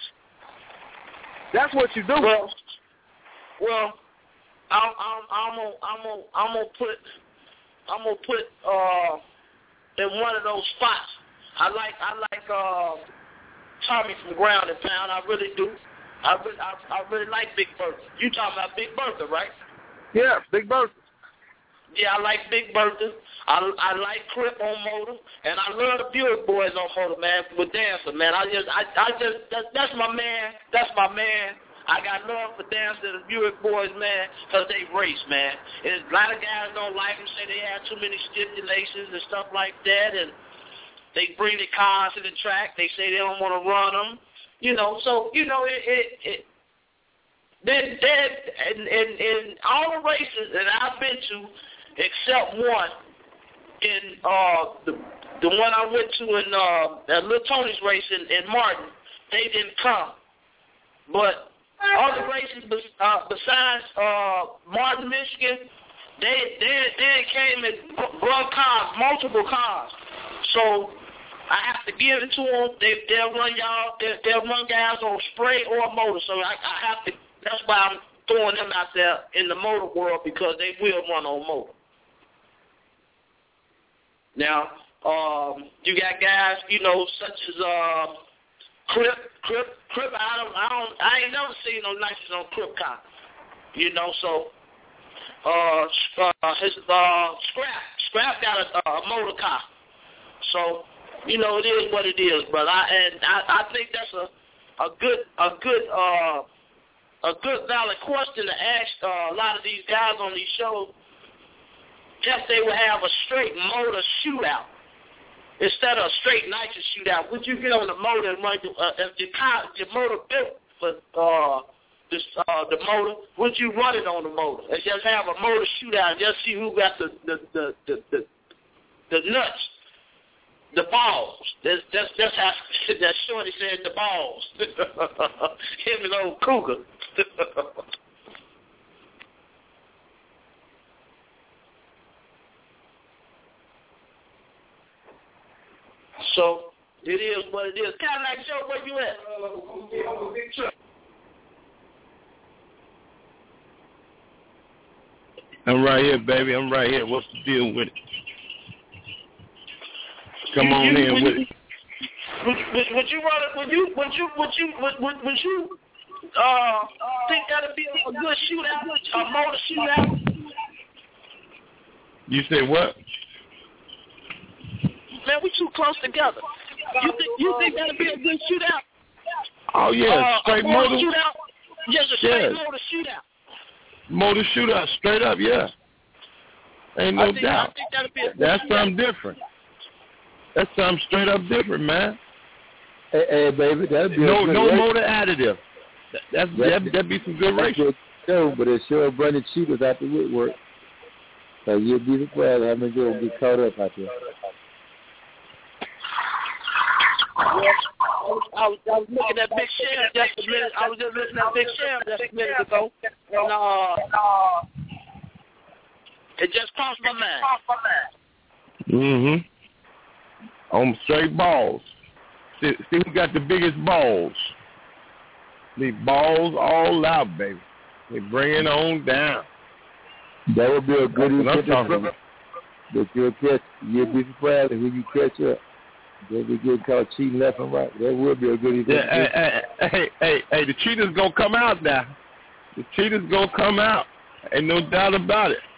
That's what you do. Well, well I'm I'm I'm gonna I'm gonna I'm gonna put I'm gonna put uh in one of those spots. I like I like uh Tommy from Ground and Pound. I really do. I really I, I really like Big Bertha. You talking about Big Bertha, right? Yeah, Big Bertha. Yeah, I like Big Bertha. I I like Crip on motor, and I love the Buick boys on motor, man. With Dancer, man. I just I I just that, that's my man. That's my man. I got love for Dancer and the Buick boys, man, because they race, man. And a lot of guys don't like them, say they have too many stipulations and stuff like that, and they bring the cars to the track. They say they don't want to run them, you know. So, you know, it, it, it then, then, in, in, in all the races that I've been to, except one, in uh, the the one I went to in uh, at Little Tony's race in, in Martin, they didn't come. But other races uh, besides uh, Martin, Michigan, they they they came and brought cars, multiple cars. So I have to give it to them. They they'll run y'all. They'll, they'll run guys on spray or motor. So I, I have to. That's why I'm throwing them out there in the motor world, because they will run on motor. Now um, you got guys, you know, such as uh. Crip, Crip, Crip. I don't, I don't, I ain't never seen no nitrous on Crip car. You know, so uh, uh his uh Scrap, Scrap got a, a motor car. So you know, it is what it is. But I and I, I think that's a a good a good uh a good valid question to ask uh, a lot of these guys on these shows. If they would have a straight motor shootout instead of a straight nitrous shootout, would you get on the motor and run? Uh, if your car, your motor built for uh, this, uh, the motor, would you run it on the motor and just have a motor shootout and just see who got the the the the, the, the nuts, the balls? That's that's that's how that Shorty said, the balls. Him and old Cougar. So it is what it is. Cadillac Joe, where you at? I'm right here, baby. I'm right here. What's the deal with it? Come you, on you, in would with you, it. Would, would, would you run it? Would you? Would you? Would you? Would, would, would you? Uh, think that'd be a good shootout, a motor shootout? You say what? Man, we too close together. You think you think that'd be a good shootout? Oh yeah, uh, straight a motor motor shootout. Just a straight yes. motor shootout. Motor shootout, straight up, yeah. Ain't no I think, doubt. I think that'd be a good That's shootout. something different. That's something straight up different, man. Hey, hey baby, that'd be no a good no race. motor additive. That, that's that'd, that'd be some good racing. Show, but it sure running cheaters out the woodwork. So you'll be surprised how many girls get caught up out there. Yeah, I was, I was I was looking at Big Sheriff just a minute. I was just listening to Big Sheriff just a minute ago, and uh, it just crossed my mind. Mm-hmm. On straight balls. See, see who got the biggest balls. The balls all out, baby. They bring it on down. That would be a good event. But you'll catch, you'll be surprised when you catch up. They'll be getting caught cheating left and right. That would be a good event. Yeah, hey, hey, hey, hey, hey, the cheaters gonna come out now. The cheaters gonna come out. Ain't no doubt about it.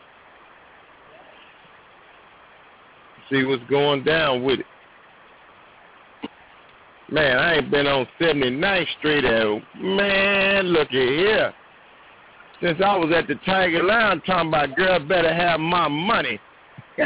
See what's going down with it. Man, I ain't been on seventy-ninth Street at, man, look at here. Since I was at the Tiger Lounge talking about, girl, better have my money. Hey,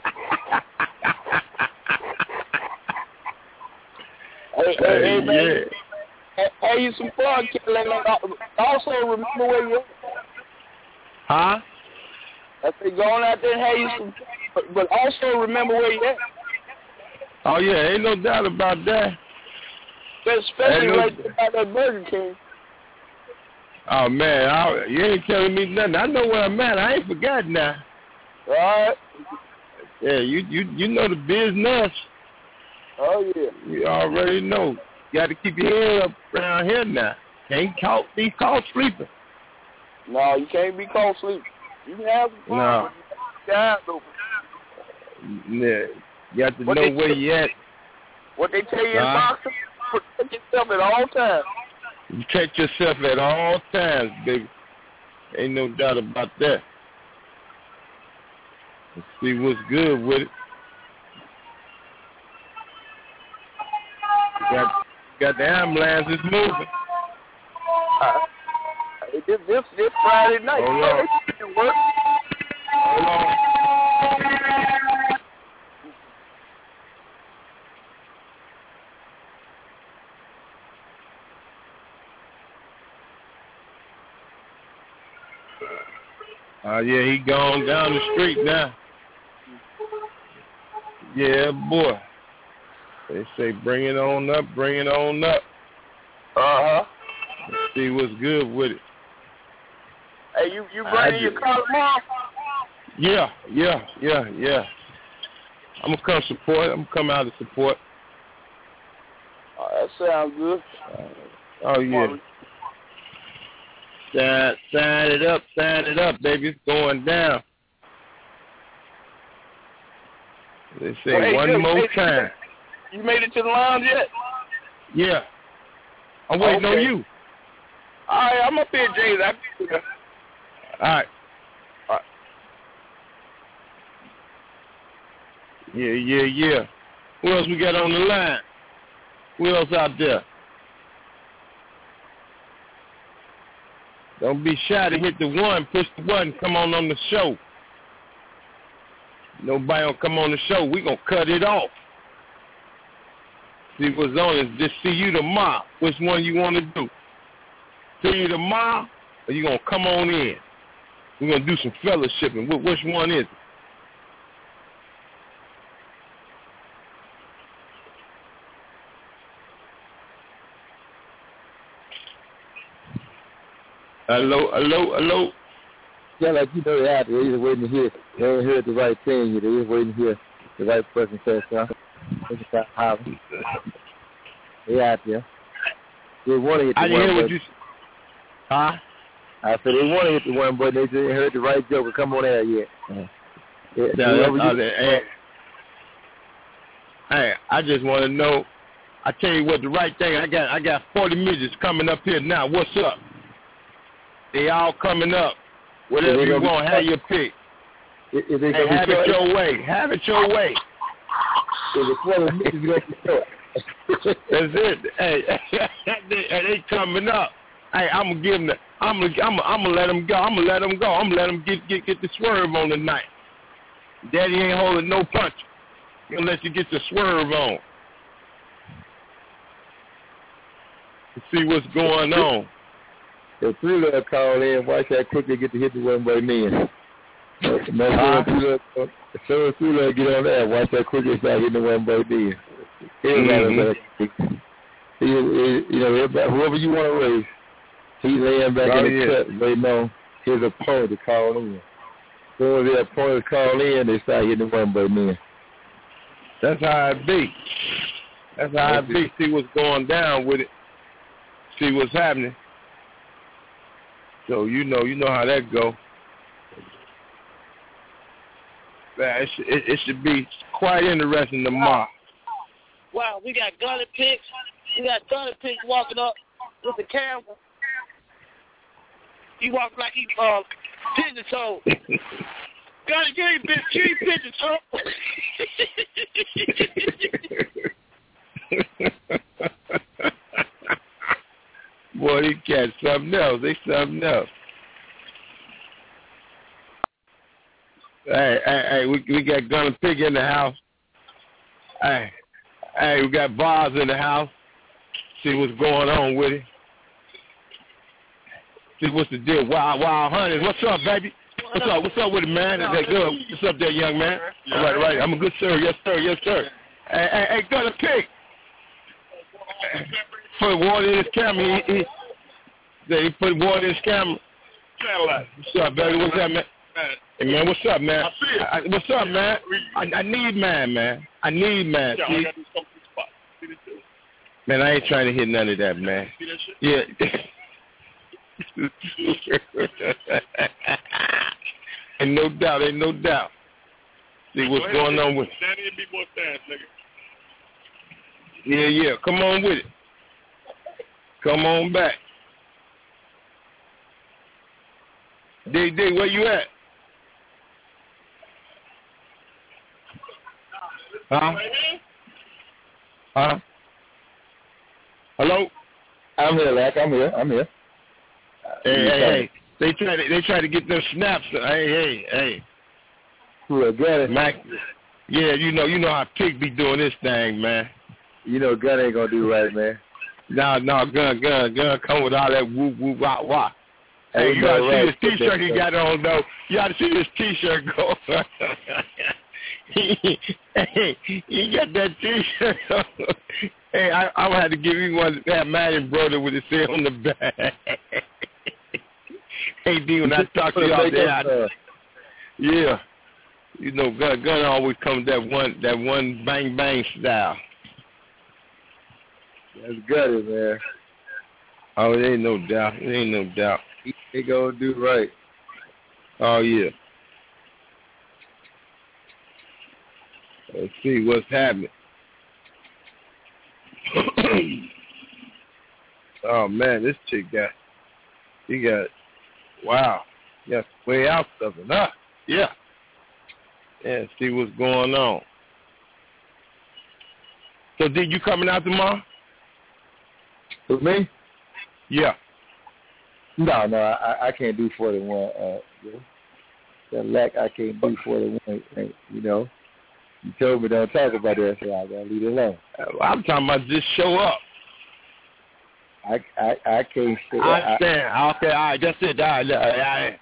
hey, hey, man. Yeah. Hey, hey, you some fun, Kelly. Also, remember where you at. Huh? I say, going out there and have you some fun, but also remember where you at. Oh, yeah, ain't no doubt about that. Especially no, right there by that Burger King. Oh, man, I, you ain't telling me nothing. I know where I'm at. I ain't forgotten now. All right. Yeah, you, you, you know the business. Oh, yeah. You already know. You got to keep your head up around here now. Can't caught, be caught sleeping. No, you can't be caught sleeping. You can have some fun. No. But you have to open. Yeah. You have to What know they where tell- you at. What they tell you in Huh? boxing, protect yourself at all times. Protect yourself at all times, baby. Ain't no doubt about that. Let's see what's good with it. Got, got the ambulances moving. Uh, this, this, this Friday night. Hold you know, on. they can work. Hold on. Uh, yeah, he gone down the street now. Yeah, boy. They say bring it on up, bring it on up. Uh-huh. Let's see what's good with it. Hey, you, you bringing your car tomorrow? Yeah, yeah, yeah, yeah. I'm going to come support. I'm going to come out to support. Oh, that sounds good. Uh, oh, yeah. Sign, sign it up, sign it up, baby. It's going down. They say Well, hey, one Jim, more hey, time. You made it to the lounge yet? Yeah. I'm waiting Okay. on you. All right, I'm up here, Jay. I'm here. All right. All right. Yeah, yeah, yeah. Who else we got on the line? Who else out there? Don't be shy to hit the one. Push the button. Come on on the show. Nobody will come on the show. We going to cut it off. See what's on is just see you tomorrow. Which one you want to do? See you tomorrow or you going to come on in? We're going to do some fellowshipping. Wh- Which one is it? Hello, hello, hello. Yeah, like you know, they're out there. They're just waiting to hear. They ain't heard the right thing. They're just waiting to hear the right person say something. They out there. They want to hit the I one didn't hear button. what you Huh? I said they want to hit the one button. They just ain't heard the right joke. Come on out yet. Uh-huh. Yeah, Yeah, whoever that's, you, uh, hey, hey, I just want to know. I tell you what, the right thing. I got, I got forty midgets coming up here now. What's up? They all coming up. Whatever you want, have your pick. Is, is they Hey, gonna have be it short? your way. Have it your way. Is it forty minutes gonna be short? That's it. Hey, they, they coming up. Hey, I'm gonna give them. The, I'm gonna, I'm gonna, I'm gonna let them go. I'm gonna let them go. I'm gonna let them get, get, get the swerve on tonight. Daddy ain't holding no punch. He's gonna let you get the swerve on. To see what's going on. The three little call in. Watch that quickly get to hit the one by men. No, so three little get on that. Watch that quickly start hitting the one by men. Everybody, mm-hmm. he, he, you know, everybody, whoever you want to race, he's laying back oh, in the yeah. cut, waiting on his opponent to call in. So when the opponents call in, they start hitting the one by men. That's how it be. That's how it be. See what's going down with it. See what's happening. So you know, you know how that go. Man, it should, it, it should be quite interesting tomorrow. Wow, we got Gunny Picks. We got Gunny Picks walking up with the camera. He walks like he uh pigeon toe. Gunny, give me bitch, give me pigeon toe. boy, these cats something else. They something else. Hey, hey, hey, we, we got Gunna Pig in the house. Hey, hey, we got Bars in the house. See what's going on with it. See what's the deal. Wild, wild hunters. What's up, baby? What's up? What's up with it, man? Is that good? What's up there, young man? All right, all right. I'm a good sir. Yes, sir. Yes, sir. Hey, hey, hey, Gunna Pig. Put water in his camera. He, he, he put water in his camera. What's up, baby? What's up, man? Hey, man, what's up, man? I, I, what's up, man? I, I need man, man. I need man. See? Man, I ain't trying to hear none of that, man. Yeah. Ain't no doubt, ain't no doubt. See what's well, going on with it. Yeah, yeah. Come on with it. Come on back. D D, where you at? Huh? Huh? Hello? I'm here, Lack. I'm here. I'm here. Hey, hey, hey. They try to they try to get them snaps. Hey, hey, hey. Who got it? Mac. Yeah, you know, you know how Pig be doing this thing, man. You know, Gun ain't gonna do right, man. No, no, Gun, Gun, Gun, come with all that whoop, whoop, wah, wah. Hey, Ain't you no gotta right. see this T-shirt he got on, though. You gotta see this T-shirt go. he, hey, he got that T-shirt on. Hey, I, I would have to give you one that Madden brother with his head on the back. Hey, D, when I talk to y'all there, I, yeah, you know, Gun, Gun always comes that one, that one bang bang style. That's gutted, man. Oh, there ain't no doubt. There ain't no doubt. He, he gonna do right. Oh yeah. Let's see what's happening. Oh man, this chick got, he got, wow, he got way out something, huh? Yeah. Yeah, see what's going on. So, did you coming out tomorrow? With me? Yeah. No, no, I, I can't do forty-one. Uh, that lack, I can't do forty-one. You know, you told me don't talk about that, so I gotta leave it alone. I'm talking about just show up. I I, I can't say that. I understand. I, okay, all right, that's it. All right, all right.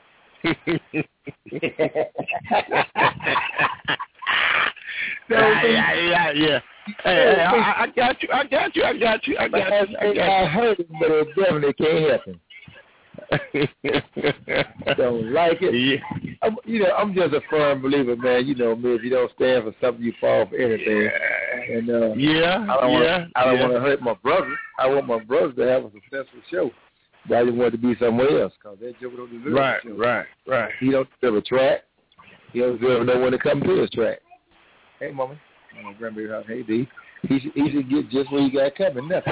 yeah, yeah, yeah, yeah. Hey, hey, I, I got you. I got you. I got you. I got you. I, got you. I heard it, but it definitely can't happen. Don't like it. Yeah. I'm, you know, I'm just a firm believer, man. You know me. If you don't stand for something, you fall for anything. Yeah. And uh, yeah, I don't yeah. want. I don't yeah. want to hurt my brother. I want my brothers to have a successful show. But I just want it to be somewhere else because that joke don't deserve right, a show. right, right. He don't deserve a track. He don't deserve no one to come to his track. Hey, mommy. My grandbaby house. Hey, D. He should, he should get just what he got coming. Nothing.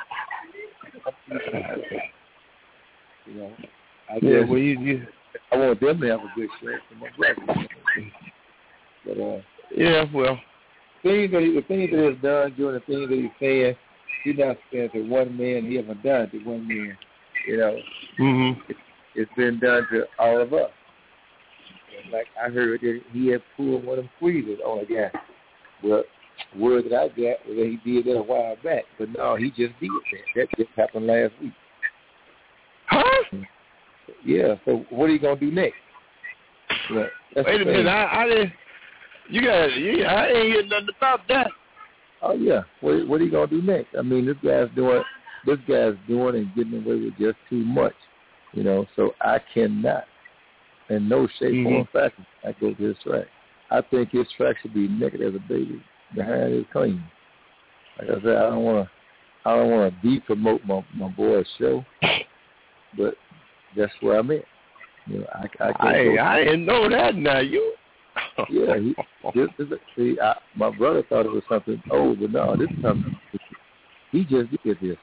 You know, I yeah, guess well, you, you, I want them to have a good show for my brother. But uh, yeah, well, things that he, the things that he's done, doing the things that he's saying, he's not saying to one man. He haven't done it to one man. You know, mm-hmm. it, it's been done to all of us. And like I heard that he had pulled one of them squeezes on a guy. Well, word that I got was that he did that a while back, but no, he just did that. That just happened last week. Huh? Yeah. So what are you gonna do next? Yeah, Wait a minute. I, I didn't. You got. You, I ain't hear nothing about that. Oh yeah. What What are you gonna do next? I mean, this guy's doing. This guy's doing and getting away with just too much. You know. So I cannot, in no shape, mm-hmm. form, or fashion, I go to his track. I think his track should be naked as a baby, behind his clean. Like I said, I don't want to. I don't want to de-promote my my boy's show, but that's where I'm at. You know, I I, I, I didn't know that. Now you. Yeah, he, this is a, see, I, my brother thought it was something old, but no, this is something. He just did this.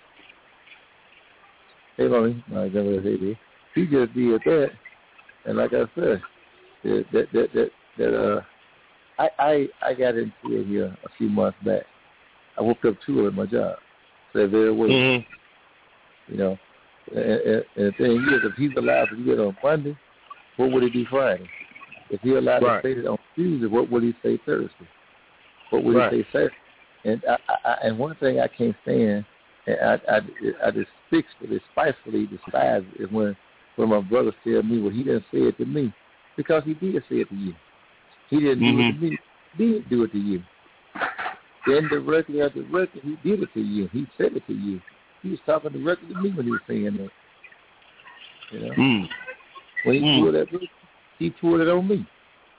Hey, mommy, my grandmother, hey, he just did that, and like I said, that that that that, that uh, I I I got into it here a few months back. I woke up too at my job, said very well, mm-hmm. you know, And, and, and the thing is, if he's allowed to do it on Monday, what would he do Friday? If he's allowed right. to say it on Tuesday, what would he say Thursday? What would right. he say Saturday? And I, I, and one thing I can't stand, and I, I, I despicably, spitefully despise is when, when my brothers tell me, well, he didn't say it to me, because he did say it to you. He didn't mm-hmm. do it to me. He did do it to you. Indirectly or directly, he did it to you. He said it to you. He was talking directly to me when he was saying that. You know? Mm. When he mm. pulled that book, he pulled it on me.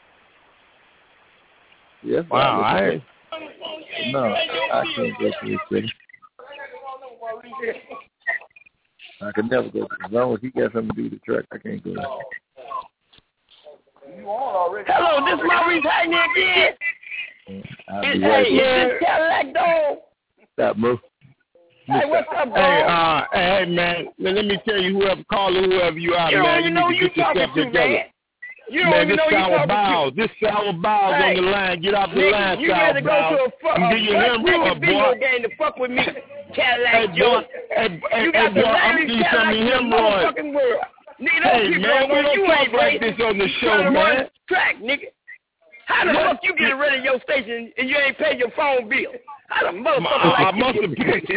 Yeah, wow, I... No, I can't go to his thing. I could never go to it. As long as he got something to do with the track, I can't go there. Hello, this is Maurice Hagney again. I'll It's, be hey, right is this Cadillac Dog? Stop, Mo. Hey, what's up, bro? Hey, uh, hey, man, let me tell you, whoever called or whoever you are, you man, you know need to get yourself to, together. Man, you don't man even this know sour you balls, to. this sour balls hey, on the line. Get off the nigga, line, you sour better go balls. to a, fu- I'm a getting your hemorrhoid, video boy. game to fuck with me, Cadillac Hey, boy, hey, hey, you got hey, boy, I'm the getting you some of your hemorrhoids. Nigga, hey, man, we don't you talk ain't like this on the show, man. Track, nigga. How the fuck you get rid of your station and you ain't pay your phone bill? How the motherfucker I, like I must have paid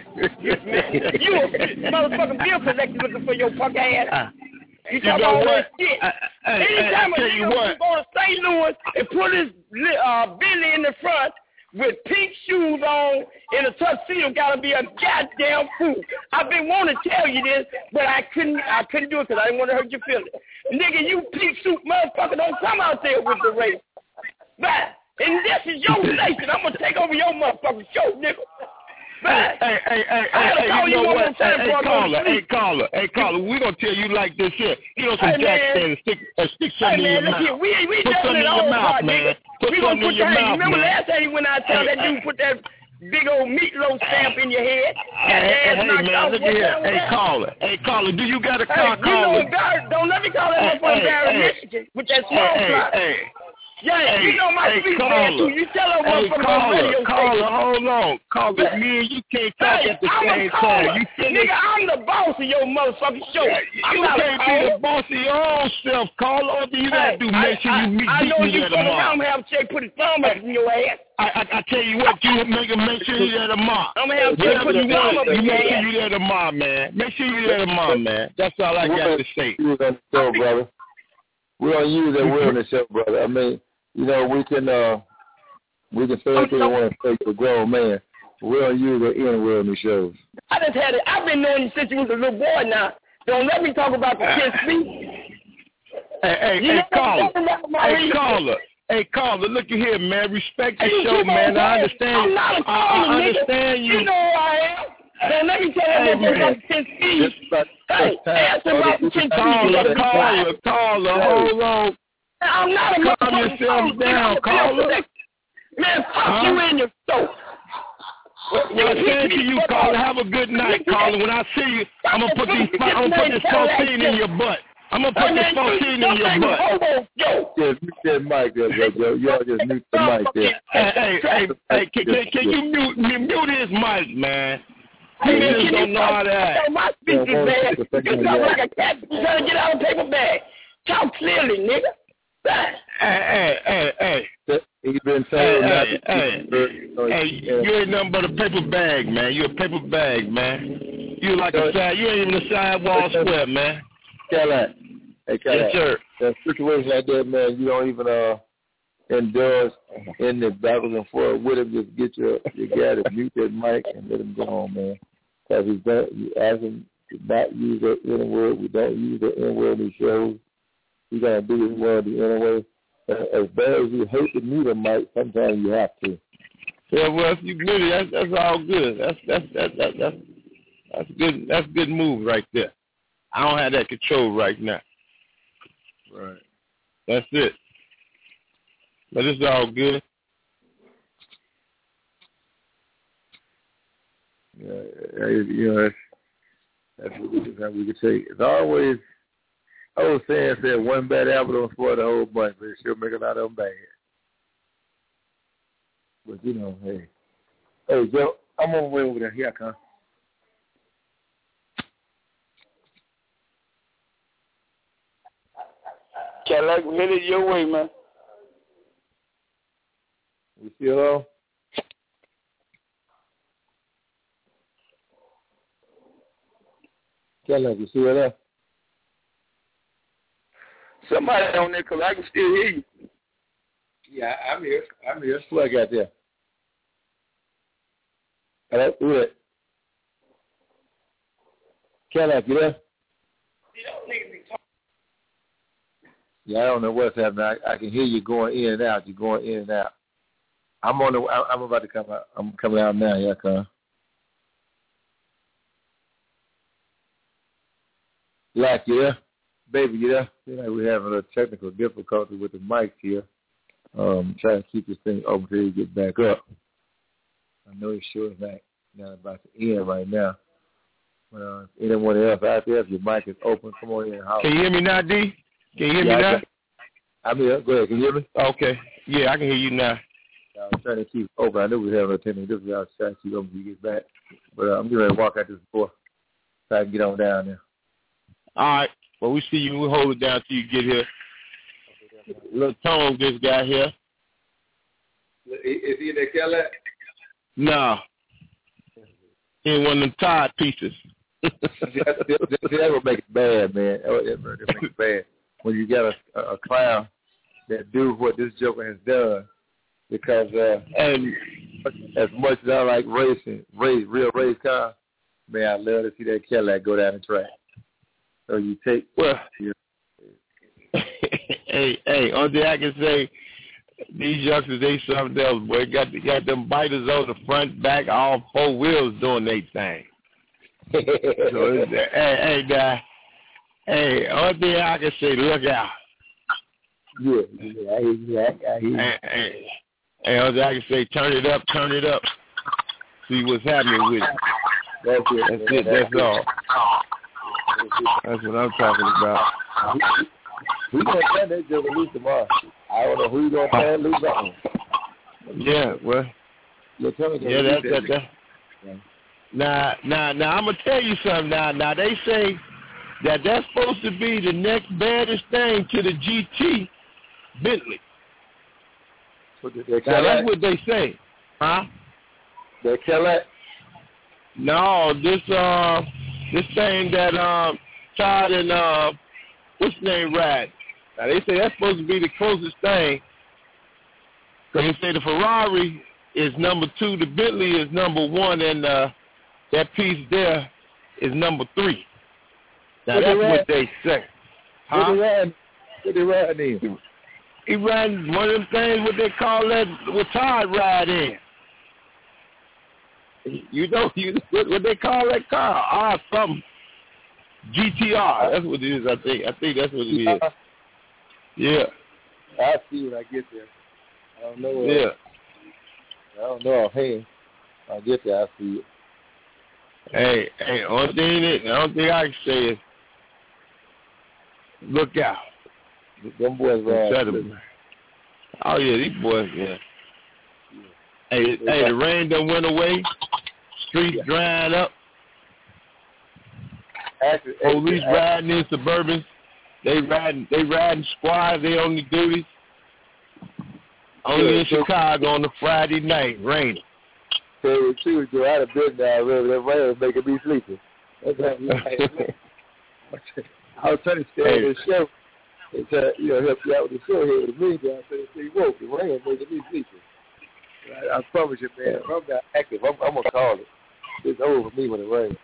it. You a motherfucking bill collector looking for your punk ass. You, you talk know all what? that shit. I, I, Anytime I, I a nigga go to Saint Louis and put his uh, Billy in the front with pink shoes on and a tuxedo, gotta be a goddamn fool. I've been wanting to tell you this, but I couldn't. I couldn't do it because I didn't want to hurt your feelings. Nigga, you pink suit motherfucker, don't come out there with the race. But and this is your station. I'm gonna take over your motherfucking show, nigga. Hey, hey, hey, hey, hey, hey, you know what? Hey, hey, caller, hey, caller, hey, caller, we're going to tell you like this here. You know some hey, jack stand and stick, uh, stick something hey, in man, your mouth. Here, we, we put something in your mouth, part, man. Put we something in your that, mouth, remember man. last time he went out there, hey, that dude put that big old meatloaf stamp in your head. Hey, hey, hey man, look here. Hey, caller, hey, caller, do you got a car, hey, caller? You know, Barry, don't let me call that hey, motherfucker hey, Barry, hey, Michigan, with that small hey, fly. Hey, Yeah, hey, you know my hey, speech caller, man, too. You tell her hey, motherfucker caller, on radio caller, station. hold on. Caller, me and you can't talk hey, at the I'm same a caller. time. You finish? Nigga, I'm the boss of your motherfucking show. Yeah, I'm you not can't a be the boss of your own self, caller. All you gotta hey, do, make sure I, you meet I, I know me you there fuck tomorrow. around and have Jay put his thumb up in your ass. I, I, I tell you what, you make him make sure you there tomorrow. I'm gonna have Jay put his thumb up in you your make sure ass. you there tomorrow, man. Make sure you there tomorrow, man. That's all I got to say. We're on the show, brother. We're gonna use that word on the show, brother. I mean, you know, we can uh, we can say anything we want to say to a grown man. We don't use the N word on the shows. I just had it. I've been knowing you since you was a little boy. Now, don't let me talk about the kids' feet. Hey, hey, you hey, caller. Hey, caller. Hey, caller, look at here, man. Respect the hey, show, man. I understand. I'm not a caller, I, I understand nigga. you. You know who I am. Don't let me tell you hey, about the kids' feet. Hey, ask him about the kids' feet. Caller, caller, caller, hold on. I'm not a Calm yourself down, caller. Man, fuck huh? you in your throat. Well, I said to you, caller, have a good night, caller. When I see you, I'm gonna put these, I'm gonna put this fourteen in your butt. I'm gonna put this fourteen in your butt. Yes, mute that mic there, bro, Joe. Y'all just mute the mic there. Hey, hey, hey, hey can, can, can you mute, mute his mic, man? He just don't know how to act. My speech is bad. You talk like a cat trying to get out of a paper bag. Talk clearly, nigga. Hey, hey, hey, hey. He's been told hey, not hey, to hey, hey, you ain't nothing but a paper bag, man. You a paper bag, man. You like a side, you ain't even a sidewall square, man. Cadillac. Hey, Cadillac. Yes, sir. That situation like that, man, you don't even uh endorse in the backwards and forward with him. Just get your your guy to mute that mic and let him go on, man. Because he's done, you ask him to not use that N word. We don't use the N word in the shows. He's gonna do his word anyway. As bad as you hate to mute him, Mike, sometimes you have to. Yeah, well, if you mute it, that's that's all good. That's that's that's that's that's that's good. That's a good move right there. I don't have that control right now. Right. That's it. But it's all good. Yeah, you know, that's, that's what we can, we can take. It's always, old saying said, one bad apple don't spoil the whole bunch, but it sure make a lot of them bad. But, you know, hey. Hey, Joe, I'm on the way over there. Here I come. Cadillac, hit it your way, man. We still on? Cadillac, you still there? Somebody on there, because I can still hear you. Yeah, I'm here. I'm here. Who I got there? Hello? Who is it? Cadillac, you there? Yeah, I don't know what's happening. I, I can hear you going in and out. You're going in and out. I'm on the. I'm about to come out. I'm coming out now. Yeah, come. Black, you there? Baby, you there? You know, we're having a technical difficulty with the mic here. Um, trying to keep this thing open until you get back up. I know it's sure it's not, not about to end right now. But uh, anyone else out there, if your mic is open, come on in and holler. Can you hear me now, D? Can you hear yeah, me now? I'm here. Go ahead. Can you hear me? Okay. Yeah, I can hear you now. I was trying to keep open. I knew we were having a technical difficulty. I was trying to keep open until you get back. But uh, I'm getting ready to walk out this door so I can get on down there. All right. Well, we see you. We'll hold it down till you get here. Little Tone just got here. Is he in that Cadillac? No. He ain't one of them tired pieces. See, that will make it bad, man. That will make it bad when you got a, a clown that do what this joker has done. Because uh, and as much as I like racing, race, real race cars, man, I love to see that Cadillac go down the track. So you take well. hey, hey, only thing I can say, these youngsters, they something else, boy. Got the, got them biters on the front, back, all four wheels doing their thing. So it's, hey, hey, guy. Hey, only thing I can say, look out. Yeah, yeah, I hear you. I hear you. Hey, hey, hey, only thing I can say, turn it up, turn it up. See what's happening with it. That's it. That's it. That's all. That's what I'm talking about. We gonna plan that joke lose tomorrow. I don't know who you gonna plan lose that one. Yeah, well, yeah, that's that. that, that. Yeah. Now, now, now, I'm gonna tell you something. Now, now they say that that's supposed to be the next baddest thing to the G T Bentley. So they now, that's what they say, huh? They kill it. No, this uh, this thing that um, Todd and uh, what's his name ride. Now they say that's supposed to be the closest thing. Because they say the Ferrari is number two, the Bentley is number one, and uh, that piece there is number three. Now what that's they what they say. Huh? What they riding? What they riding in? He ran one of them things, what they call that, what Todd ride in. You know, you what they call that car? R something. G T R. That's what it is, I think. I think that's what it is. Yeah. I'll see when I get there. I don't know. Uh, yeah. I don't know offhand. I'll get there. I'll see it. Hey, hey, only thing, the only thing I can say is look out. Them boys ride. Oh, yeah, these boys, yeah. Hey, hey, the rain done went away. Streets yeah. drying up. Actually, Police actually, riding in Suburbans. They riding, they riding squads. They on the duties. Only yeah, in so, Chicago on the Friday night, raining. So she was going out of bed now. Really, that rain was making me sleepy. That's right. I was trying to stay hey. on the show. And try, you know, help you out with the show here with me. I said, "See, woke the rain making me sleepy." I, I promise you, man. If I'm not active, I'm, I'm gonna call it. It's over for me when it rains.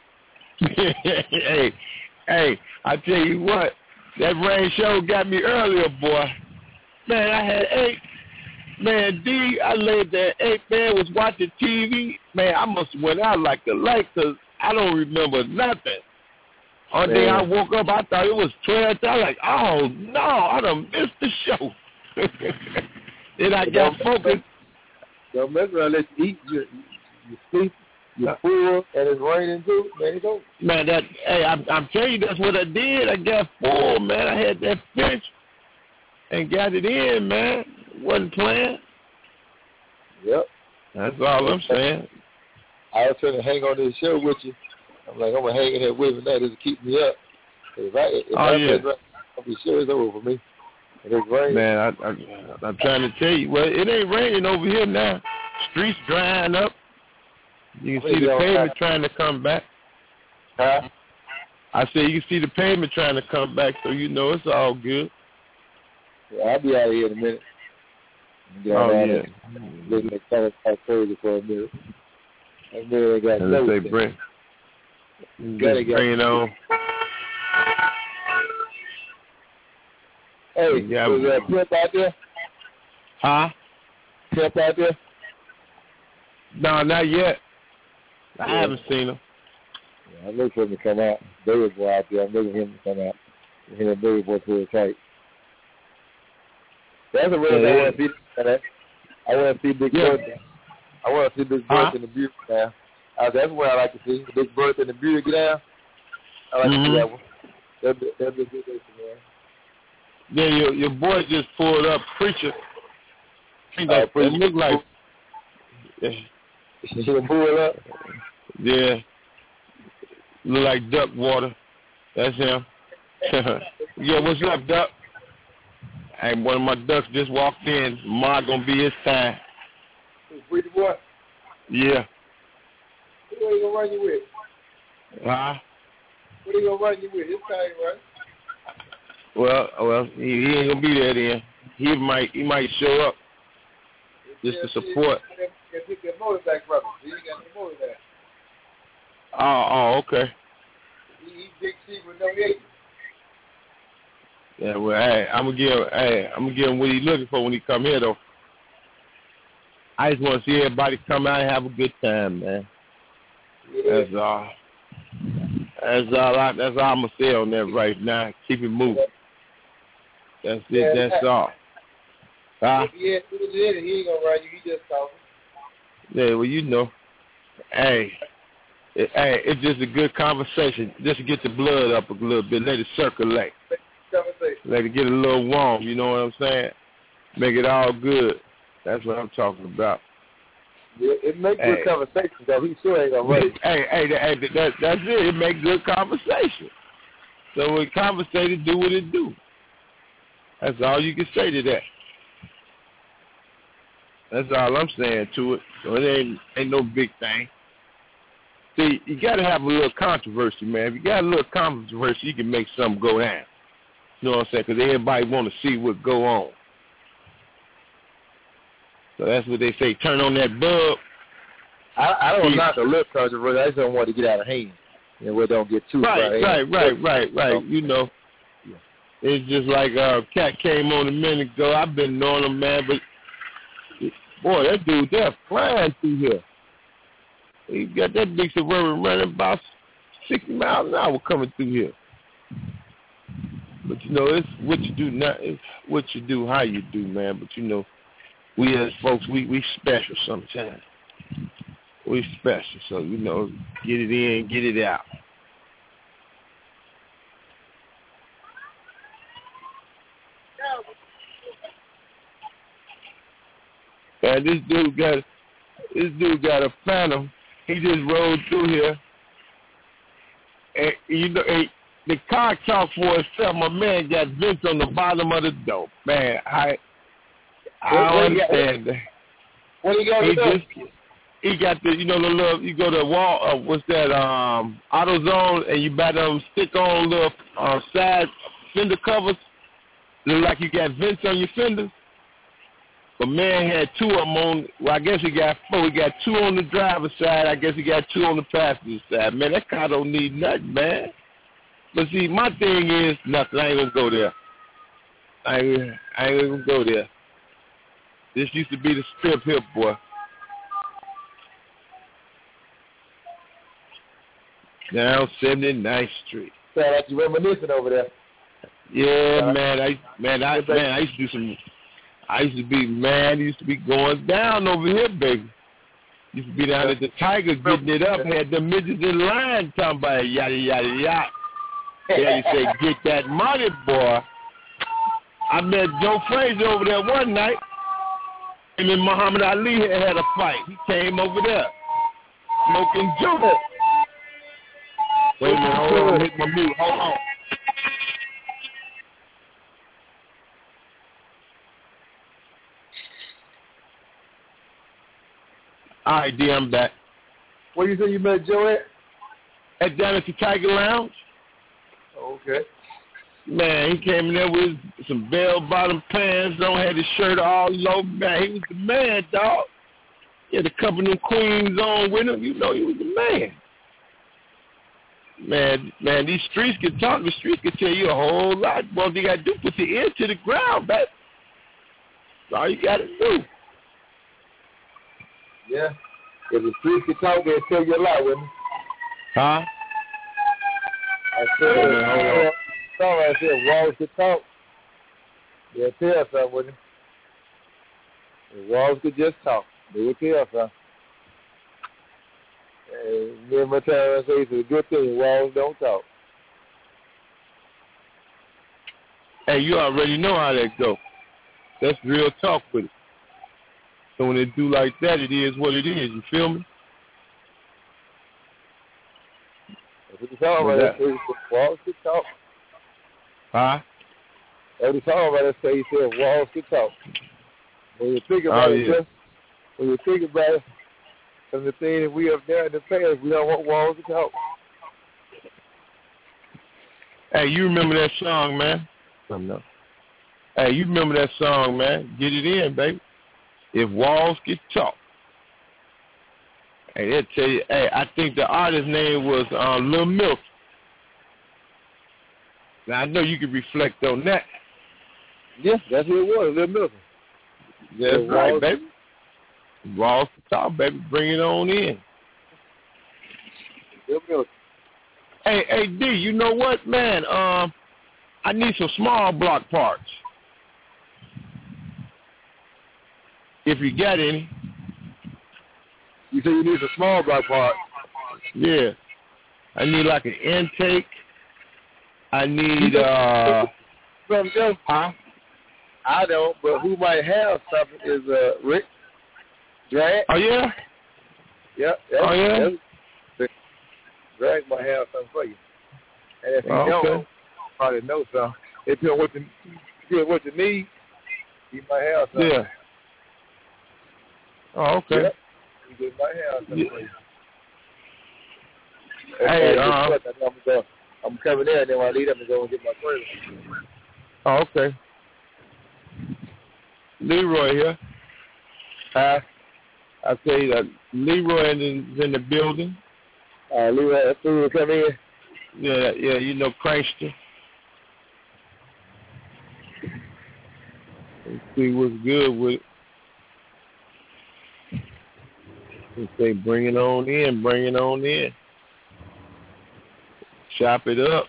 hey, hey, I tell you what, that rain show got me earlier, boy. Man, I had eight. Man, D, I laid there eight, man, was watching T V. Man, I must have went out like the light because I don't remember nothing. One day I woke up, I thought it was twelve. I was like, oh, no, I done missed the show. Then I got focused. Don't mess around, let you eat. You, you sleep, you're full, and it's raining too. Man, go. Man, that, hey, I'm, I'm telling you, that's what I did. I got full, man. I had that fish and got it in, man. Wasn't playing. Yep. That's all I'm saying. I was trying to hang on this show with you. I'm like, I'm going to hang in here with me now just to keep me up. If I, if oh, I yeah. I'll be sure it's over for me. It is raining. Man, I, I, I'm trying to tell you. Well, it ain't raining over here now. Streets drying up. You can see the pavement trying to come back. Huh? I said you can see the pavement trying to come back, so you know it's all good. Yeah, I'll be out of here in a minute. Get Oh, yeah. Listen to Color Park crazy for a minute. And then they got Let's say bring, just bring it on. Hey, yeah, was there a pimp out there? Huh? Pimp out there? No, not yet. I yeah. haven't seen him. Yeah, I'm looking for him to come out. David boy out there. I'm looking for him to come out. Him and David boy pull tight. That's a real yeah. I want to see. I want to see Big yeah. Bertha. I want to see Big Bertha huh? in the beauty now. Uh, that's what I like to see. Big Bertha in the beauty get down. I like mm-hmm. to see that one. That'd be, that'd be a good day for me. Yeah, your your boy just pulled up Preacher. He got, uh, it look like. He pulled up. Yeah. Look like duck water. That's him. Yeah, what's up, duck? Hey, one of my ducks just walked in. Ma gonna be his time. Pretty boy? Yeah. What are you gonna run you with? Huh? What are you gonna run you with? His time, right? Well, well, he, he ain't gonna be there then. He might, he might show up just yeah, to support. Yeah, get that motor back from him. He ain't got the motor back. Oh, oh, okay. He, he big sheep with no eggs. Yeah, well, hey, I'm gonna give, hey, I'm gonna give him what he's looking for when he come here, though. I just want to see everybody come out and have a good time, man. Yeah. That's all. That's all. I, that's all I'm gonna say on that right now. Keep it moving. That's it. Yeah, that's all. Huh? Yeah, he ain't gonna run you. He just talking. Yeah, well, you know. Hey, it, hey, it's just a good conversation. Just to get the blood up a little bit. Let it circulate. Let it get a little warm. You know what I'm saying? Make it all good. That's what I'm talking about. Yeah, it makes hey. good conversation because he sure ain't gonna run you. Hey, hey, that, that, that's it. It makes good conversation. So when conversation, do what it do. That's all you can say to that. That's all I'm saying to it. So it ain't ain't no big thing. See, you got to have a little controversy, man. If you got a little controversy, you can make something go down. You know what I'm saying? Because everybody want to see what go on. So that's what they say. Turn on that bulb. I, I don't knock a little controversy. I just don't want to get out of hand. You know, where it don't get too right, right, right, right, right, right. You know, yeah. It's just like uh, Cat came on a minute ago. I've been knowing him, man, but boy, that dude, they're flying through here. He got that big Suburban running about sixty miles an hour coming through here. But you know, it's what you do, not it's what you do, how you do, man. But you know, we as folks, we we special sometimes. We special, so you know, get it in, get it out. And this dude got this dude got a Phantom. He just rode through here, and you know, and the car talked for itself. My man got vents on the bottom of the door. Man, I I what, what understand that. What he got to do? Just, he got the, you know, the little, you go to the wall, uh, what's that, um, AutoZone, and you better um, stick on little uh, side fender covers. Look like you got vents on your fenders. But man had two of them on, well, I guess he got four. He got two on the driver's side. I guess he got two on the passenger side. Man, that car don't need nothing, man. But see, my thing is, nothing. I ain't going to go there. I ain't, I ain't going to go there. This used to be the strip here, boy. Down seventy-ninth Street. Sound like you reminiscing over there. Yeah, uh, man. I man, I man, I used to do some. I used to be man. Used to be going down over here, baby. Used to be down at the Tiger getting it up. Had the midgets in line talking about yada yada yada. Yeah, they say get that money, boy. I met Joe Frazier over there one night. And then Muhammad Ali had, had a fight. He came over there smoking Joe. Wait a minute, hold on, hit my mute. Hold on. All right, D, I'm back. Where you say you met Joe at? At down at the Tiger Lounge. Okay. Man, he came in there with some bell-bottom pants on, had his shirt all low. Man, he was the man, dog. He had a couple of them queens on with him. You know he was the man. Man, man, these streets can talk. The streets can tell you a whole lot. Well, you got to do put your ear to the ground, baby. That's all you got to do. Yeah. If the streets can talk, they'll tell you a lot, wouldn't they? Huh? I said, hold on, hold on. I said, walls could talk. They'll tell something, wouldn't they? If walls could just talk, they would tell something. And me and my time I say it's a good thing, walls don't talk. Hey, you already know how that go. That's real talk with it. So when they do like that, it is what it is. You feel me? That's what you're talking about. That walls could talk. Huh? That's what you're talking about. That say he said walls could talk. When you think about oh, it, yeah. just, when you think about it, and the thing that we have done in the past, we don't want walls to talk. Hey, you remember that song, man? I know. Hey, you remember that song, man? Get it in, baby. If walls could talk. Hey, they'll tell you. Hey, I think the artist's name was uh, Lil Milk. Now, I know you can reflect on that. Yeah, that's who it was, Lil Milk. That's Lil right, walls. baby. Walls to talk, baby. Bring it on in. Lil Milk. Hey, hey, D, you know what, man? Um, I need some small block parts. If you got any. You say you need a small block part? Yeah. I need like an intake. I need, uh... From Joe? Huh? I don't, but who might have something is uh, Rick Drag. Oh, yeah? Yep. Oh, yeah? Drag might have something for you. And if you oh, don't, okay. probably know something. If you know what you, you know what you need, you might have something. Yeah. Oh, okay. Yep. You just might have something yeah. for you. Hey, uh, uh, I'm, going, I'm coming in, and then when I leave, I'm going to go and get my credit. Oh, okay. Leroy here. Huh? I say that Leroy is in the building. Uh, Leroy, that's who will come in? Yeah, yeah, you know Crankster. Let's see what's good with it. They say bring it on in, bring it on in. Chop it up.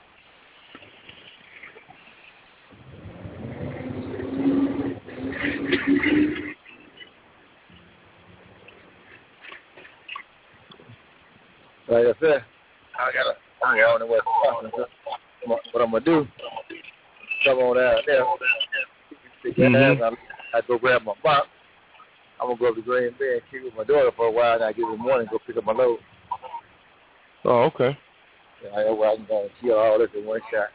Like I said, I gotta, I don't know what, what I'm gonna do. Come on down there. Mm-hmm. I, I go grab my box. I'm gonna go up to Green Bay and keep with my daughter for a while, and I get in the morning and go pick up my load. Oh, okay. Yeah, I, well, I can go and kill all this in one shot.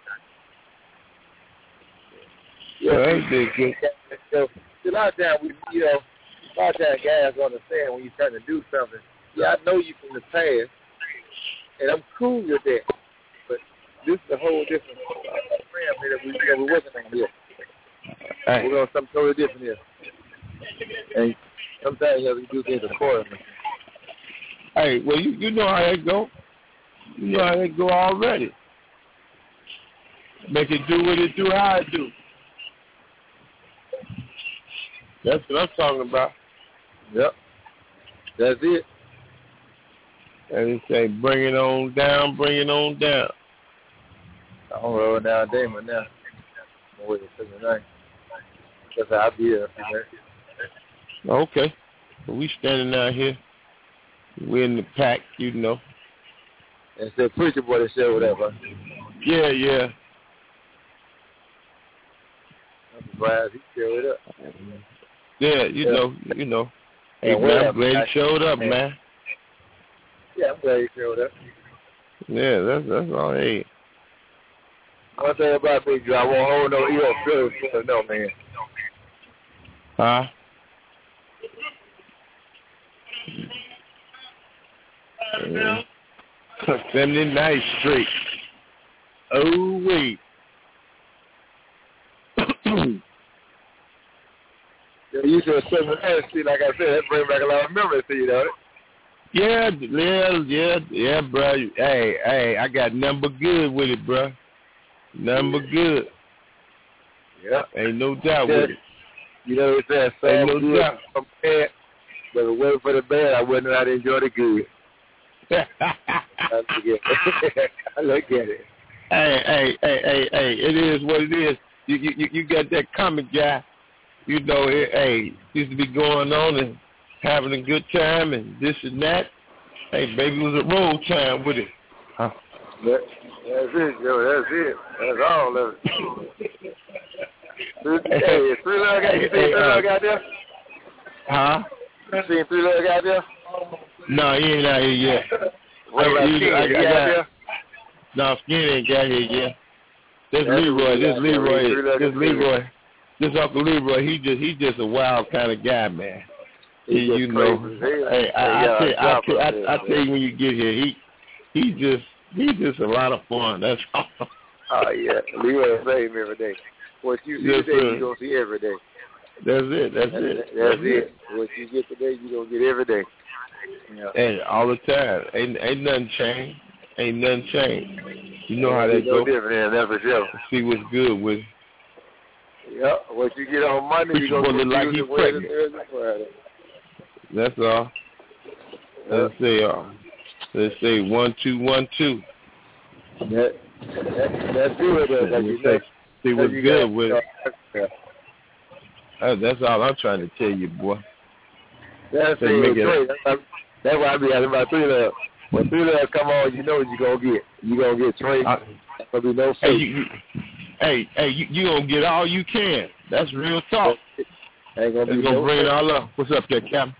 Yeah, that's big good. So, a lot of times, we, you know, a lot of times guys understand when you're trying to do something. Yeah, I know you from the past, and I'm cool with that. But this is a whole different program here that we, that we're working on here. Hey. We're on something totally different here. And sometimes you have to do things accordingly. Hey, well, you, you know how that go. You know how that go already. Make it do what it do, how it do. That's what I'm talking about. Yep. That's it. And they say, bring it on down, bring it on down. I'm rolling down Damon now. I'm waiting for the night. That's how I'll be here. Okay. So we standing out here. We're in the pack, you know. And it's the preacher boy that said whatever. Yeah, yeah. I'm surprised he showed up. Yeah, you yeah. know, you know. Hey, yeah, man, I'm glad he showed up, man. man. Yeah, I'm glad he showed up. Yeah, that's that's all. Hey. One thing about me, Joe, I won't hold no ill feelings for no man. Huh? Yeah. seventy-ninth Street. Oh, wait. Yeah, you said seventy-ninth Street, like I said, that brings back a lot of memories to you, don't it? Yeah, yeah, yeah, yeah, bro. Hey, hey, I got number good with it, bro. Number good. Yeah. Ain't no doubt yeah. with it. You know what I'm saying? Ain't no good doubt. From bad, but if it wasn't for the bad, I wouldn't have enjoyed the good. I look at it. Hey, hey, hey, hey, hey, it is what it is. You, you, you got that comic guy. You know, it, hey, used to be going on and having a good time and this and that. Hey, baby, it was a roll time with it. Huh? That, that's it, Joe. That's it. That's all of it. Hey, is Three Lug out, you seen Three Lug out there? Huh? You seen Three Lug out there? No, he ain't out here yet. What about Skinny? He out there? No, Skinny ain't got here yet. This That's Leroy, this Leroy, Leroy, this Leroy, this Uncle Leroy, he just he just a wild kind of guy, man. He, you know, hey, I, I, tell, I, tell, I, I tell you when you get here, he he just he just a lot of fun. That's all. Oh yeah, Leroy same every day. What you see yes, today, sir. you gonna see every day. That's it. That's, that's it. it. That's, that's it. it. What you get today, you gonna get every day. Yeah. Hey, all the time. Ain't ain't nothing changed. Ain't nothing changed. You know how that no go. Different, that's for sure. See what's good with it. Yeah, what you get on Monday, you gonna get like Tuesday, Wednesday, Thursday, Friday. That's all. Let's say, uh, let's say one, two, one, two. That, that, that's good. Uh, like you say, see what's you good got, with uh, it. Uh, that's all I'm trying to tell you, boy. That's it. Make it that's, that's why I be asking about Three Lug. When Three Lug come on, you know what you gonna get. You gonna get Trey. Uh, There'll be no fake. Hey, you, you, hey, hey, you, you gonna get all you can. That's real talk. Ain't gonna That's be gonna no bring fake. it all up. What's up there, Captain?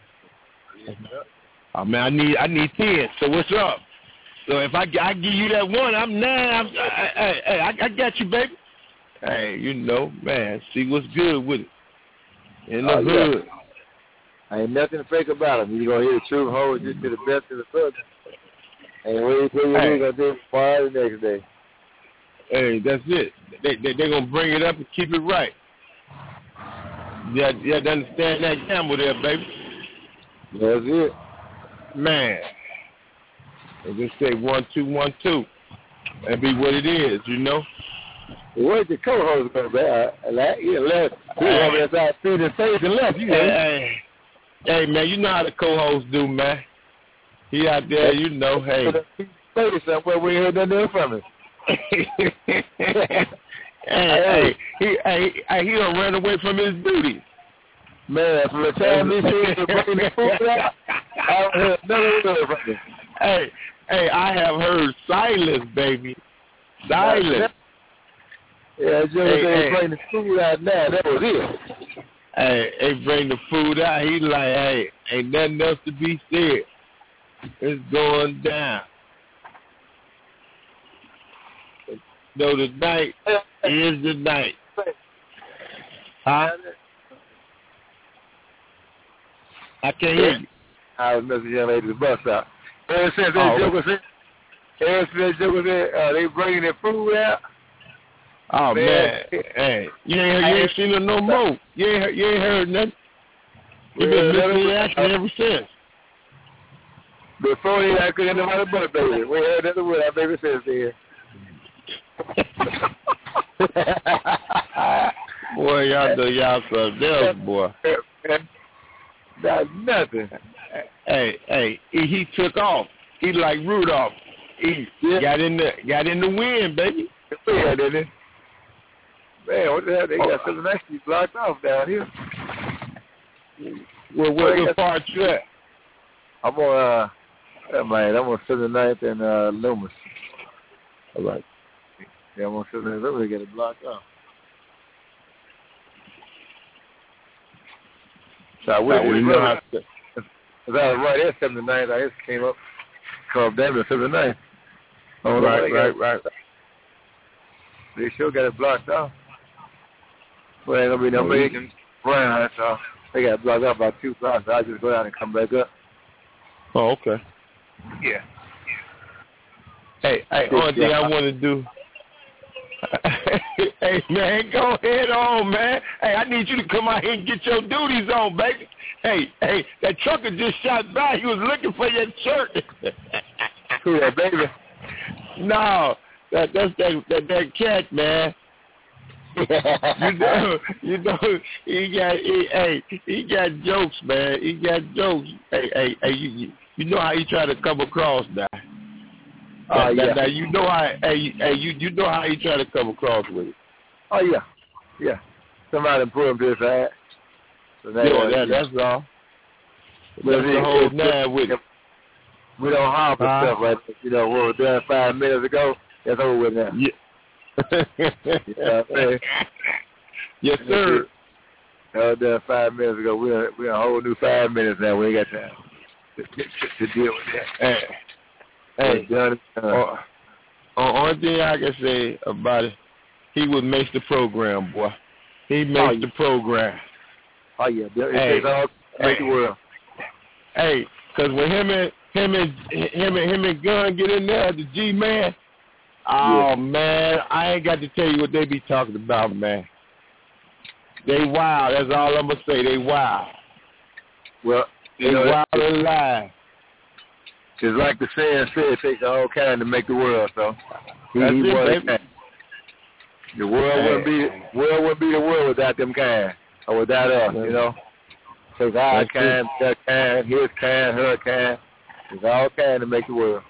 Oh man, I need I need ten. So what's up? So if I I give you that one, I'm nine. I'm, hey, hey, I, I got you, baby. Hey, you know, man, see what's good with it in the oh, hood. Yeah. Ain't nothing fake about them. You gonna hear the truth, hold just to the best of the first. And wait till you hey. gonna do it tomorrow the next day. Hey, that's it. They they they gonna bring it up and keep it right. Yeah, you have to understand that gamble there, baby. That's it. Man. They just say one, two, one, two. That be what it is, you know? Where's the co-host going to be? Uh, he left. He was over there side feeding his face and left. You know? Hey, hey, man, you know how the co-host do, man. He out there, you know, hey. Say somewhere we heard nothing from him. hey, hey, he, hey, hey, he done ran away from his duty. Man, from the time he said to bring the food out, I haven't heard nothing from him. Hey, hey, I have heard silence, baby. Silence. Yeah, just hey, they hey. bring the food out now. That was it. Hey, they bring the food out. He like, hey, ain't nothing else to be said. It's going down. No, the night is the night. Huh? I can't hear you. I was messing young lady the bus out. Ever since Oh, that joke was in, ever since that joke was in, uh, they bringing their food out. Oh man, man. hey, you ain't you ain't seen her no more. You ain't heard, you ain't heard nothing. You been Yeah, missing the action ever since. Before he had couldn't nobody but a baby. We heard that word our baby says there. Boy, y'all know y'all something else, boy. That's nothing. Hey, hey, he, he took off. He like Rudolph. He yeah. got in the got in the wind, baby. Yeah, didn't it? Man, what the hell? They got oh. something actually blocked off down here. Well, where, where part you at? I'm on, uh, oh, man, I'm on seventy-ninth and uh, Loomis. All right. Yeah, I'm on seventy-ninth. Loomis. They got it blocked off. So I wish we it know was right. right at seventy-ninth. I just came up, called down to seventy-ninth. Oh, right, right, right. They sure got it blocked off. But ain't gonna be no way can run, so they got it blocked off by two blocks. So I just go down and come back up. Oh, okay. Yeah. Hey, hey, only thing I want to do. Hey, man, go ahead on, man. Hey, I need you to come out here and get your duties on, baby. Hey, hey, that trucker just shot by. He was looking for your shirt. Who that, baby? No, that that's that that, that cat, man. you know, you know, he got, he, hey, he got jokes, man. He got jokes. Hey, hey, hey, you, you know how he try to come across now. Oh uh, yeah. Now you know how, hey, hey, you you know how he try to come across with it. Oh yeah, yeah. Somebody put him to his ass. So that, yeah, uh, that, yeah, that's all. But that's it, the whole it, nine with it. We don't hop and uh, stuff like that. You know, what was done five minutes ago, that's over with now. Yeah. You know what I'm saying? Yes, sir. That was done five minutes ago. We're we're a whole new five minutes now. We ain't got time to, to, to deal with that. Hey, hey, done, uh, uh, only thing I can say about it, he would make the program, boy. He makes oh, yeah. the program. Oh yeah, it hey, takes all to make hey, the world. Hey, cause when him and him and him and him and Gunn get in there, the G man. Oh yeah. man, I ain't got to tell you what they be talking about, man. They wild. That's all I'm gonna say. They wild. Well, they you know, wild and live. It's like the saying said, it takes a whole kind to make the world. So he, That's he it, baby. The world hey. wouldn't be world wouldn't be the world without them kind or without us. You know, takes our kind, their kind, his kind, her kind. It's all kind to make the world.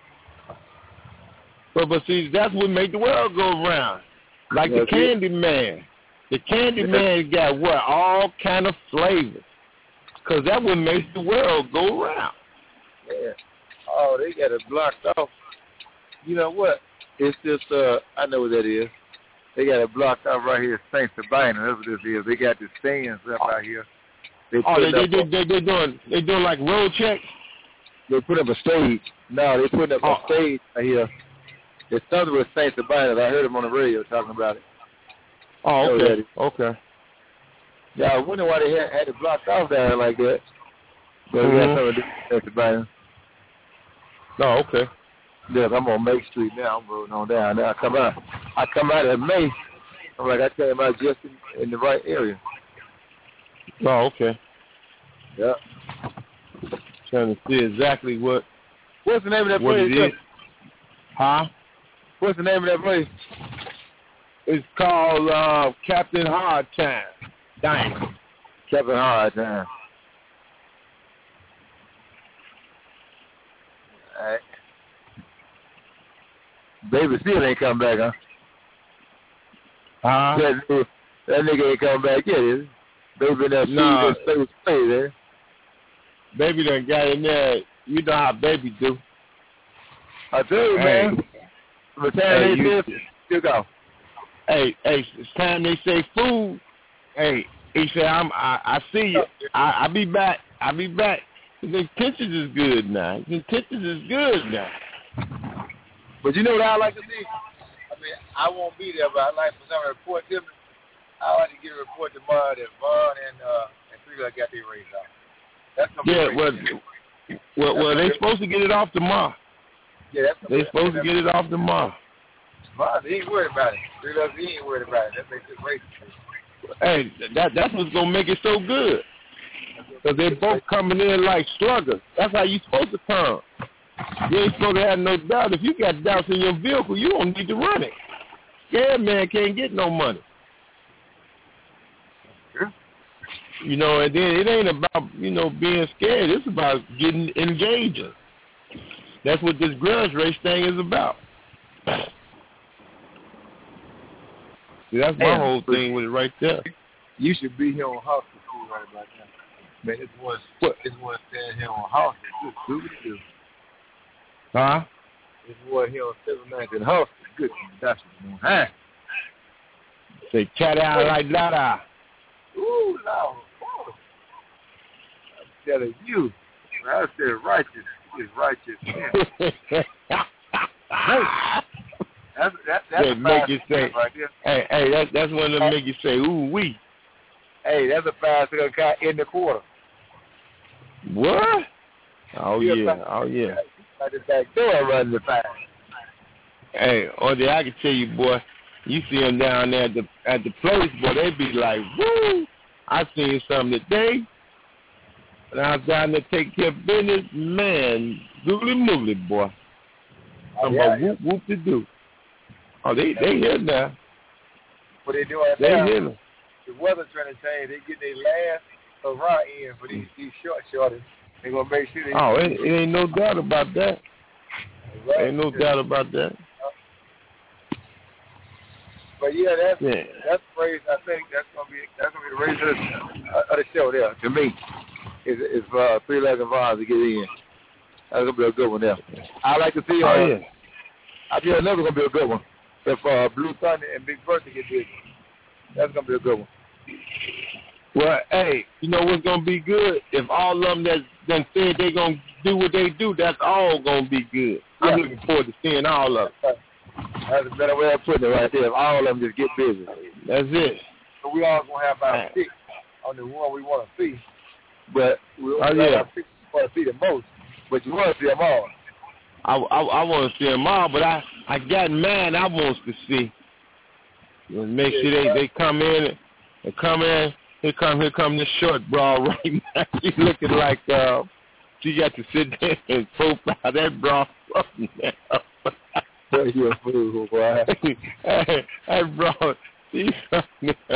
But but see, that's what make the world go round. Like yeah, the Candy Man. The Candy Man got what? All kind of flavors. Because that what makes the world go round. Yeah. Oh, they got it blocked off. You know what? It's just, uh, I know what that is. They got it blocked off right here, Saint Sabina. That's what this is. They got the stands up out here. They oh, they they, they, up, they they doing they doing like road checks. They put up a stage. No, they put up oh. a stage right here. It's something with Saint Sabina. I heard him on the radio talking about it. Oh, okay. Okay. Yeah, I wonder why they had, had it blocked off down like that. But mm-hmm. we got something to do with Saint Sabina. Oh, okay. Yes, I'm on May Street now. I'm rolling on down there. I come out. I come out at May. I'm like, I came out just in, in the right area. Oh, okay. Yeah. Trying to see exactly what. What's the name of that what place? It is. Huh? What's the name of that place? It's called uh, Captain Hard Time. Dang. Captain Hard Time. All right. Baby still ain't come back, huh? Huh? That, that nigga ain't come back yet, is he? Baby that no. Baby stay there. Baby done got in there. You know how baby do. I tell you, hey. man. By the time hey, they you, say, you go. Hey, hey, it's time they say food. Hey, he said, I'm, I, I see you. I, I'll be back. I'll be back. His intentions is good now. His intentions is good now. But you know what I like to see? I mean, I won't be there, but I like for some report them. I like to get a report tomorrow that Vaughn and uh and Three got their raise out. That's yeah, well, well, well, they supposed to get it off tomorrow. Yeah, that's they supposed to get it off tomorrow. Vaughn, he ain't worried about it. Three he ain't worried about it. That makes it race. Hey, that that's what's gonna make it so good. Cause they're both coming in like sluggers. That's how you supposed to come. You ain't supposed to have no doubt. If you got doubts in your vehicle, you don't need to run it. Scared man can't get no money. Yeah. You know, and then it ain't about, you know, being scared. It's about getting engaged. That's what this grudge race thing is about. See, that's my Man, whole thing with it right there. You should be here on house for right about now. Man, this one, what? This one standing here on house. Good, good, good. Huh? This one here on seven nineteen house. Good. That's what huh? Say cat out like that. Ooh, Lord. I'm telling you, I said righteous is righteous. hey, that's that, that's that make you say, right there. Hey, hey, that, that's one of them make you say, ooh wee. Hey, that's a five second cut in the quarter. What? Oh yeah, yeah. oh yeah. Like the back door running the five. Hey, or the I can tell you, boy, you see them down there at the at the place, boy, they be like, woo! I seen something today, and I was down there taking care of business, man, googly moogly, boy. I'm yeah, about whoop whoop to do. Oh, they they here now. What they doing they now? Here now. The weather trying to change. They get their last hurrah in for these these short shorties. They gonna make sure they. Oh, it, it ain't no doubt about that. Right. Ain't no doubt about that. But yeah, that's yeah. that's the race. I think that's gonna be that's gonna be the race of the, of the show there. To me, is is uh, three eleven Vibes to get in. That's gonna be a good one there. I like to see. Uh, oh yeah. I feel another gonna be a good one. If uh, Blue Thunder and Big Bertha get busy, that's gonna be a good one. Well, hey, you know what's gonna be good? If all of them that done said they gonna do what they do, that's all gonna be good. Yeah. I'm looking forward to seeing all of them. That's a better way of putting it right there. If all of them just get busy. That's it. So we all gonna have our pick on the one we want to see, but we oh, yeah. our pick want to see the most. But you want to see them all. I, I, I want to see them all, but I, I got mine I want to see. Make sure they, they come in and come in. Here come here come this short bra right now. She's looking like uh, she got to sit there and profile that bra from now. You a fool, boy. That bra, she's yeah,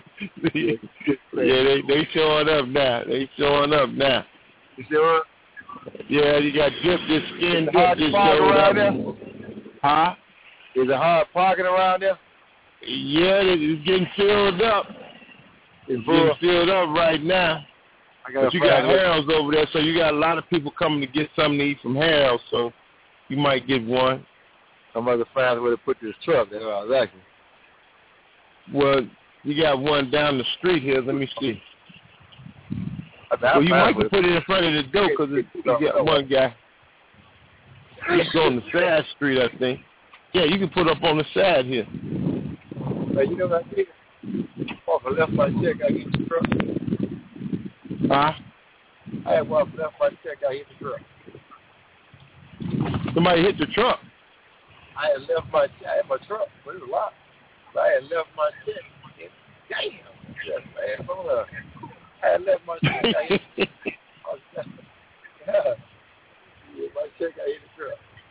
they they showing up now. They showing up now. You sure? Yeah, you got Dip, this skin Dip just showed up. There? Huh? Is it hard parking around there? Yeah, it's getting filled up. It's getting filled up right now. I got but you got Harold's over there, so you got a lot of people coming to get something to eat from Harold's, so you might get one. Some other friends where to put this truck there, exactly. Well, you got one down the street here. Let me see. Well, you might put it in front of the door because you got one guy. He's on the side street, I think. Yeah, you can put up on the side here. Hey, you know what I did? Off I left my check, I hit the truck. Huh? I had one left my check, I hit the truck. Somebody hit the truck? I had left my check, I had my truck, but it was locked. So I had left my check. Damn. Yes, man. Hold on. I had left my check, I hit the truck. Yeah. My check, I hit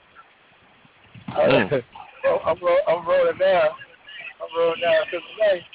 the truck. Mm. I'm, I'm, roll, I'm rolling down. I'm rolling down to the night.